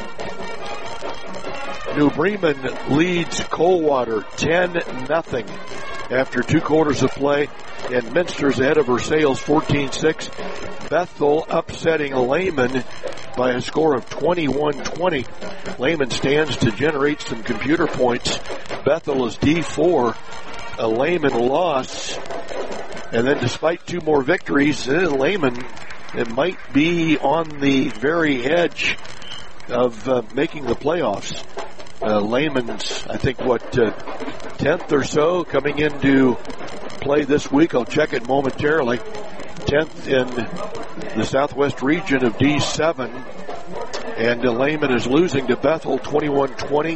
New Bremen leads Coldwater ten nothing after two quarters of play, and Minster's ahead of Versailles fourteen six. Bethel upsetting Lehman by a score of twenty-one twenty. Lehman stands to generate some computer points. Bethel is D four. A Lehman loss. And then despite two more victories, Lehman, it might be on the very edge of uh, making the playoffs. Uh, Lehman's, I think, what, uh, tenth or so coming into play this week. I'll check it momentarily. tenth in the southwest region of D seven. And uh, Lehman is losing to Bethel twenty-one twenty.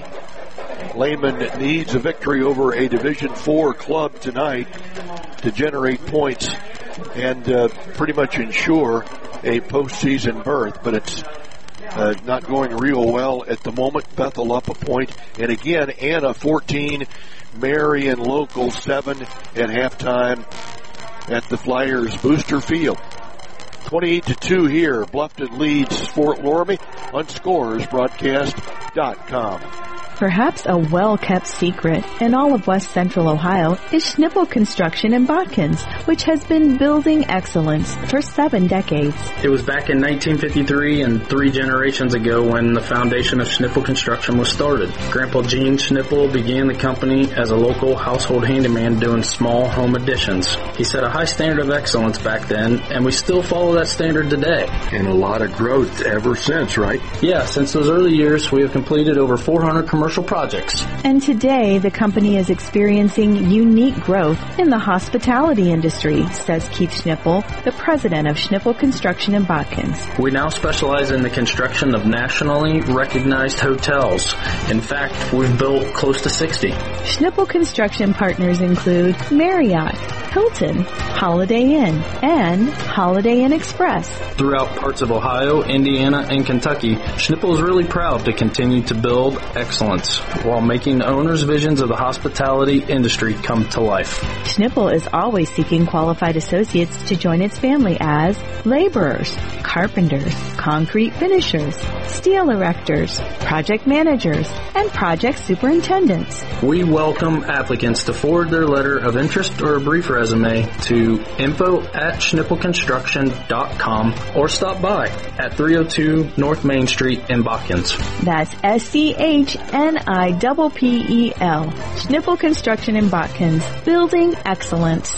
Lehman needs a victory over a Division four club tonight to generate points and uh, pretty much ensure a postseason berth, but it's uh, not going real well at the moment. Bethel up a point, and again, Anna fourteen, Marion Local seven at halftime at the Flyers Booster Field. twenty-eight to two here. Bluffton leads Fort Loramie on scores broadcast dot com. Perhaps a well-kept secret in all of West Central Ohio is Schnipple Construction in Botkins, which has been building excellence for seven decades. It was back in nineteen fifty-three and three generations ago when the foundation of Schnipple Construction was started. Grandpa Gene Schnipple began the company as a local household handyman doing small home additions. He set a high standard of excellence back then, and we still follow that standard today. And a lot of growth ever since, right? Yeah, since those early years, we have completed over four hundred commercial projects. And today, the company is experiencing unique growth in the hospitality industry, says Keith Schnipple, the president of Schnipple Construction in Botkins. We now specialize in the construction of nationally recognized hotels. In fact, we've built close to sixty. Schnipple Construction partners include Marriott, Hilton, Holiday Inn, and Holiday Inn Express. Throughout parts of Ohio, Indiana, and Kentucky, Schnipple is really proud to continue to build excellence while making owners' visions of the hospitality industry come to life. Schnipple is always seeking qualified associates to join its family as laborers, carpenters, concrete finishers, steel erectors, project managers, and project superintendents. We welcome applicants to forward their letter of interest or a brief resume to info at schnipple construction dot com or stop by at three oh two North Main Street in Botkins. That's S C H N I P P E L. Schnipple Construction in Botkins. Building excellence.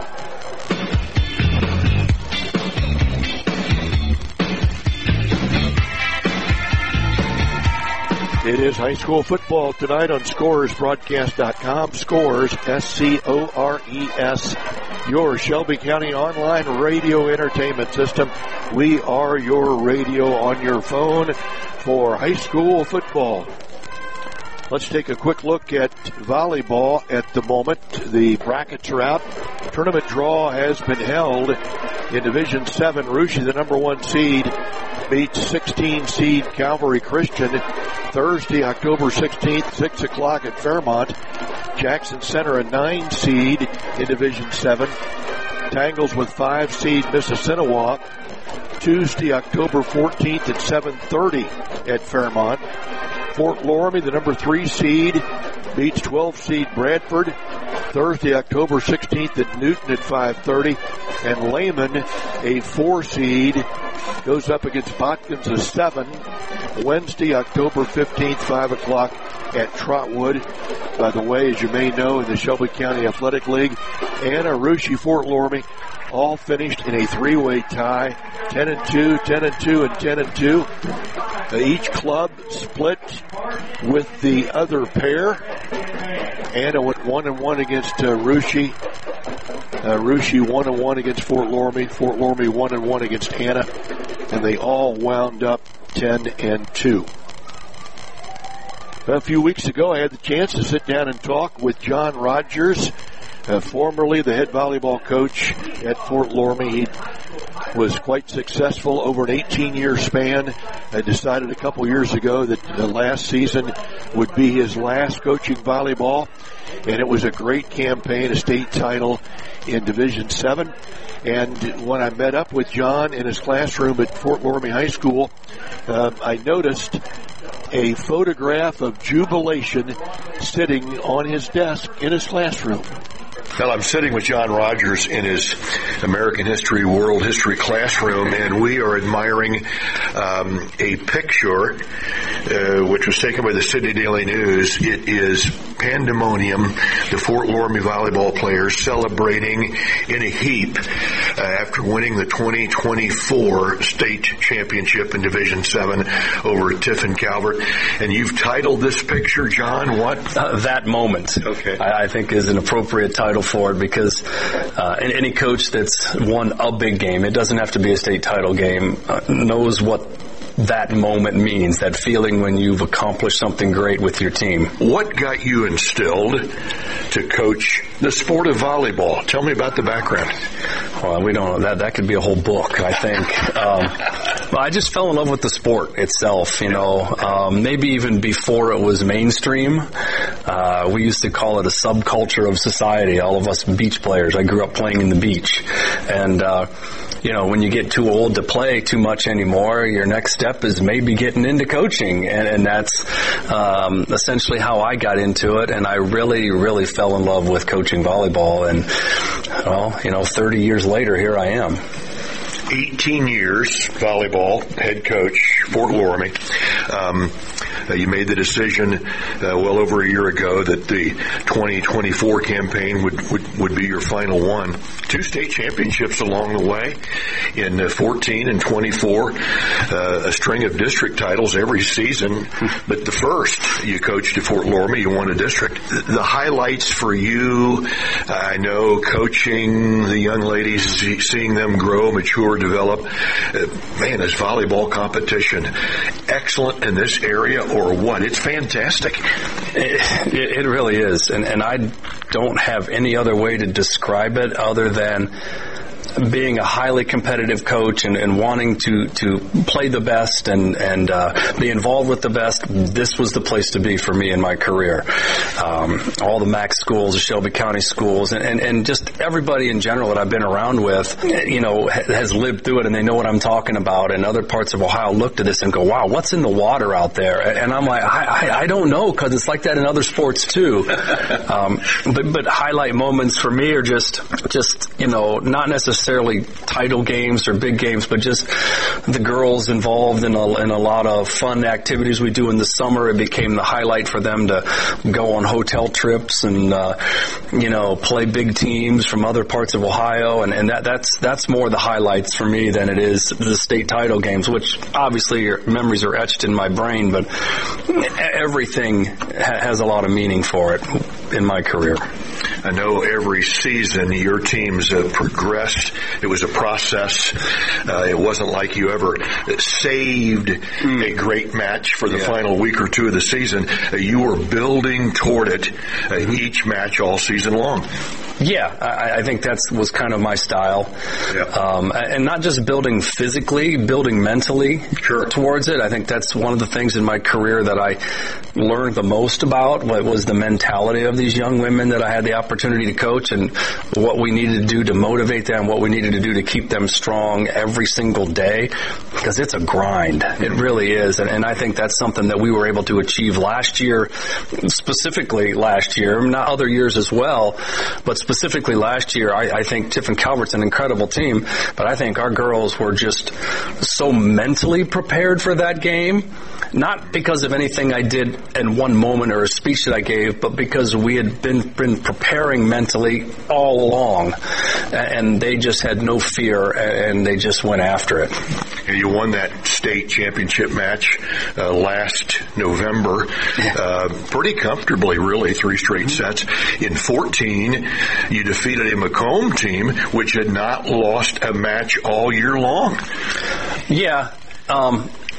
It is high school football tonight on scores broadcast dot com. Scores, S C O R E S, your Shelby County online radio entertainment system. We are your radio on your phone for high school football. Let's take a quick look at volleyball at the moment. The brackets are out. Tournament draw has been held in Division seven. Russia, the number one seed, beats sixteen seed Calvary Christian Thursday, October sixteenth, six o'clock at Fairmont. Jackson Center, a nine seed in Division seven, tangles with five seed Mississinawa Tuesday, October fourteenth at seven thirty at Fairmont. Fort Loramie, the number three seed, beats twelve seed Bradford Thursday, October sixteenth at Newton at five thirty. And Lehman, a four seed, goes up against Botkins, a seven, Wednesday, October fifteenth, five o'clock at Trotwood. By the way, as you may know, in the Shelby County Athletic League, Anna, Russia, Fort Loramie all finished in a three-way tie, ten and two, ten and two, and ten and two. Uh, each club split with the other pair. Anna went one and one against uh, Russia. Uh, Russia one and one against Fort Loramie. Fort Loramie one and one against Anna, and they all wound up ten and two. A few weeks ago, I had the chance to sit down and talk with John Rogers, uh, formerly the head volleyball coach at Fort Loramie. He was quite successful over an eighteen-year span. I decided a couple years ago that the last season would be his last coaching volleyball, and it was a great campaign, a state title in Division seven. And when I met up with John in his classroom at Fort Loramie High School, uh, I noticed a photograph of jubilation sitting on his desk in his classroom. Well, I'm sitting with John Rogers in his American History, World History classroom, and we are admiring um, a picture uh, which was taken by the Sydney Daily News. It is pandemonium, the Fort Loramie volleyball players celebrating in a heap uh, after winning the twenty twenty-four state championship in Division seven over Tiffin Calvert. And you've titled this picture, John, what? Uh, that moment. Okay. I, I think is an appropriate title for it because uh, any coach that's won a big game, it doesn't have to be a state title game, uh, knows what that moment means, that feeling when you've accomplished something great with your team. What got you instilled to coach the sport of volleyball? Tell me about the background. Well, we don't know. That that could be a whole book, I think. Um, well, I just fell in love with the sport itself, you know, um, maybe even before it was mainstream. Uh, we used to call it a subculture of society, all of us beach players. I grew up playing in the beach. And, uh, you know, when you get too old to play too much anymore, your next step is maybe getting into coaching. And, and that's um, essentially how I got into it. And I really, really fell in love with coaching volleyball. And, well, you know, thirty years later, here I am. eighteen years volleyball head coach, Fort Loramie. Um, uh, you made the decision uh, well over a year ago that the twenty twenty-four campaign would, would, would be your final one. Two state championships along the way in uh, fourteen and twenty-four, uh, a string of district titles every season. But the first you coached at Fort Loramie, you won a district. The highlights for you, uh, I know coaching the young ladies, seeing them grow, mature, develop. Uh, man, is volleyball competition excellent in this area or what? It's fantastic. It, it really is. And, and I don't have any other way to describe it other than being a highly competitive coach and, and wanting to, to play the best and, and uh, be involved with the best. This was the place to be for me in my career. Um, all the MAC schools, the Shelby County schools, and, and, and just everybody in general that I've been around with, you know, has lived through it and they know what I'm talking about. And other parts of Ohio look to this and go, wow, what's in the water out there? And I'm like, I, I, I don't know, because it's like that in other sports too. um, but, but highlight moments for me are just, just, you know, not necessarily necessarily title games or big games, but just the girls involved in a, in a lot of fun activities we do in the summer. It became the highlight for them to go on hotel trips and, uh, you know, play big teams from other parts of Ohio. And, and that, that's, that's more the highlights for me than it is the state title games, which obviously your memories are etched in my brain, but everything ha- has a lot of meaning for it in my career. I know every season your teams uh, progressed. It was a process. Uh, it wasn't like you ever saved mm. a great match for the yeah. final week or two of the season. Uh, you were building toward it uh, each match all season long. Yeah, I, I think that was kind of my style. Yeah. Um, and not just building physically, building mentally sure. towards it. I think that's one of the things in my career that I learned the most about, what was the mentality of these young women that I had the opportunity to coach and what we needed to do to motivate them, what we needed to do to keep them strong every single day, because it's a grind. It really is. And, and I think that's something that we were able to achieve last year, specifically last year, not other years as well, but specifically last year. I, I think Tiffin Calvert's an incredible team, but I think our girls were just so mentally prepared for that game, not because of anything I did in one moment or a speech that I gave, but because we had been, been preparing mentally all along, and they just had no fear, and they just went after it. And you won that state championship match uh, last November, uh, pretty comfortably, really, three straight sets. In fourteen, you defeated a Macomb team which had not lost a match all year long. Yeah. Um,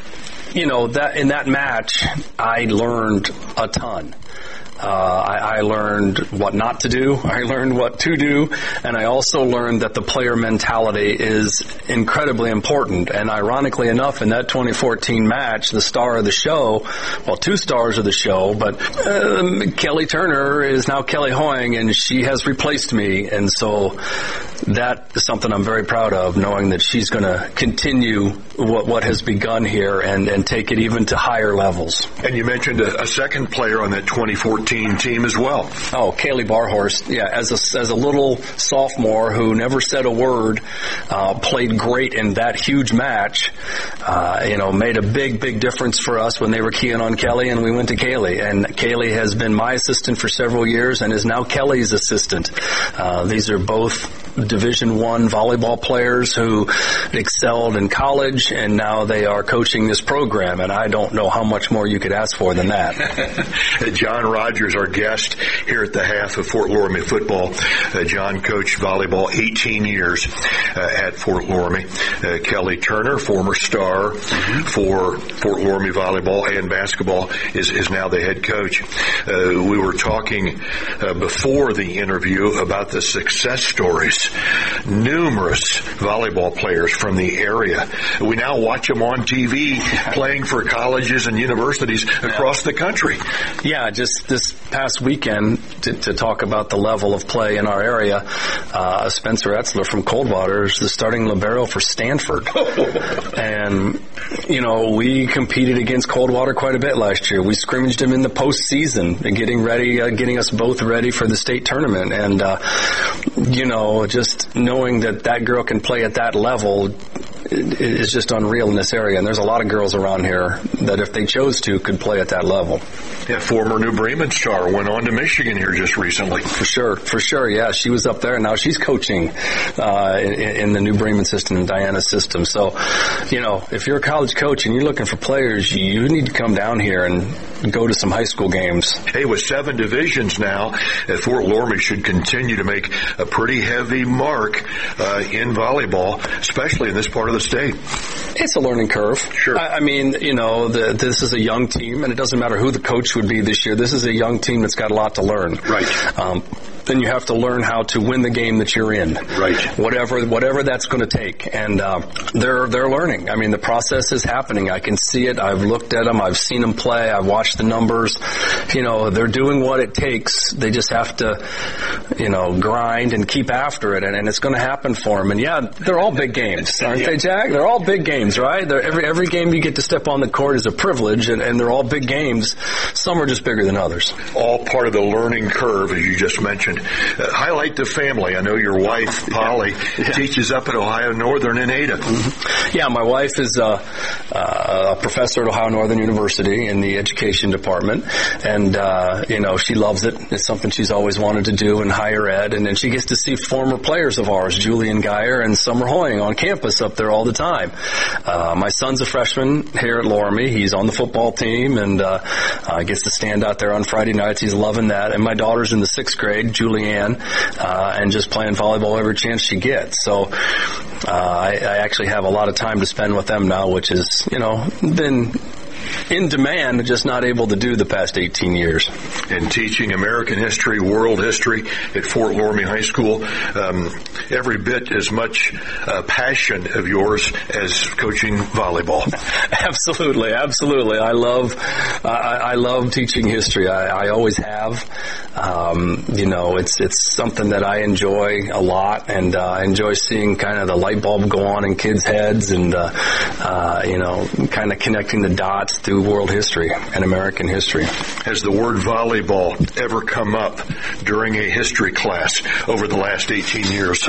you know, that in that match, I learned a ton. Uh, I, I learned what not to do. I learned what to do. And I also learned that the player mentality is incredibly important. And ironically enough, in that twenty fourteen match, the star of the show, well, two stars of the show, but um, Kelly Turner is now Kelly Hoying, and she has replaced me. And so that is something I'm very proud of, knowing that she's going to continue what, what has begun here and, and take it even to higher levels. And you mentioned a, a second player on that twenty fourteen team as well. Oh, Kaylee Barhorst, yeah, as a, as a little sophomore who never said a word, uh, played great in that huge match, uh, you know, made a big, big difference for us when they were keying on Kelly, and we went to Kaylee. And Kaylee has been my assistant for several years and is now Kelly's assistant. Uh, these are both Division One volleyball players who excelled in college, and now they are coaching this program, and I don't know how much more you could ask for than that. John Rogers, our guest here at the half of Fort Loramie football. Uh, John coached volleyball eighteen years uh, at Fort Loramie. Uh, Kelly Turner, former star mm-hmm. for Fort Loramie volleyball and basketball, is, is now the head coach. Uh, we were talking uh, before the interview about the success stories. Numerous volleyball players from the area. We now watch them on T V playing for colleges and universities across the country. Yeah, just this past weekend, to, to talk about the level of play in our area, uh, Spencer Etzler from Coldwater is the starting libero for Stanford. And, you know, we competed against Coldwater quite a bit last year. We scrimmaged them in the postseason, getting ready, uh, getting us both ready for the state tournament. And, uh, you know, just knowing that that girl can play at that level is just unreal in this area. And there's a lot of girls around here that, if they chose to, could play at that level. Yeah, former New Bremen star went on to Michigan here just recently. For sure, for sure. Yeah, she was up there, and now she's coaching uh, in, in the New Bremen system, in Diana's system. So, you know, if you're a college coach and you're looking for players, you need to come down here and go to some high school games. Hey, with seven divisions now, uh, Fort Loramie should continue to make a pretty heavy mark uh, in volleyball, especially in this part of the state. It's a learning curve. Sure. I, I mean, you know, the, this is a young team, and it doesn't matter who the coach would be this year. This is a young team that's got a lot to learn. Right. Um, then you have to learn how to win the game that you're in. Right. Whatever, whatever that's going to take. And, uh, they're, they're learning. I mean, the process is happening. I can see it. I've looked at them. I've seen them play. I've watched the numbers. You know, they're doing what it takes. They just have to, you know, grind and keep after it. And, and it's going to happen for them. And yeah, they're all big games, aren't yeah. they, Jack? They're all big games, right? They're, every, every game you get to step on the court is a privilege, and, and they're all big games. Some are just bigger than others. All part of the learning curve, as you just mentioned. Uh, highlight the family. I know your wife, Polly, yeah. teaches up at Ohio Northern in Ada. Mm-hmm. Yeah, my wife is uh, uh, a professor at Ohio Northern University in the education department, and uh, you know, she loves it. It's something she's always wanted to do in higher ed, and then she gets to see former players of ours, Julian Geyer and Summer Hoying, on campus up there all the time. Uh, my son's a freshman here at Loramie. He's on the football team, and uh, uh, gets to stand out there on Friday nights. He's loving that. And my daughter's in the sixth grade, Julianne, uh, and just playing volleyball every chance she gets. So uh, I, I actually have a lot of time to spend with them now, which has, you know, been in demand, just not able to do the past eighteen years. And teaching American history, world history at Fort Loramie High School, um, every bit as much uh, passion of yours as coaching volleyball. Absolutely, absolutely. I love, I, I love teaching history. I, I always have. Um, you know, it's it's something that I enjoy a lot, and uh, I enjoy seeing kind of the light bulb go on in kids' heads, and uh, uh, you know, kind of connecting the dots through world history and American history. Has the word volleyball ever come up during a history class over the last eighteen years?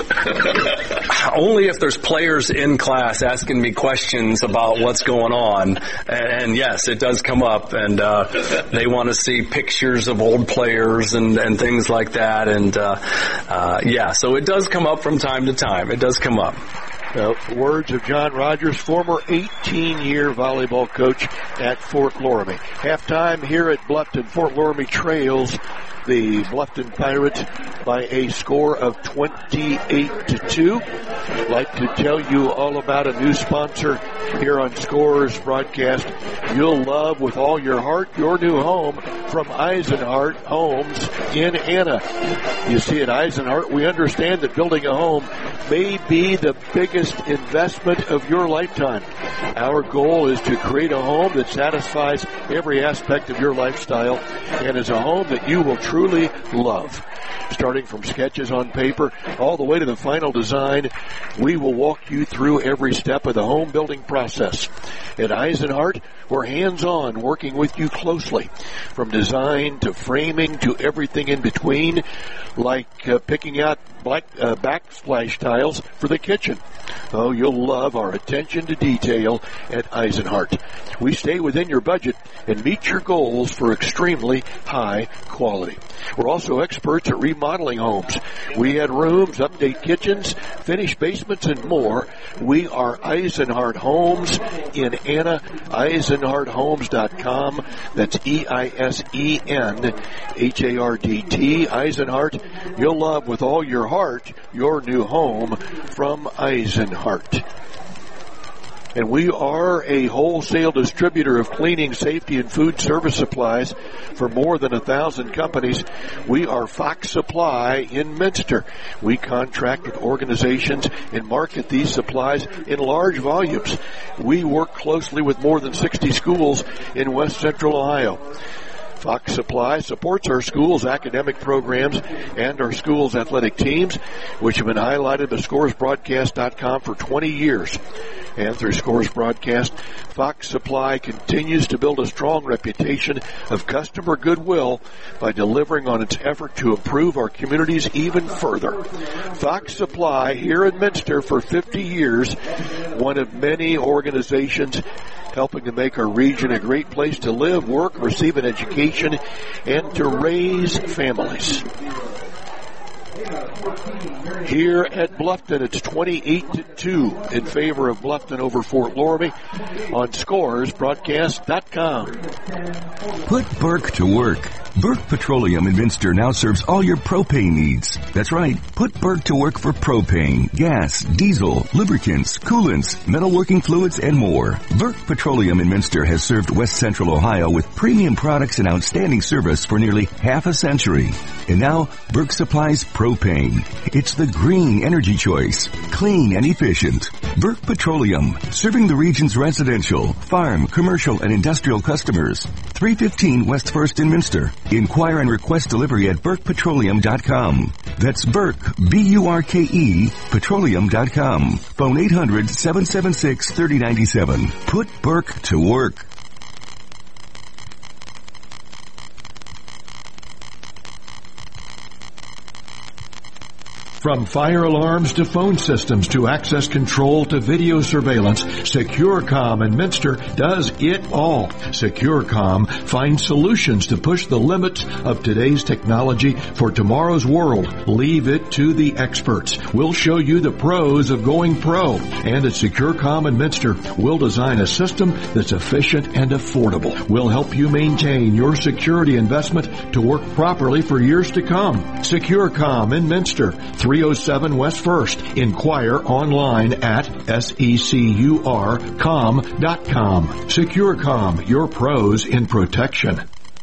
Only if there's players in class asking me questions about what's going on. And yes, it does come up, and uh, they want to see pictures of old players and, and things like that. And uh, uh, yeah, so it does come up from time to time. It does come up. Uh, words of John Rogers, former eighteen-year volleyball coach at Fort Loramie. Halftime here at Bluffton. Fort Loramie trails the Bluffton Pirates by a score of twenty-eight to two. I'd like to tell you all about a new sponsor here on Scores Broadcast. You'll love with all your heart your new home from Eisenhart Homes in Anna. You see, at Eisenhart, we understand that building a home may be the biggest investment of your lifetime. Our goal is to create a home that satisfies every aspect of your lifestyle and is a home that you will truly love. Starting from sketches on paper all the way to the final design, we will walk you through every step of the home building process. At Eisenhart, we're hands-on, working with you closely, from design to framing to everything in between, like uh, picking out black uh, backsplash tiles for the kitchen. Oh, you'll love our attention to detail at Eisenhart. We stay within your budget and meet your goals for extremely high quality. We're also experts at remodeling homes. We add rooms, update kitchens, finish basements, and more. We are Eisenhart Homes in Anna, eisenhart homes dot com. That's E I S E N H A R D T, Eisenhart. You'll love with all your heart your new home from Eisenhart. And we are a wholesale distributor of cleaning, safety, and food service supplies for more than a thousand companies. We are Fox Supply in Minster. We contract with organizations and market these supplies in large volumes. We work closely with more than sixty schools in West Central Ohio. Fox Supply supports our schools' academic programs and our schools' athletic teams, which have been highlighted by Scores Broadcast dot com for twenty years. And through Scores Broadcast, Fox Supply continues to build a strong reputation of customer goodwill by delivering on its effort to improve our communities even further. Fox Supply here in Minster for fifty years, one of many organizations helping to make our region a great place to live, work, receive an education, and to raise families. Here at Bluffton, it's twenty-eight to two in favor of Bluffton over Fort Loramie on Scores Broadcast dot com. Put Burke to work. Burke Petroleum in Minster now serves all your propane needs. That's right. Put Burke to work for propane, gas, diesel, lubricants, coolants, metalworking fluids, and more. Burke Petroleum in Minster has served West Central Ohio with premium products and outstanding service for nearly half a century. And now, Burke supplies propane. It's the green energy choice. Clean and efficient. Burke Petroleum, serving the region's residential, farm, commercial, and industrial customers. three fifteen West First in Minster. Inquire and request delivery at burke petroleum dot com. That's Burke, B U R K E, petroleum dot com. Phone eight hundred, seven seven six, three oh nine seven. Put Burke to work. From fire alarms to phone systems to access control to video surveillance, SecureCom in Minster does it all. SecureCom finds solutions to push the limits of today's technology for tomorrow's world. Leave it to the experts. We'll show you the pros of going pro. And at SecureCom in Minster, we'll design a system that's efficient and affordable. We'll help you maintain your security investment to work properly for years to come. SecureCom in Minster, three oh seven West First. Inquire online at secur com dot com. SecureCom, your pros in protection.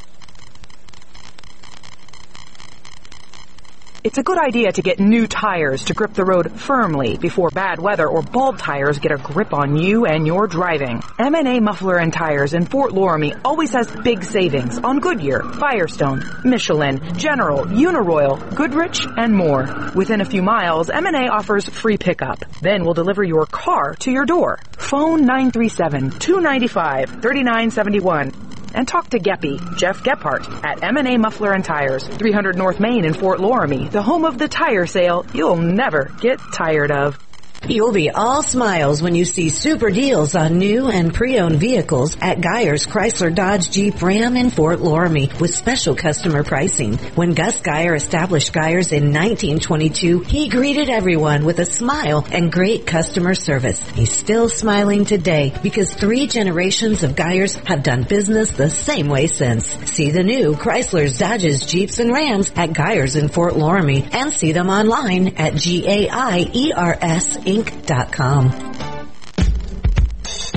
It's a good idea to get new tires to grip the road firmly before bad weather or bald tires get a grip on you and your driving. M and A Muffler and Tires in Fort Loramie always has big savings on Goodyear, Firestone, Michelin, General, Uniroyal, Goodrich, and more. Within a few miles, M and A offers free pickup. Then we'll deliver your car to your door. Phone nine three seven, two nine five, three nine seven one. And talk to Geppy, Jeff Gephardt, at M and A Muffler and Tires, three hundred North Main in Fort Loramie, the home of the tire sale you'll never get tired of. You'll be all smiles when you see super deals on new and pre-owned vehicles at Geyer's Chrysler Dodge Jeep Ram in Fort Loramie with special customer pricing. When Gus Geyer established Geyer's in nineteen twenty-two, he greeted everyone with a smile and great customer service. He's still smiling today because three generations of Geyer's have done business the same way since. See the new Chrysler's, Dodges, Jeeps, and Rams at Geyer's in Fort Loramie and see them online at G A I E R S Inc dot com.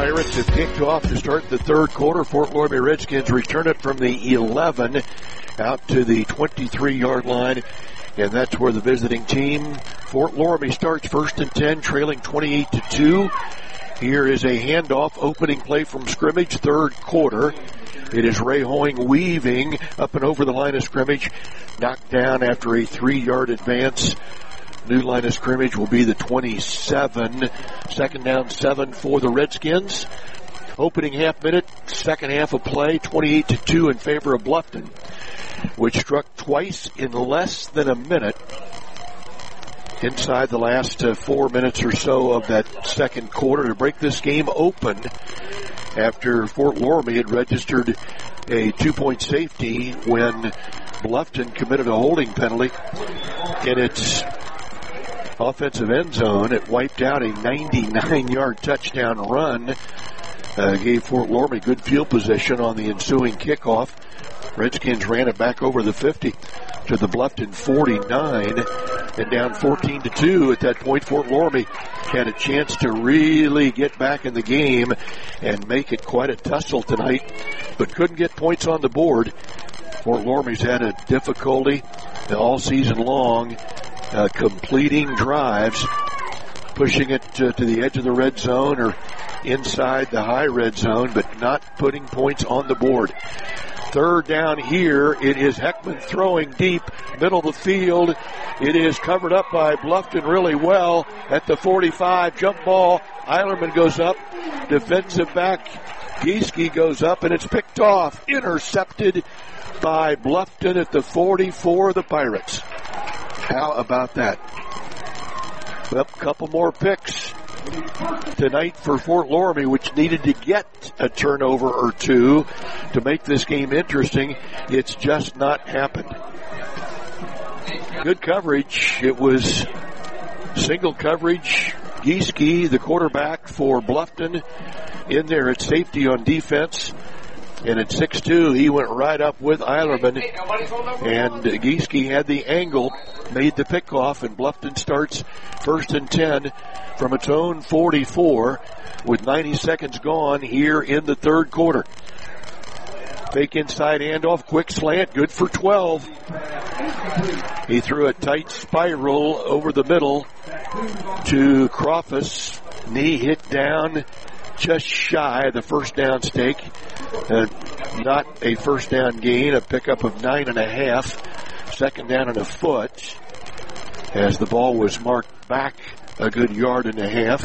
Pirates have kicked off to start the third quarter. Fort Loramie Redskins return it from the eleven out to the twenty-three-yard line, and that's where the visiting team, Fort Loramie, starts first and ten, trailing twenty-eight to two. Here is a handoff, opening play from scrimmage, third quarter. It is Ray Hoying weaving up and over the line of scrimmage, knocked down after a three-yard advance. New line of scrimmage will be the twenty-seven. Second down, seven for the Redskins. Opening half minute, second half of play, twenty-eight to two in favor of Bluffton, which struck twice in less than a minute inside the last uh, four minutes or so of that second quarter to break this game open after Fort Loramie had registered a two-point safety when Bluffton committed a holding penalty in its offensive end zone. It wiped out a ninety-nine-yard touchdown run, uh, gave Fort Loramie good field position on the ensuing kickoff. Redskins ran it back over the fifty to the Bluffton forty-nine, and down fourteen to two at that point. Fort Loramie had a chance to really get back in the game and make it quite a tussle tonight, but couldn't get points on the board. Fort Loramie's had a difficulty all season long uh, completing drives, pushing it to, to the edge of the red zone or inside the high red zone, but not putting points on the board. Third down here. It is Heckman throwing deep, middle of the field. It is covered up by Bluffton really well at the forty-five. Jump ball. Eilerman goes up. Defensive back Gieske goes up, and it's picked off. Intercepted by Bluffton at the forty-four of the Pirates. How about that? Well, a couple more picks tonight for Fort Loramie, which needed to get a turnover or two to make this game interesting. It's just not happened. Good coverage. It was single coverage. Gieske, the quarterback for Bluffton, in there at safety on defense. And at six two, he went right up with Eilerman. And Gieske had the angle, made the pickoff, and Bluffton starts first and ten from its own forty-four with ninety seconds gone here in the third quarter. Fake inside handoff, quick slant, good for twelve. He threw a tight spiral over the middle to Crawfus. Knee hit down just shy of the first down stake. Uh, not a first down gain, a pickup of nine and a half. Second down and a foot as the ball was marked back a good yard and a half.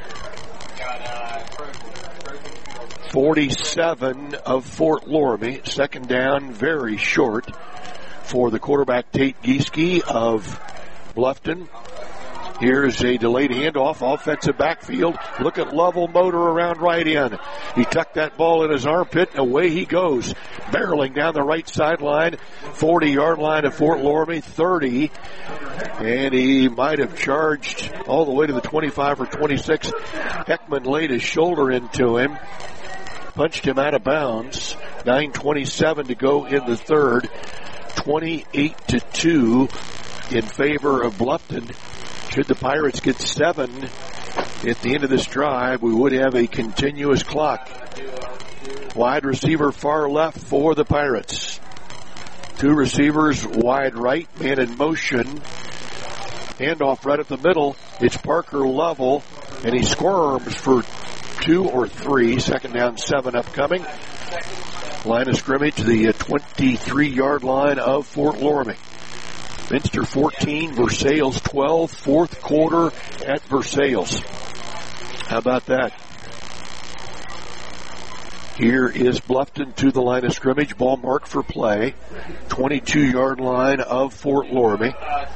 forty-seven of Fort Loramie. Second down, very short for the quarterback Tate Gieske of Bluffton. Here's a delayed handoff, offensive backfield. Look at Lovell motor around right in. He tucked that ball in his armpit, and away he goes, barreling down the right sideline, forty-yard line of Fort Loramie, thirty. And he might have charged all the way to the twenty-five or twenty-six. Heckman laid his shoulder into him, punched him out of bounds. nine twenty-seven to go in the third. twenty-eight to two in favor of Bluffton. Should the Pirates get seven at the end of this drive, we would have a continuous clock. Wide receiver far left for the Pirates. Two receivers wide right, man in motion. Handoff right at the middle. It's Parker Lovell, and he squirms for two or three. Second down, seven upcoming. Line of scrimmage, the twenty-three-yard line of Fort Loramie. Minster fourteen, Versailles twelve, fourth quarter at Versailles. How about that? Here is Bluffton to the line of scrimmage, ball marked for play. twenty-two-yard line of Fort Loramie.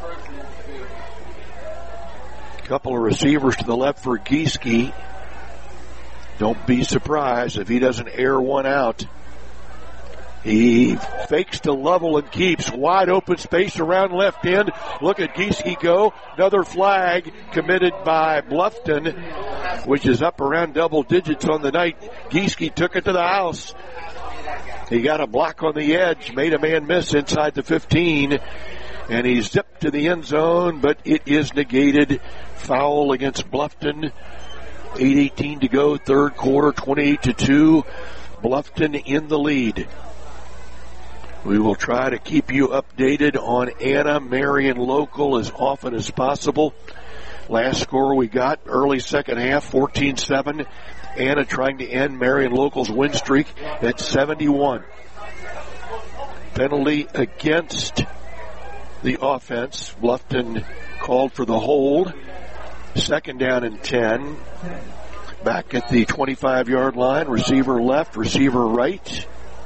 Couple of receivers to the left for Gieske. Don't be surprised if he doesn't air one out. He fakes to Lovell and keeps wide open space around left end. Look at Gieske go. Another flag committed by Bluffton, which is up around double digits on the night. Gieske took it to the house. He got a block on the edge, made a man miss inside the fifteen, and he zipped to the end zone, but it is negated. Foul against Bluffton eight eighteen to go, third quarter, twenty-eight to two. Bluffton in the lead. We will try to keep you updated on Anna Marion Local as often as possible. Last score we got, early second half, fourteen seven. Anna trying to end Marion Local's win streak at seventy-one. Penalty against the offense. Bluffton called for the hold. Second down and ten. Back at the twenty-five-yard line. Receiver left, receiver right.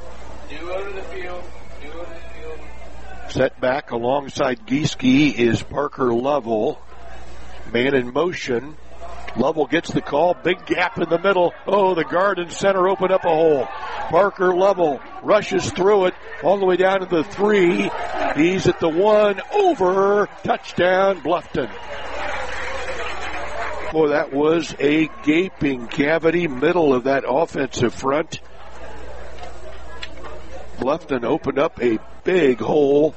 Set back alongside Gieske is Parker Lovell. Man in motion. Lovell gets the call. Big gap in the middle. Oh, the guard and center open up a hole. Parker Lovell rushes through it all the way down to the three. He's at the one. Over. Touchdown, Bluffton. Boy, that was a gaping cavity, middle of that offensive front. Bluffton opened up a big hole.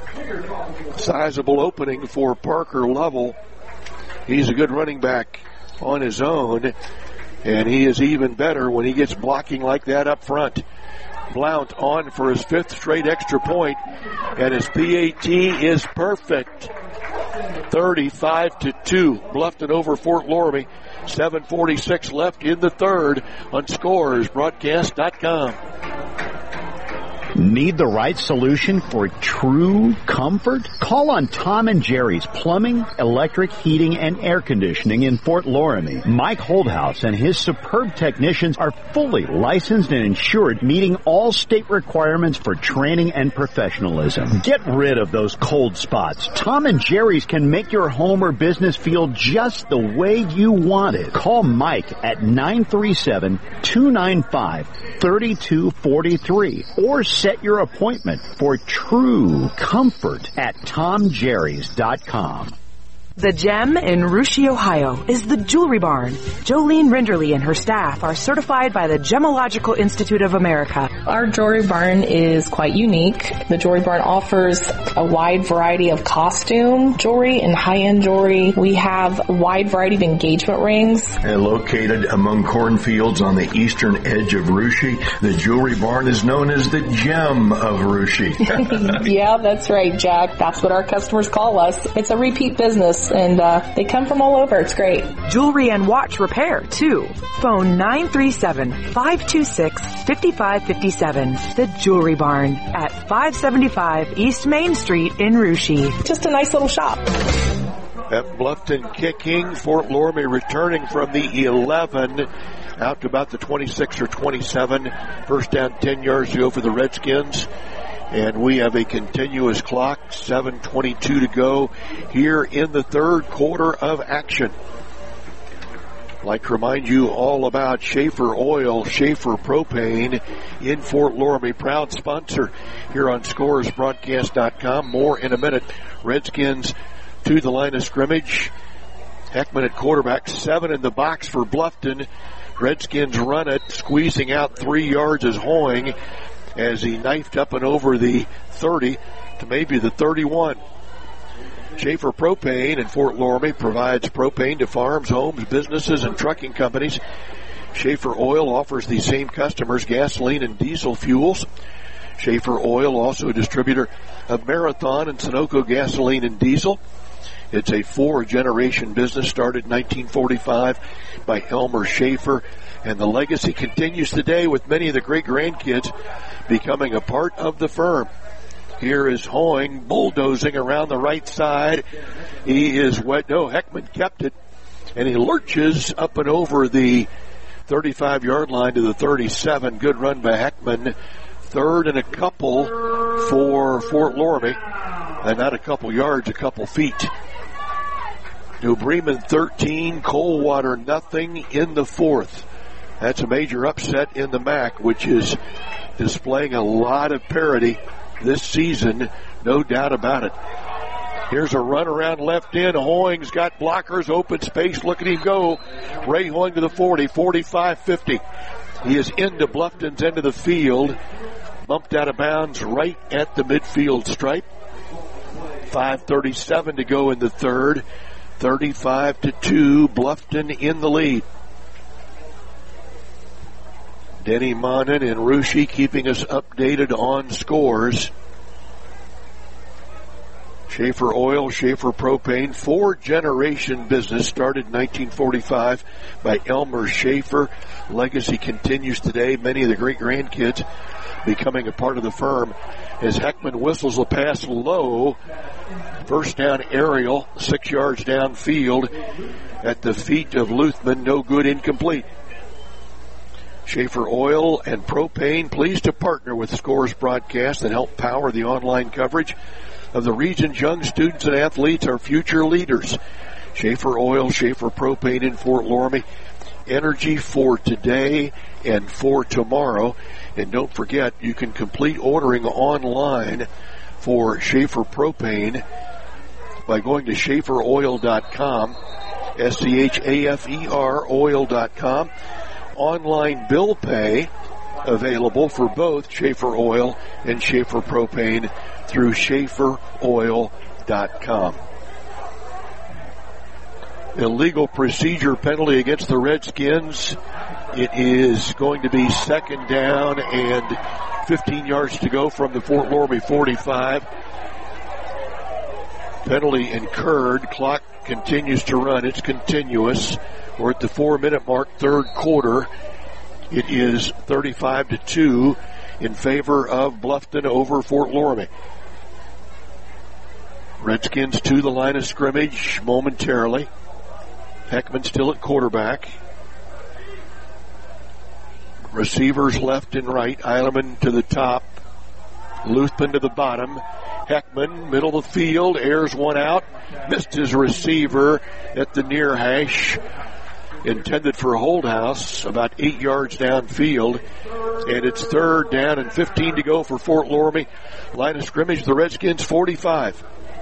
Sizable opening for Parker Lovell. He's a good running back on his own, and he is even better when he gets blocking like that up front. Blount on for his fifth straight extra point, and his P A T is perfect. thirty-five to two. Bluffton over Fort Loramie. seven forty-six left in the third on Scores Broadcast dot com. Need the right solution for true comfort? Call on Tom and Jerry's Plumbing, Electric, Heating, and Air Conditioning in Fort Loramie. Mike Holdhouse and his superb technicians are fully licensed and insured, meeting all state requirements for training and professionalism. Get rid of those cold spots. Tom and Jerry's can make your home or business feel just the way you want it. Call Mike at nine three seven, two nine five, three two four three or set your appointment for true comfort at tom jerrys dot com. The Gem in Russia, Ohio is the Jewelry Barn. Jolene Rinderly and her staff are certified by the Gemological Institute of America. Our Jewelry Barn is quite unique. The Jewelry Barn offers a wide variety of costume jewelry and high-end jewelry. We have a wide variety of engagement rings. And located among cornfields on the eastern edge of Russia, the Jewelry Barn is known as the Gem of Russia. Yeah, that's right, Jack. That's what our customers call us. It's a repeat business. And uh, they come from all over. It's great. Jewelry and watch repair, too. Phone nine three seven, five two six, five five five seven. The Jewelry Barn at five seventy-five East Main Street in Russia. Just a nice little shop. At Bluffton kicking, Fort Loramie returning from the eleven out to about the twenty-six or twenty-seven. First down, ten yards to go for the Redskins. And we have a continuous clock, seven twenty-two to go here in the third quarter of action. I'd like to remind you all about Schaefer Oil, Schaefer Propane in Fort Loramie, proud sponsor here on Scores Broadcast dot com. More in a minute. Redskins to the line of scrimmage. Heckman at quarterback, seven in the box for Bluffton. Redskins run it, squeezing out three yards as Hoying, as he knifed up and over the thirty to maybe the thirty-one. Schaefer Propane in Fort Loramie provides propane to farms, homes, businesses, and trucking companies. Schaefer Oil offers the same customers gasoline and diesel fuels. Schaefer Oil, also a distributor of Marathon and Sunoco gasoline and diesel. It's a four-generation business started in nineteen forty-five by Elmer Schaefer, and the legacy continues today with many of the great-grandkids becoming a part of the firm. Here is Hoying bulldozing around the right side. He is wet. No, Heckman kept it, and he lurches up and over the thirty-five-yard line to the thirty-seven. Good run by Heckman. Third and a couple for Fort Loramie. And not a couple yards, a couple feet. New Bremen thirteen, Coldwater nothing in the fourth. That's a major upset in the M A C, which is displaying a lot of parity this season, no doubt about it. Here's a run around left in. Hoying's got blockers, open space. Look at him go. Ray Hoying to the forty, forty-five, fifty. He is into Bluffton's end of the field. Bumped out of bounds right at the midfield stripe. five thirty-seven to go in the third. thirty-five to two, Bluffton in the lead. Denny Monin and Rushi keeping us updated on scores. Schaefer Oil, Schaefer Propane, four-generation business, started in nineteen forty-five by Elmer Schaefer. Legacy continues today. Many of the great-grandkids becoming a part of the firm as Heckman whistles a pass low. First down aerial, six yards downfield at the feet of Luthman. No good, incomplete. Schaefer Oil and Propane pleased to partner with Scores Broadcast and help power the online coverage of the region's young students and athletes, our future leaders. Schaefer Oil, Schaefer Propane in Fort Loramie. Energy for today and for tomorrow. And don't forget, you can complete ordering online for Schaefer Propane by going to schaefer oil dot com, S C H A F E R oil dot com. Online bill pay available for both Schaefer Oil and Schaefer Propane through schaefer oil dot com. Illegal procedure penalty against the Redskins. It is going to be second down and fifteen yards to go from the Fort Loramie forty-five. Penalty incurred. Clock continues to run. It's continuous. We're at the four-minute mark, third quarter. It is thirty-five to two in favor of Bluffton over Fort Loramie. Redskins to the line of scrimmage momentarily. Heckman still at quarterback. Receivers left and right. Eilerman to the top. Luthman to the bottom. Heckman, middle of the field, airs one out. Missed his receiver at the near hash. Intended for a hold house, about eight yards downfield. And it's third down and fifteen to go for Fort Loramie. Line of scrimmage, the Redskins forty-five.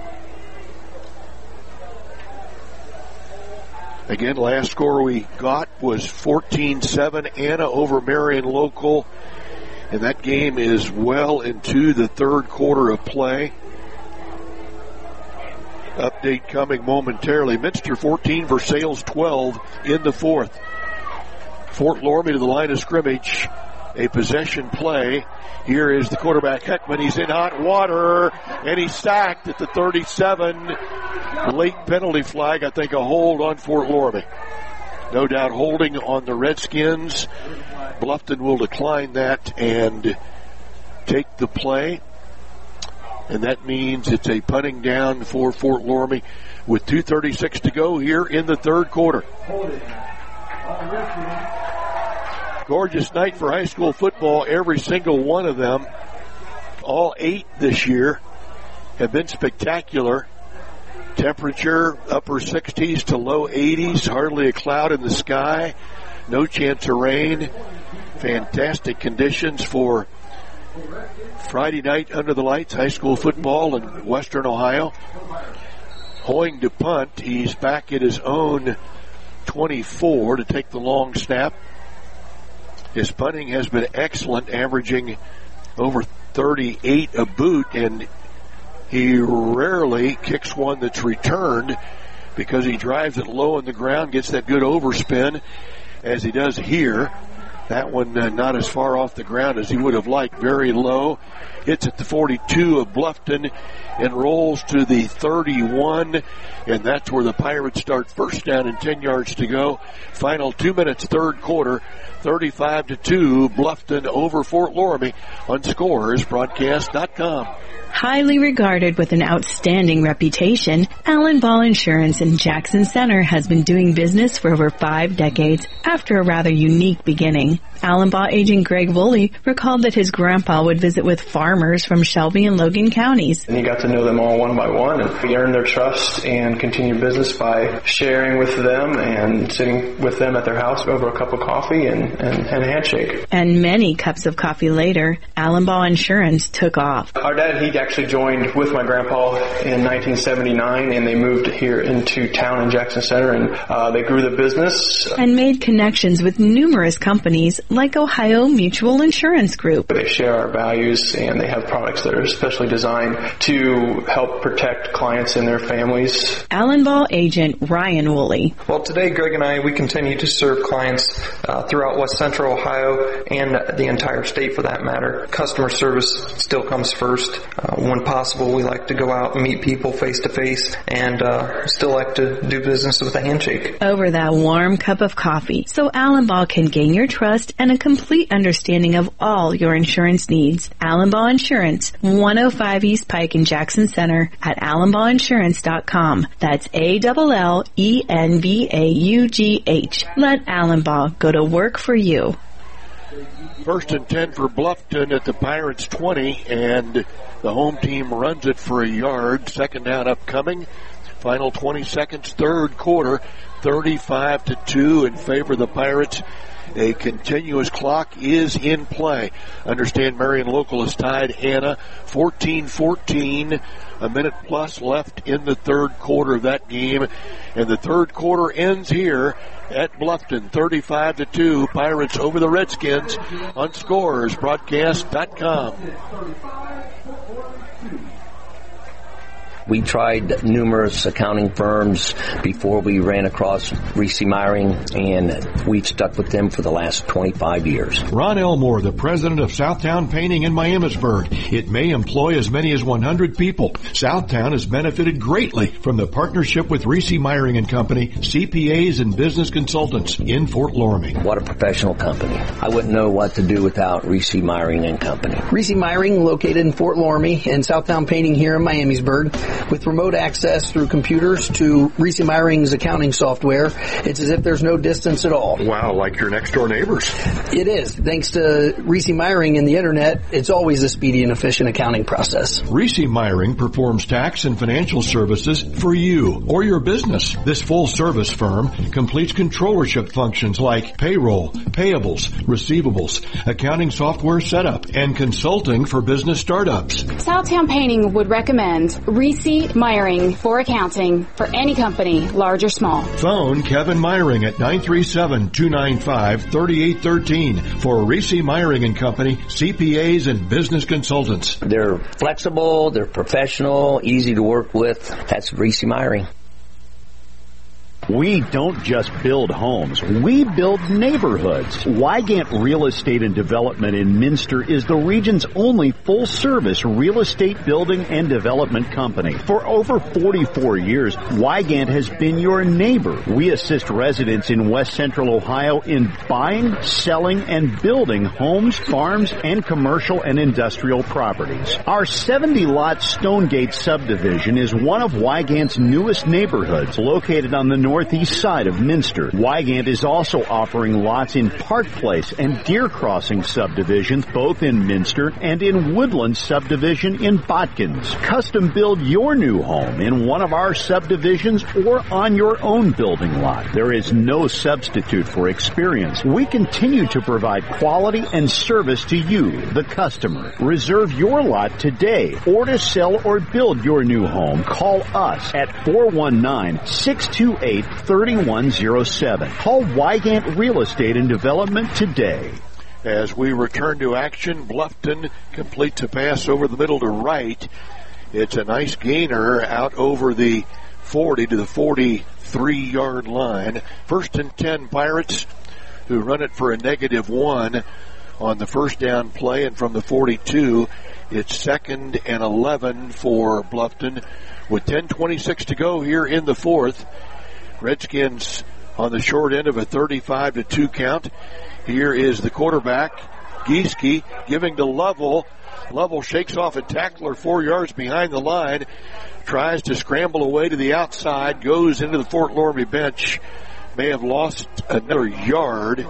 Again, last score we got was fourteen seven, Anna over Marion Local. And that game is well into the third quarter of play. Update coming momentarily. Minster fourteen, Versailles twelve in the fourth. Fort Loramie to the line of scrimmage. A possession play. Here is the quarterback, Heckman. He's in hot water, and he's sacked at the thirty-seven. Late penalty flag, I think a hold on Fort Loramie. No doubt holding on the Redskins. Bluffton will decline that and take the play. And that means it's a punting down for Fort Loramie with two thirty-six to go here in the third quarter. Gorgeous night for high school football. Every single one of them, all eight this year, have been spectacular. Temperature upper sixties to low eighties, hardly a cloud in the sky, no chance of rain. Fantastic conditions for Friday night under the lights, high school football in Western Ohio. Hoying to punt. He's back at his own twenty-four to take the long snap. His punting has been excellent, averaging over thirty-eight a boot, and he rarely kicks one that's returned because he drives it low on the ground, gets that good overspin as he does here. That one uh, not as far off the ground as he would have liked, very low. Hits at the forty-two of Bluffton and rolls to the thirty-one, and that's where the Pirates start first down and ten yards to go. Final two minutes, third quarter, thirty-five to two, Bluffton over Fort Loramie on Scores Broadcast dot com. Highly regarded with an outstanding reputation, Allen Ball Insurance in Jackson Center has been doing business for over five decades after a rather unique beginning. Allen Ball agent Greg Woolley recalled that his grandpa would visit with farmers from Shelby and Logan counties. And he got to know them all one by one, and he earned their trust and continued business by sharing with them and sitting with them at their house over a cup of coffee and, and, and a handshake. And many cups of coffee later, Allen Ball Insurance took off. Our dad, he actually joined with my grandpa in nineteen seventy-nine, and they moved here into town in Jackson Center, and uh, they grew the business. And made connections with numerous companies like Ohio Mutual Insurance Group. They share our values, and they have products that are especially designed to help protect clients and their families. Allenball agent Ryan Woolley. Well, today Greg and I, we continue to serve clients uh, throughout West Central Ohio and the entire state for that matter. Customer service still comes first. Uh, when possible, we like to go out and meet people face to face, and uh, still like to do business with a handshake. Over that warm cup of coffee, so Allenball can gain your trust and a complete understanding of all your insurance needs. Allenball Insurance, one oh five East Pike in Jackson Center at allenball insurance dot com. That's A L L E N B A U G H. Let Allenball go to work for you. First and ten for Bluffton at the Pirates twenty, and the home team runs it for a yard. Second down upcoming. Final twenty seconds, third quarter, thirty-five to two in favor of the Pirates. A continuous clock is in play. Understand Marion Local is tied, Hannah, fourteen fourteen. A minute plus left in the third quarter of that game. And the third quarter ends here at Bluffton, thirty-five to two. Pirates over the Redskins on Scores Broadcast dot com. We tried numerous accounting firms before we ran across Reese Meyering, and we've stuck with them for the last twenty-five years. Ron Elmore, the president of Southtown Painting in Miamisburg. It may employ as many as one hundred people. Southtown has benefited greatly from the partnership with Reese Meyering and Company, C P As and business consultants in Fort Loramie. What a professional company. I wouldn't know what to do without Reese Meyering and Company. Reese Meyering, located in Fort Loramie, and Southtown Painting here in Miamisburg. With remote access through computers to Reese Meyering's accounting software, it's as if there's no distance at all. Wow, like your next door neighbors. It is. Thanks to Reese Meyering and the internet, it's always a speedy and efficient accounting process. Reese Meyering performs tax and financial services for you or your business. This full service firm completes controllership functions like payroll, payables, receivables, accounting software setup, and consulting for business startups. Southtown Painting would recommend Reese Meyering for accounting for any company, large or small. Phone Kevin Meyering at nine three seven, two nine five, three eight one three for Reese Meyering and Company, C P As and business consultants. They're flexible, they're professional, easy to work with. That's Reese Meyering. We don't just build homes, we build neighborhoods. Wygant Real Estate and Development in Minster is the region's only full-service real estate building and development company. For over forty-four years, Wygant has been your neighbor. We assist residents in West Central Ohio in buying, selling, and building homes, farms, and commercial and industrial properties. Our seventy-lot Stonegate subdivision is one of Wygant's newest neighborhoods, located on the north northeast side of Minster. Wygant is also offering lots in Park Place and Deer Crossing subdivisions, both in Minster, and in Woodland subdivision in Botkins. Custom build your new home in one of our subdivisions or on your own building lot. There is no substitute for experience. We continue to provide quality and service to you, the customer. Reserve your lot today, or to sell or build your new home, call us at four one nine, six two eight, three one zero seven. Call Wygant Real Estate and Development today. As we return to action, Bluffton complete to pass over the middle to right. It's a nice gainer out over the forty to the forty-three-yard line. First and ten, Pirates, who run it for a negative one on the first down play, and from the forty-two, it's second and eleven for Bluffton with ten twenty-six to go here in the fourth. Redskins on the short end of a thirty-five to two count. Here is the quarterback, Gieske, giving to Lovell. Lovell shakes off a tackler four yards behind the line, tries to scramble away to the outside, goes into the Fort Loramie bench, may have lost another yard.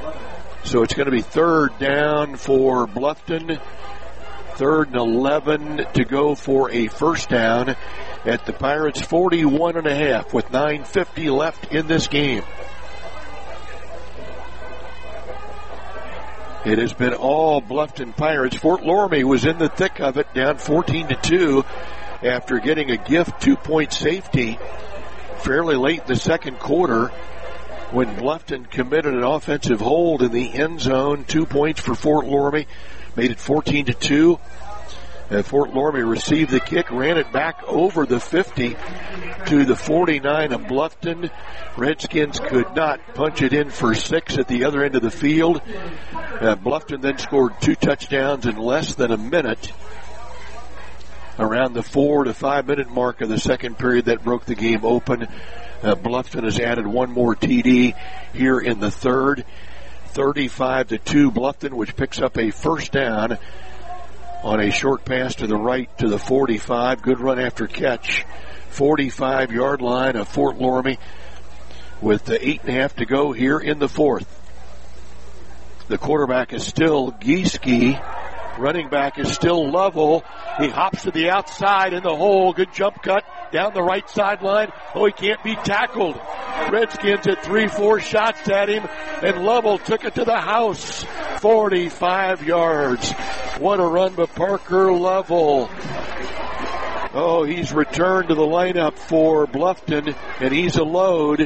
So it's going to be third down for Bluffton. Third and eleven to go for a first down at the Pirates' forty-one and a half with nine fifty left in this game. It has been all Bluffton Pirates. Fort Loramie was in the thick of it, down fourteen to two after getting a gift two-point safety fairly late in the second quarter when Bluffton committed an offensive hold in the end zone. Two points for Fort Loramie, made it fourteen to two. And Fort Loramie received the kick, ran it back over the fifty to the forty-nine of Bluffton. Redskins could not punch it in for six at the other end of the field. Uh, Bluffton then scored two touchdowns in less than a minute. Around the four to five minute mark of the second period, that broke the game open. Uh, Bluffton has added one more T D here in the third. thirty-five to two Bluffton, which picks up a first down on a short pass to the right to the forty-five. Good run after catch. forty-five yard line of Fort Loramie with the eight and a half to go here in the fourth. The quarterback is still Gieske. Running back is still Lovell. He hops to the outside in the hole. Good jump cut down the right sideline. Oh, he can't be tackled. Redskins at three, four shots at him, and Lovell took it to the house. forty-five yards. What a run by Parker Lovell. Oh, he's returned to the lineup for Bluffton, and he's a load.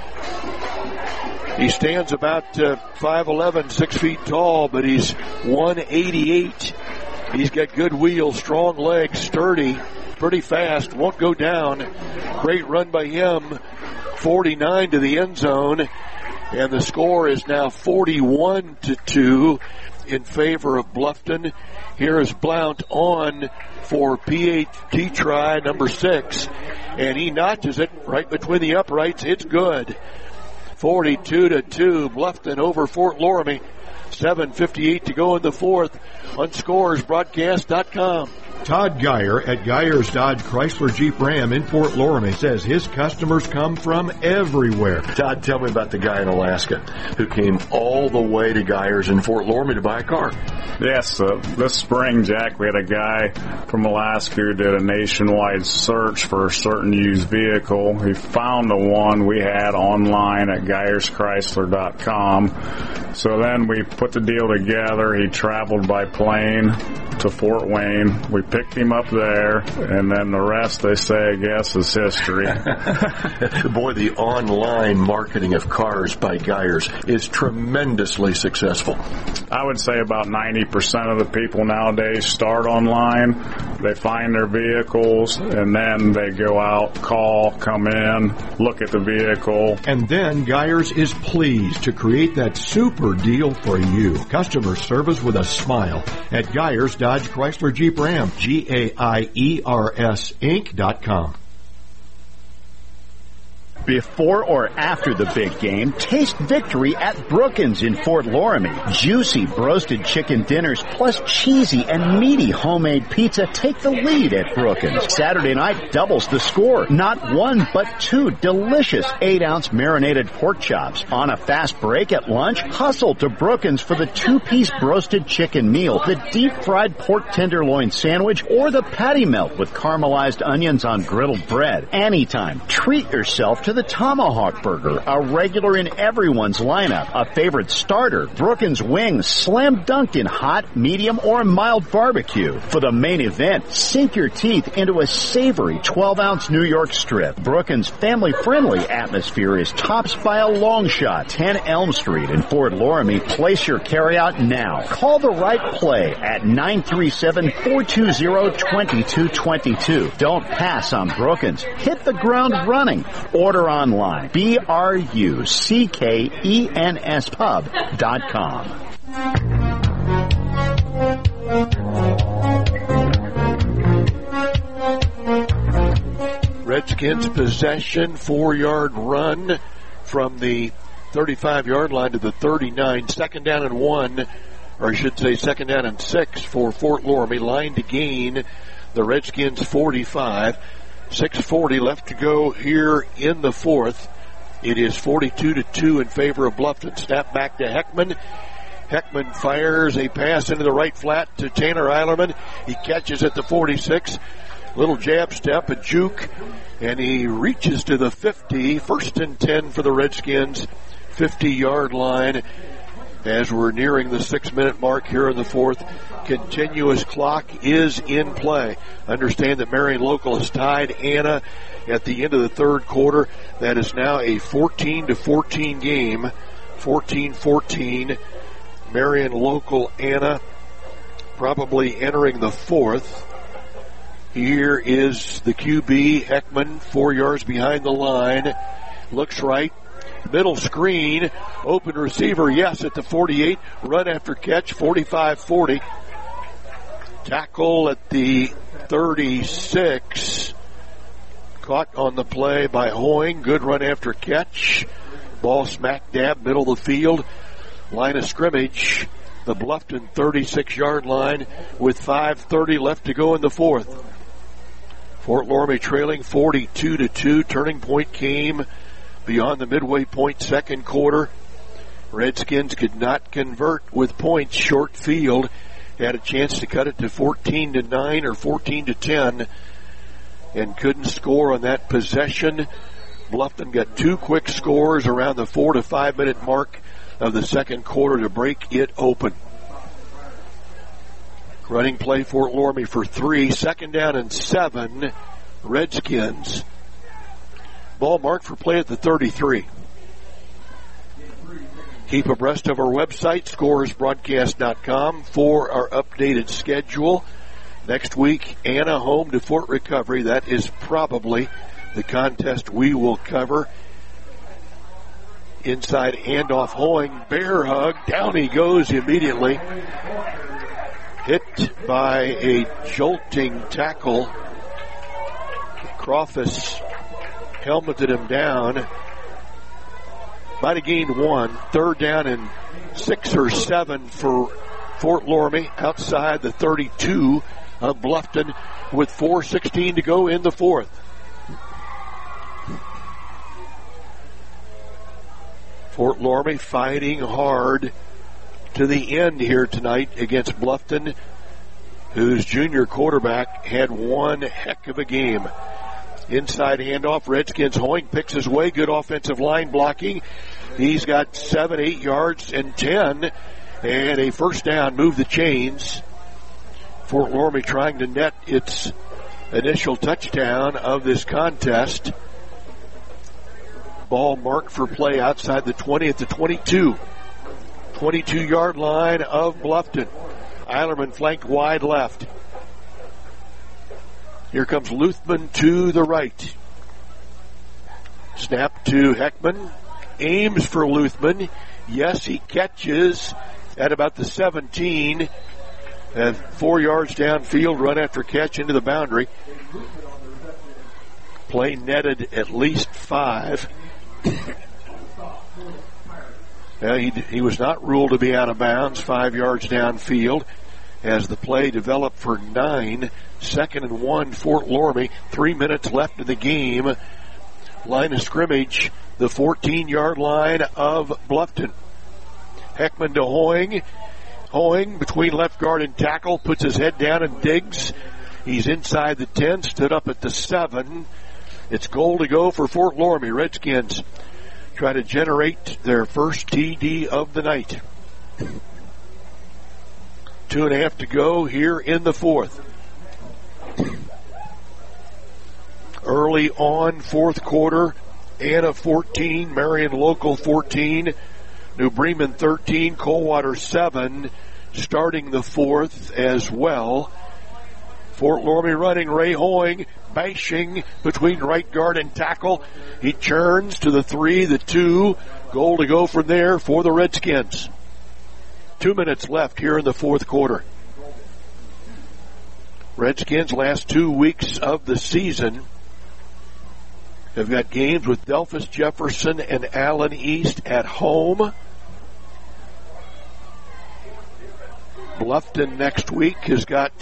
He stands about uh, five eleven, six feet tall, but he's one eighty-eight. He's got good wheels, strong legs, sturdy, pretty fast, won't go down. Great run by him. forty-nine to the end zone, and the score is now forty-one to two in favor of Bluffton. Here is Blount on for P H T try number six, and he notches it right between the uprights. It's good. forty-two to two, Bluffton over Fort Loramie. seven fifty-eight to go in the fourth on scores broadcast dot com. Todd Geyer at Geyer's Dodge Chrysler Jeep Ram in Fort Loramie says his customers come from everywhere. Todd, tell me about the guy in Alaska who came all the way to Geyer's in Fort Loramie to buy a car. Yes, uh, this spring, Jack, we had a guy from Alaska who did a nationwide search for a certain used vehicle. He found the one we had online at Geyers Chrysler dot com. So then we put the deal together. He traveled by plane to Fort Wayne. We picked him up there, and then the rest, they say, I guess, is history. Boy, the online marketing of cars by Geyers is tremendously successful. I would say about ninety percent of the people nowadays start online. They find their vehicles, and then they go out, call, come in, look at the vehicle. And then Geyers is pleased to create that super deal for you. Customer service with a smile at Geyers Dodge Chrysler Jeep Ram. G A I E R S Inc dot com. Before or after the big game, taste victory at Brookins in Fort Loramie. Juicy broasted chicken dinners plus cheesy and meaty homemade pizza take the lead at Brookins. Saturday night doubles the score. Not one, but two delicious eight ounce marinated pork chops. On a fast break at lunch, hustle to Brookins for the two-piece broasted chicken meal, the deep-fried pork tenderloin sandwich, or the patty melt with caramelized onions on griddled bread. Anytime, treat yourself to the Tomahawk Burger, a regular in everyone's lineup, a favorite starter, Brookins wings, slam dunked in hot, medium, or mild barbecue. For the main event, sink your teeth into a savory twelve ounce New York strip. Brookins' family-friendly atmosphere is topped by a long shot, ten Elm Street in Fort Loramie. Place your carryout now. Call the right play at nine three seven, four two zero, two two two two. Don't pass on Brookins. Hit the ground running. Order online. B R U C K E N S pub dot com. Redskins possession, four-yard run from the thirty-five yard line to the thirty-nine. Second down and one, or I should say second down and six for Fort Loramie. Line to gain the Redskins forty-five. six forty left to go here in the fourth. It is forty-two to two in favor of Bluffton. Snap back to Heckman. Heckman fires a pass into the right flat to Tanner Eilerman. He catches at the forty-six. Little jab step, a juke, and he reaches to the fifty. First and ten for the Redskins. fifty yard line. as we're nearing the six-minute mark here in the fourth. Continuous clock is in play. Understand that Marion Local has tied Anna at the end of the third quarter. That is now a fourteen to fourteen game. fourteen fourteen. Marion Local Anna probably entering the fourth. Here is the Q B, Heckman, four yards behind the line. Looks right. Middle screen. Open receiver, yes, at the forty-eight. Run after catch, forty-five forty. Tackle at the thirty-six. Caught on the play by Hoying. Good run after catch. Ball smack dab, middle of the field. Line of scrimmage. The Bluffton thirty-six-yard line with five thirty left to go in the fourth. Fort Loramie trailing forty-two to two. Turning point came beyond the midway point second quarter. Redskins could not convert with points. Short field. Had a chance to cut it to fourteen to nine or fourteen to ten and couldn't score on that possession. Bluffton got two quick scores around the four to five minute mark of the second quarter to break it open. Running play Fort Loramie for three. Second down and seven. Redskins. Ball marked for play at the thirty-three. Keep abreast of our website, scores broadcast dot com, for our updated schedule. Next week, Anna home to Fort Recovery. That is probably the contest we will cover. Inside handoff, Hoying, bear hug. Down he goes immediately. Hit by a jolting tackle. Crawfus helmeted him down. Might have gained one. Third down and six or seven for Fort Loramie outside the thirty-two of Bluffton with four sixteen to go in the fourth. Fort Loramie fighting hard to the end here tonight against Bluffton, whose junior quarterback had one heck of a game. Inside handoff, Redskins. Hoying picks his way. Good offensive line blocking. He's got seven, eight yards and ten, and a first down. Move the chains. Fort Loramie trying to net its initial touchdown of this contest. Ball marked for play outside the twenty at the twenty-two. twenty-two-yard line of Bluffton. Eilerman flanked wide left. Here comes Luthman to the right. Snap to Heckman. Aims for Luthman. Yes, he catches at about the seventeen. And four yards downfield, run after catch into the boundary. Play netted at least five. uh, he, he was not ruled to be out of bounds, five yards downfield, as the play developed for nine. Second and one, Fort Loramie. Three minutes left in the game. Line of scrimmage, the fourteen-yard line of Bluffton. Heckman to Hoying. Hoying between left guard and tackle, puts his head down and digs. He's inside the ten, stood up at the seven. It's goal to go for Fort Loramie. Redskins try to generate their first T D of the night. Two and a half to go here in the fourth. Early on, fourth quarter, Anna fourteen, Marion Local fourteen, New Bremen thirteen, Coldwater seven, starting the fourth as well. Fort Loramie running, Ray Hoying bashing between right guard and tackle. He churns to the three, the two, goal to go from there for the Redskins. Two minutes left here in the fourth quarter. Redskins last two weeks of the season have got games with Delphus Jefferson and Allen East at home. Bluffton next week has got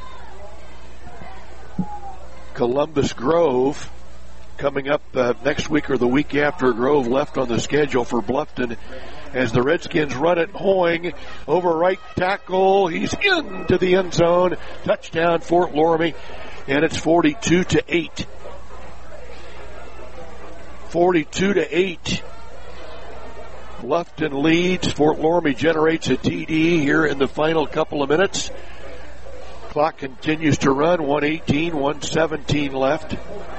Columbus Grove coming up uh, next week or the week after. Grove left on the schedule for Bluffton as the Redskins run it. Hoying over right tackle. He's into the end zone. Touchdown Fort Loramie, and it's forty-two to eight. forty-two to eight. Bluffton leads. Fort Loramie generates a T D here in the final couple of minutes. Clock continues to run. one eighteen, one seventeen left.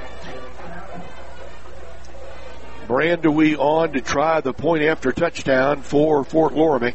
Brandewee on to try the point after touchdown for Fort Loramie.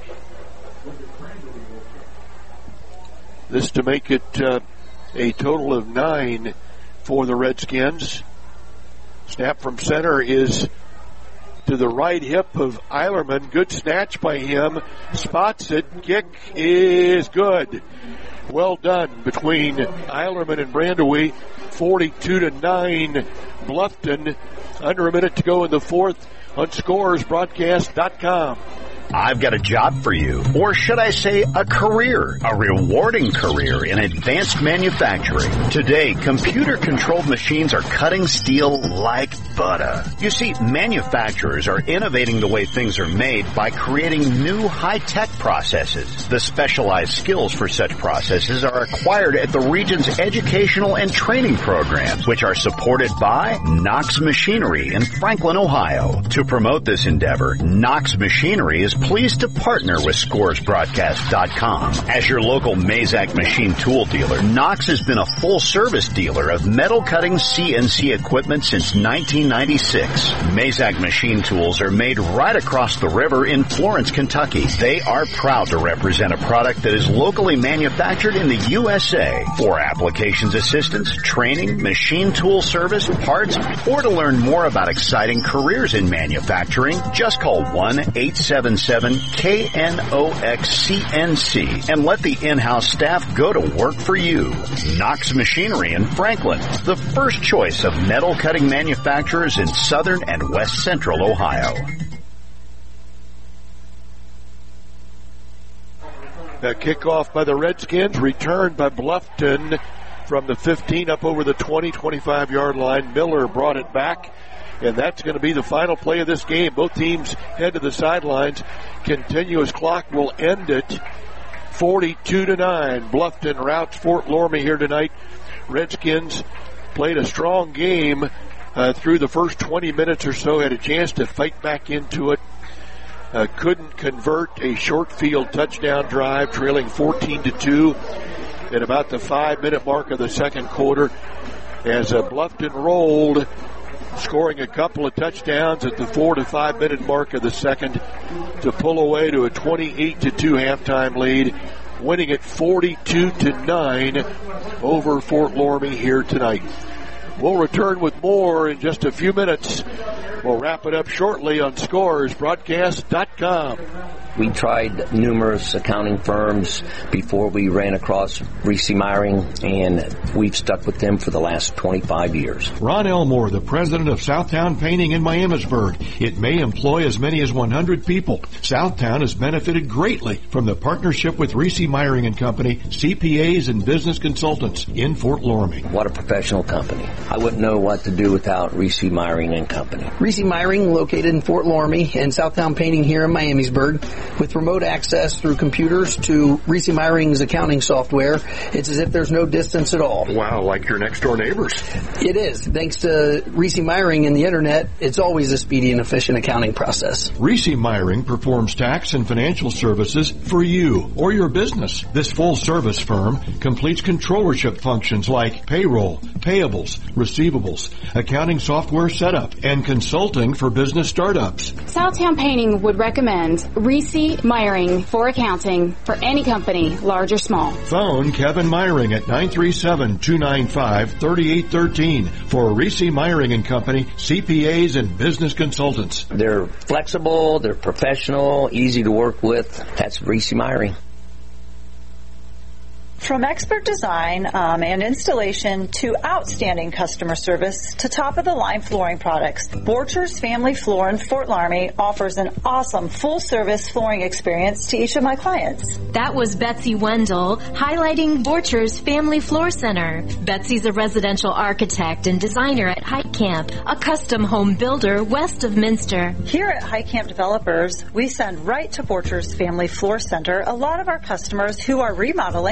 This to make it uh, a total of nine for the Redskins. Snap from center is to the right hip of Eilerman. Good snatch by him. Spots it. Kick is good. Well done between Eilerman and Brandewee. forty-two to nine Bluffton. Under a minute to go in the fourth on Scores Broadcast dot com. I've got a job for you, or should I say a career, a rewarding career in advanced manufacturing. Today, computer-controlled machines are cutting steel like butter. You see, manufacturers are innovating the way things are made by creating new high-tech processes. The specialized skills for such processes are acquired at the region's educational and training programs, which are supported by Knox Machinery in Franklin, Ohio. To promote this endeavor, Knox Machinery is pleased to partner with Scores Broadcast dot com. As your local Mazak machine tool dealer, Knox has been a full-service dealer of metal cutting C N C equipment since nineteen ninety-six. Mazak machine tools are made right across the river in Florence, Kentucky. They are proud to represent a product that is locally manufactured in the U S A. For applications assistance, training, machine tool service, parts, or to learn more about exciting careers in manufacturing, just call one eight seven seven K N O X C N C and let the in-house staff go to work for you. Knox Machinery in Franklin, the first choice of metal cutting manufacturers in southern and west central Ohio. A kickoff by the Redskins, returned by Bluffton from the fifteen up over the twenty, twenty-five yard line. Miller brought it back. And that's going to be the final play of this game. Both teams head to the sidelines. Continuous clock will end it. forty-two to nine. Bluffton routs Fort Loramie here tonight. Redskins played a strong game uh, through the first twenty minutes or so. Had a chance to fight back into it. Uh, couldn't convert a short field touchdown drive, trailing fourteen to two at about the five minute mark of the second quarter. As uh, Bluffton rolled, scoring a couple of touchdowns at the four to five minute mark of the second to pull away to a twenty-eight to two halftime lead, winning it forty-two to nine over Fort Loramie here tonight. We'll return with more in just a few minutes. We'll wrap it up shortly on Scores Broadcast dot com. We tried numerous accounting firms before we ran across Reese Meyering, and we've stuck with them for the last twenty-five years. Ron Elmore, the president of Southtown Painting in Miamisburg. It may employ as many as one hundred people. Southtown has benefited greatly from the partnership with Reese Meyering and Company, C P As and business consultants in Fort Loramie. What a professional company. I wouldn't know what to do without Reese Meyering and Company. Reese Meyering, located in Fort Loramie, and Southtown Painting here in Miamisburg. With remote access through computers to Reese Meyering's accounting software, it's as if there's no distance at all. Wow, like your next door neighbors. It is. Thanks to Reese Meyering and the internet, it's always a speedy and efficient accounting process. Reese Meyering performs tax and financial services for you or your business. This full-service firm completes controllership functions like payroll, payables, receivables, accounting software setup, and consulting for business startups. Southtown Painting would recommend Reese Meyering for accounting for any company, large or small. Phone Kevin Meyering at nine three seven, two nine five, three eight one three for Reese Meyering and Company, C P As and business consultants. They're flexible, they're professional, easy to work with. That's Reese Meyering. From expert design um, and installation to outstanding customer service to top-of-the-line flooring products, Borchers Family Floor in Fort Loramie offers an awesome full-service flooring experience to each of my clients. That was Betsy Wendell highlighting Borchers Family Floor Center. Betsy's a residential architect and designer at Hike Camp, a custom home builder west of Minster. Here at Hike Camp Developers, we send right to Borchers Family Floor Center a lot of our customers who are remodeling or building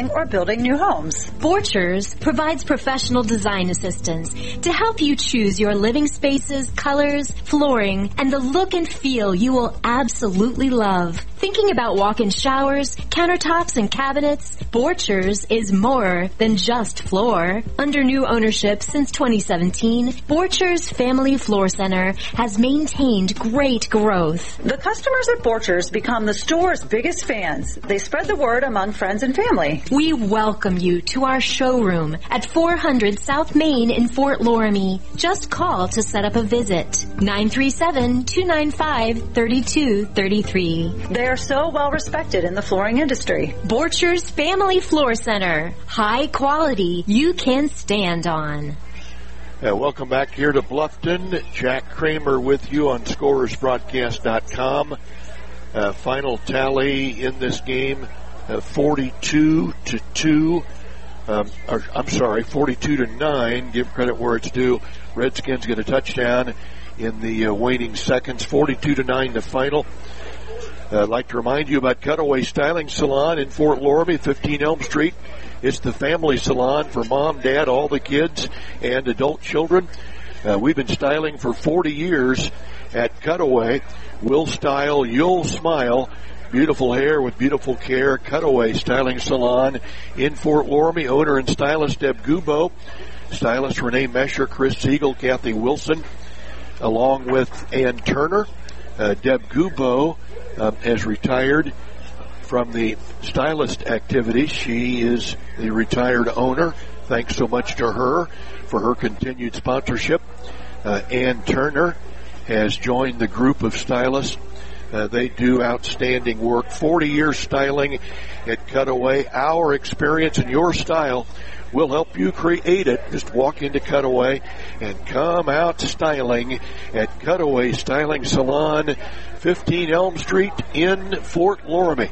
building new homes. Borchers provides professional design assistance to help you choose your living spaces, colors, flooring, and the look and feel you will absolutely love. Thinking about walk-in showers, countertops, and cabinets? Borchers is more than just floor. Under new ownership since twenty seventeen, Borchers Family Floor Center has maintained great growth. The customers at Borchers become the store's biggest fans. They spread the word among friends and family. We welcome you to our showroom at four hundred South Main in Fort Loramie. Just call to set up a visit. nine three seven, two nine five, three two three three. They are so well respected in the flooring industry. Borchers Family Floor Center. High quality you can stand on. Uh, welcome back here to Bluffton. Jack Kramer with you on Scorers Broadcast dot com. Uh, final tally in this game, uh, forty-two to two. Um, or, I'm sorry, forty-two to nine. Give credit where it's due. Redskins get a touchdown in the uh, waning seconds. forty-two to nine the final. Uh, I'd like to remind you about Cutaway Styling Salon in Fort Loramie, fifteen Elm Street. It's the family salon for mom, dad, all the kids, and adult children. Uh, we've been styling for forty years at Cutaway. We'll style, you'll smile. Beautiful hair with beautiful care. Cutaway Styling Salon in Fort Loramie. Owner and stylist Deb Gubo. Stylist Renee Mesher, Chris Siegel, Kathy Wilson, along with Ann Turner. Uh, Deb Gubo um, has retired from the stylist activities. She is the retired owner. Thanks so much to her for her continued sponsorship. Uh, Ann Turner has joined the group of stylists. Uh, they do outstanding work. forty years styling at Cutaway. Our experience and your style will help you create it. Just walk into Cutaway and come out styling at Cutaway Styling Salon, fifteen Elm Street in Fort Loramie.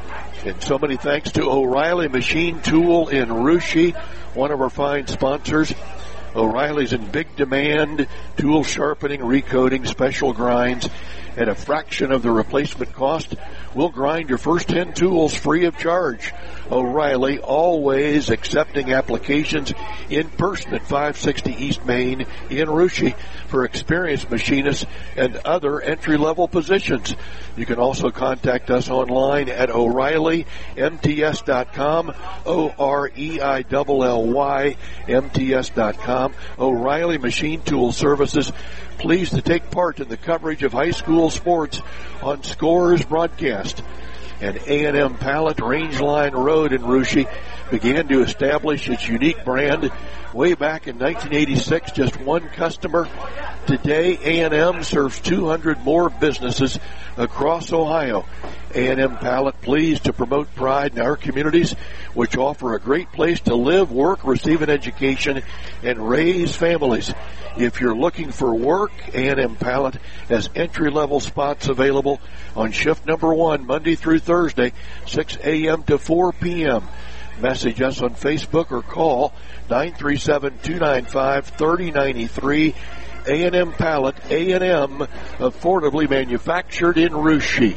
And so many thanks to O'Reilly Machine Tool in Russia, one of our fine sponsors. O'Reilly's in big demand, tool sharpening, recoating, special grinds, at a fraction of the replacement cost. We'll grind your first ten tools free of charge. O'Reilly, always accepting applications in person at five sixty East Main in Russia for experienced machinists and other entry-level positions. You can also contact us online at O'Reilly M T S dot com, O R E I L L Y M T S dot com. O'Reilly Machine Tool Services, pleased to take part in the coverage of high school sports on Scorers Broadcast. And A and M Pallet, Rangeline Road in Russia, began to establish its unique brand way back in nineteen eighty-six. Just one customer. Today, A and M serves two hundred more businesses across Ohio. A and M Pallet, pleased to promote pride in our communities, which offer a great place to live, work, receive an education, and raise families. If you're looking for work, A and M Pallet has entry-level spots available on shift number one, Monday through Thursday, six a.m. to four p.m. Message us on Facebook or call nine three seven, two nine five, three oh nine three. A and M Pallet, A and M, affordably manufactured in Russia.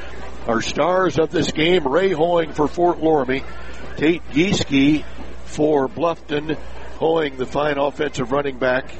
Our stars of this game, Ray Hoying for Fort Loramie, Tate Gieske for Bluffton, Hoying the fine offensive running back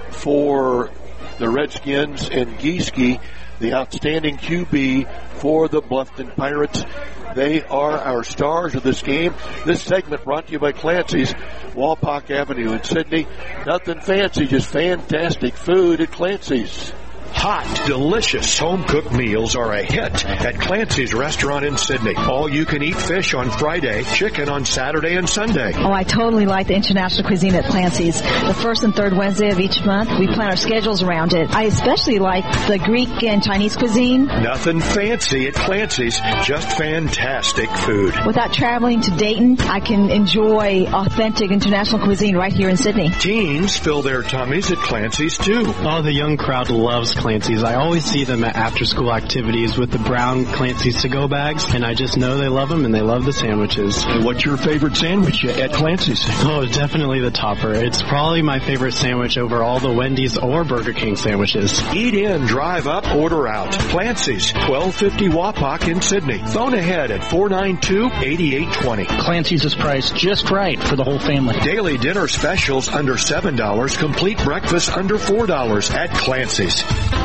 for the Redskins, and Gieske the outstanding Q B for the Bluffton Pirates. They are our stars of this game. This segment brought to you by Clancy's, Walpock Avenue in Sydney. Nothing fancy, just fantastic food at Clancy's. Hot, delicious home-cooked meals are a hit at Clancy's Restaurant in Sydney. All-you-can-eat fish on Friday, chicken on Saturday and Sunday. Oh, I totally like the international cuisine at Clancy's. The first and third Wednesday of each month, we plan our schedules around it. I especially like the Greek and Chinese cuisine. Nothing fancy at Clancy's, just fantastic food. Without traveling to Dayton, I can enjoy authentic international cuisine right here in Sydney. Teens fill their tummies at Clancy's, too. Oh, the young crowd loves Clancy's. I always see them at after-school activities with the brown Clancy's to-go bags, and I just know they love them and they love the sandwiches. And what's your favorite sandwich at Clancy's? Oh, definitely the topper. It's probably my favorite sandwich over all the Wendy's or Burger King sandwiches. Eat in, drive up, order out. Clancy's, twelve fifty Wapak in Sydney. Phone ahead at four nine two, eight eight two zero. Clancy's is priced just right for the whole family. Daily dinner specials under seven dollars. Complete breakfast under four dollars at Clancy's.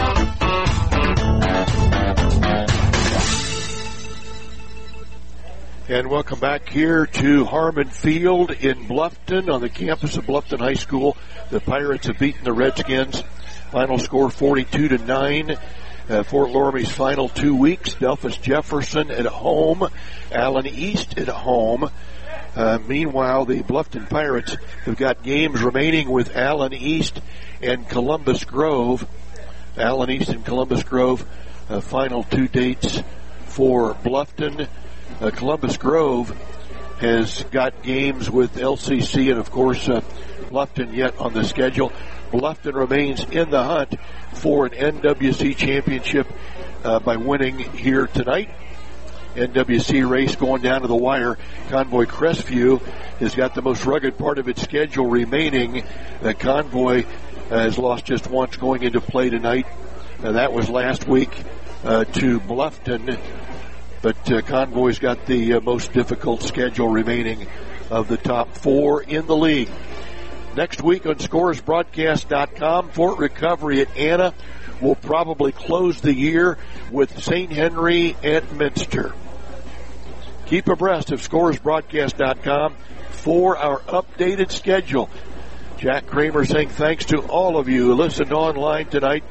And welcome back here to Harmon Field in Bluffton on the campus of Bluffton High School. The Pirates have beaten the Redskins. Final score forty-two to nine. Uh, Fort Loramie's final two weeks. Delphus Jefferson at home. Allen East at home. Uh, meanwhile, the Bluffton Pirates have got games remaining with Allen East and Columbus Grove. Allen East and Columbus Grove, uh, final two dates for Bluffton. Uh, Columbus Grove has got games with L C C and, of course, uh, Bluffton yet on the schedule. Bluffton remains in the hunt for an N W C championship uh, by winning here tonight. N W C race going down to the wire. Convoy Crestview has got the most rugged part of its schedule remaining. The Convoy uh, has lost just once going into play tonight. Uh, that was last week uh, to Bluffton. But uh, Convoy's got the uh, most difficult schedule remaining of the top four in the league. Next week on Scores Broadcast dot com, Fort Recovery at Anna will probably close the year with Saint Henry at Minster. Keep abreast of Scores Broadcast dot com for our updated schedule. Jack Kramer saying thanks to all of you who listened online tonight.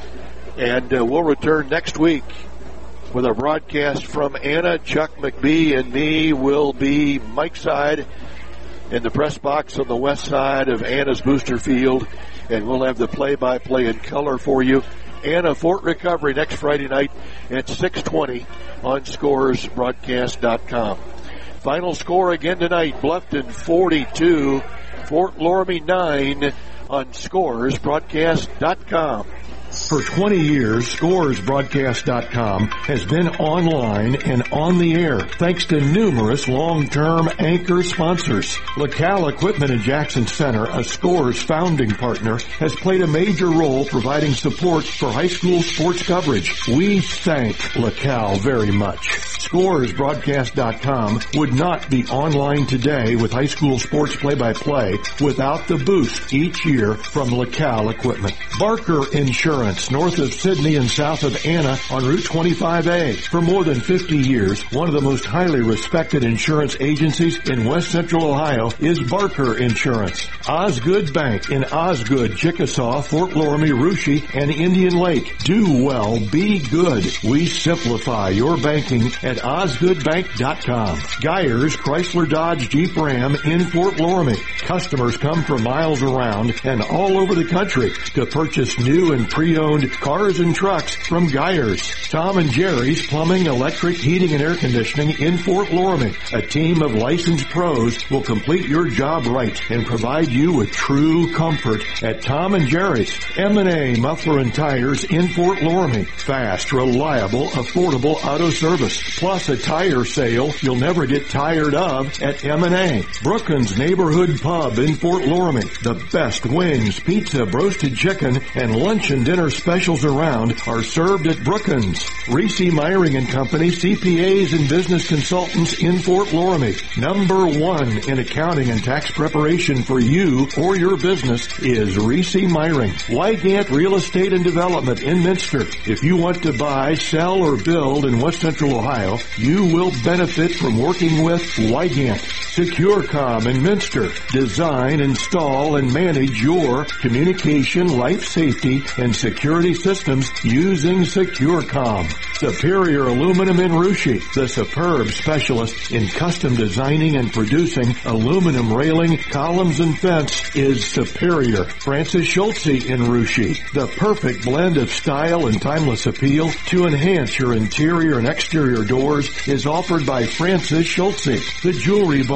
And uh, we'll return next week with a broadcast from Anna. Chuck McBee and me will be Mike Side in the press box on the west side of Anna's Booster Field, and we'll have the play-by-play in color for you. Anna Fort Recovery next Friday night at six twenty on Scores Broadcast dot com. Final score again tonight, Bluffton forty-two, Fort Loramie nine on Scores Broadcast dot com. For twenty years, Scores Broadcast dot com has been online and on the air thanks to numerous long-term anchor sponsors. LaCal Equipment in Jackson Center, a Scores founding partner, has played a major role providing support for high school sports coverage. We thank LaCal very much. Scores Broadcast dot com would not be online today with high school sports play-by-play without the boost each year from LaCal Equipment. Barker Insurance, north of Sydney and south of Anna on Route twenty-five A. For more than fifty years, one of the most highly respected insurance agencies in west central Ohio is Barker Insurance. Osgood Bank in Osgood, Chickasaw, Fort Loramie, Russia, and Indian Lake. Do well, be good. We simplify your banking at osgood bank dot com. Geyers Chrysler Dodge Jeep Ram in Fort Loramie. Customers come from miles around and all over the country to purchase new and pre-owned cars and trucks from Geyers. Tom and Jerry's Plumbing, Electric, Heating, and Air Conditioning in Fort Loramie. A team of licensed pros will complete your job right and provide you with true comfort at Tom and Jerry's. M and A Muffler and Tires in Fort Loramie. Fast, reliable, affordable auto service. Plus a tire sale you'll never get tired of at M and A. Brookins Neighborhood Pub in Fort Loramie. The best wings, pizza, roasted chicken, and lunch and dinner specials around are served at Brookins. Reese Myring and Company, C P As and business consultants in Fort Loramie. Number one in accounting and tax preparation for you or your business is Reese Myring. Wygant Real Estate and Development in Minster. If you want to buy, sell, or build in west central Ohio, you will benefit from working with Wygant. SecureCom in Minster. Design, install, and manage your communication, life safety, and security systems using SecureCom. Superior Aluminum in Russia, the superb specialist in custom designing and producing aluminum railing, columns, and fence, is Superior. Francis Schultze in Russia, the perfect blend of style and timeless appeal to enhance your interior and exterior doors, is offered by Francis Schultze. The Jewelry Bar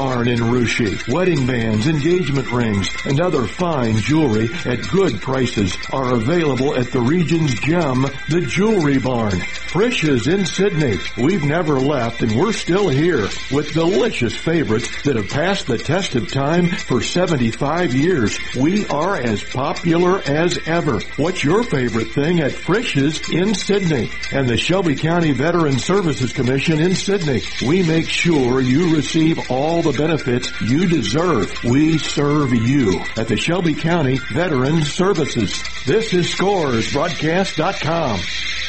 Barn in Russia. Wedding bands, engagement rings, and other fine jewelry at good prices are available at the region's gem, the Jewelry Barn. Frisch's in Sydney. We've never left, and we're still here with delicious favorites that have passed the test of time for seventy-five years. We are as popular as ever. What's your favorite thing at Frisch's in Sydney? And the Shelby County Veteran Services Commission in Sydney. We make sure you receive all the benefits you deserve. We serve you at the Shelby County Veteran Services. This is Scores Broadcast dot com.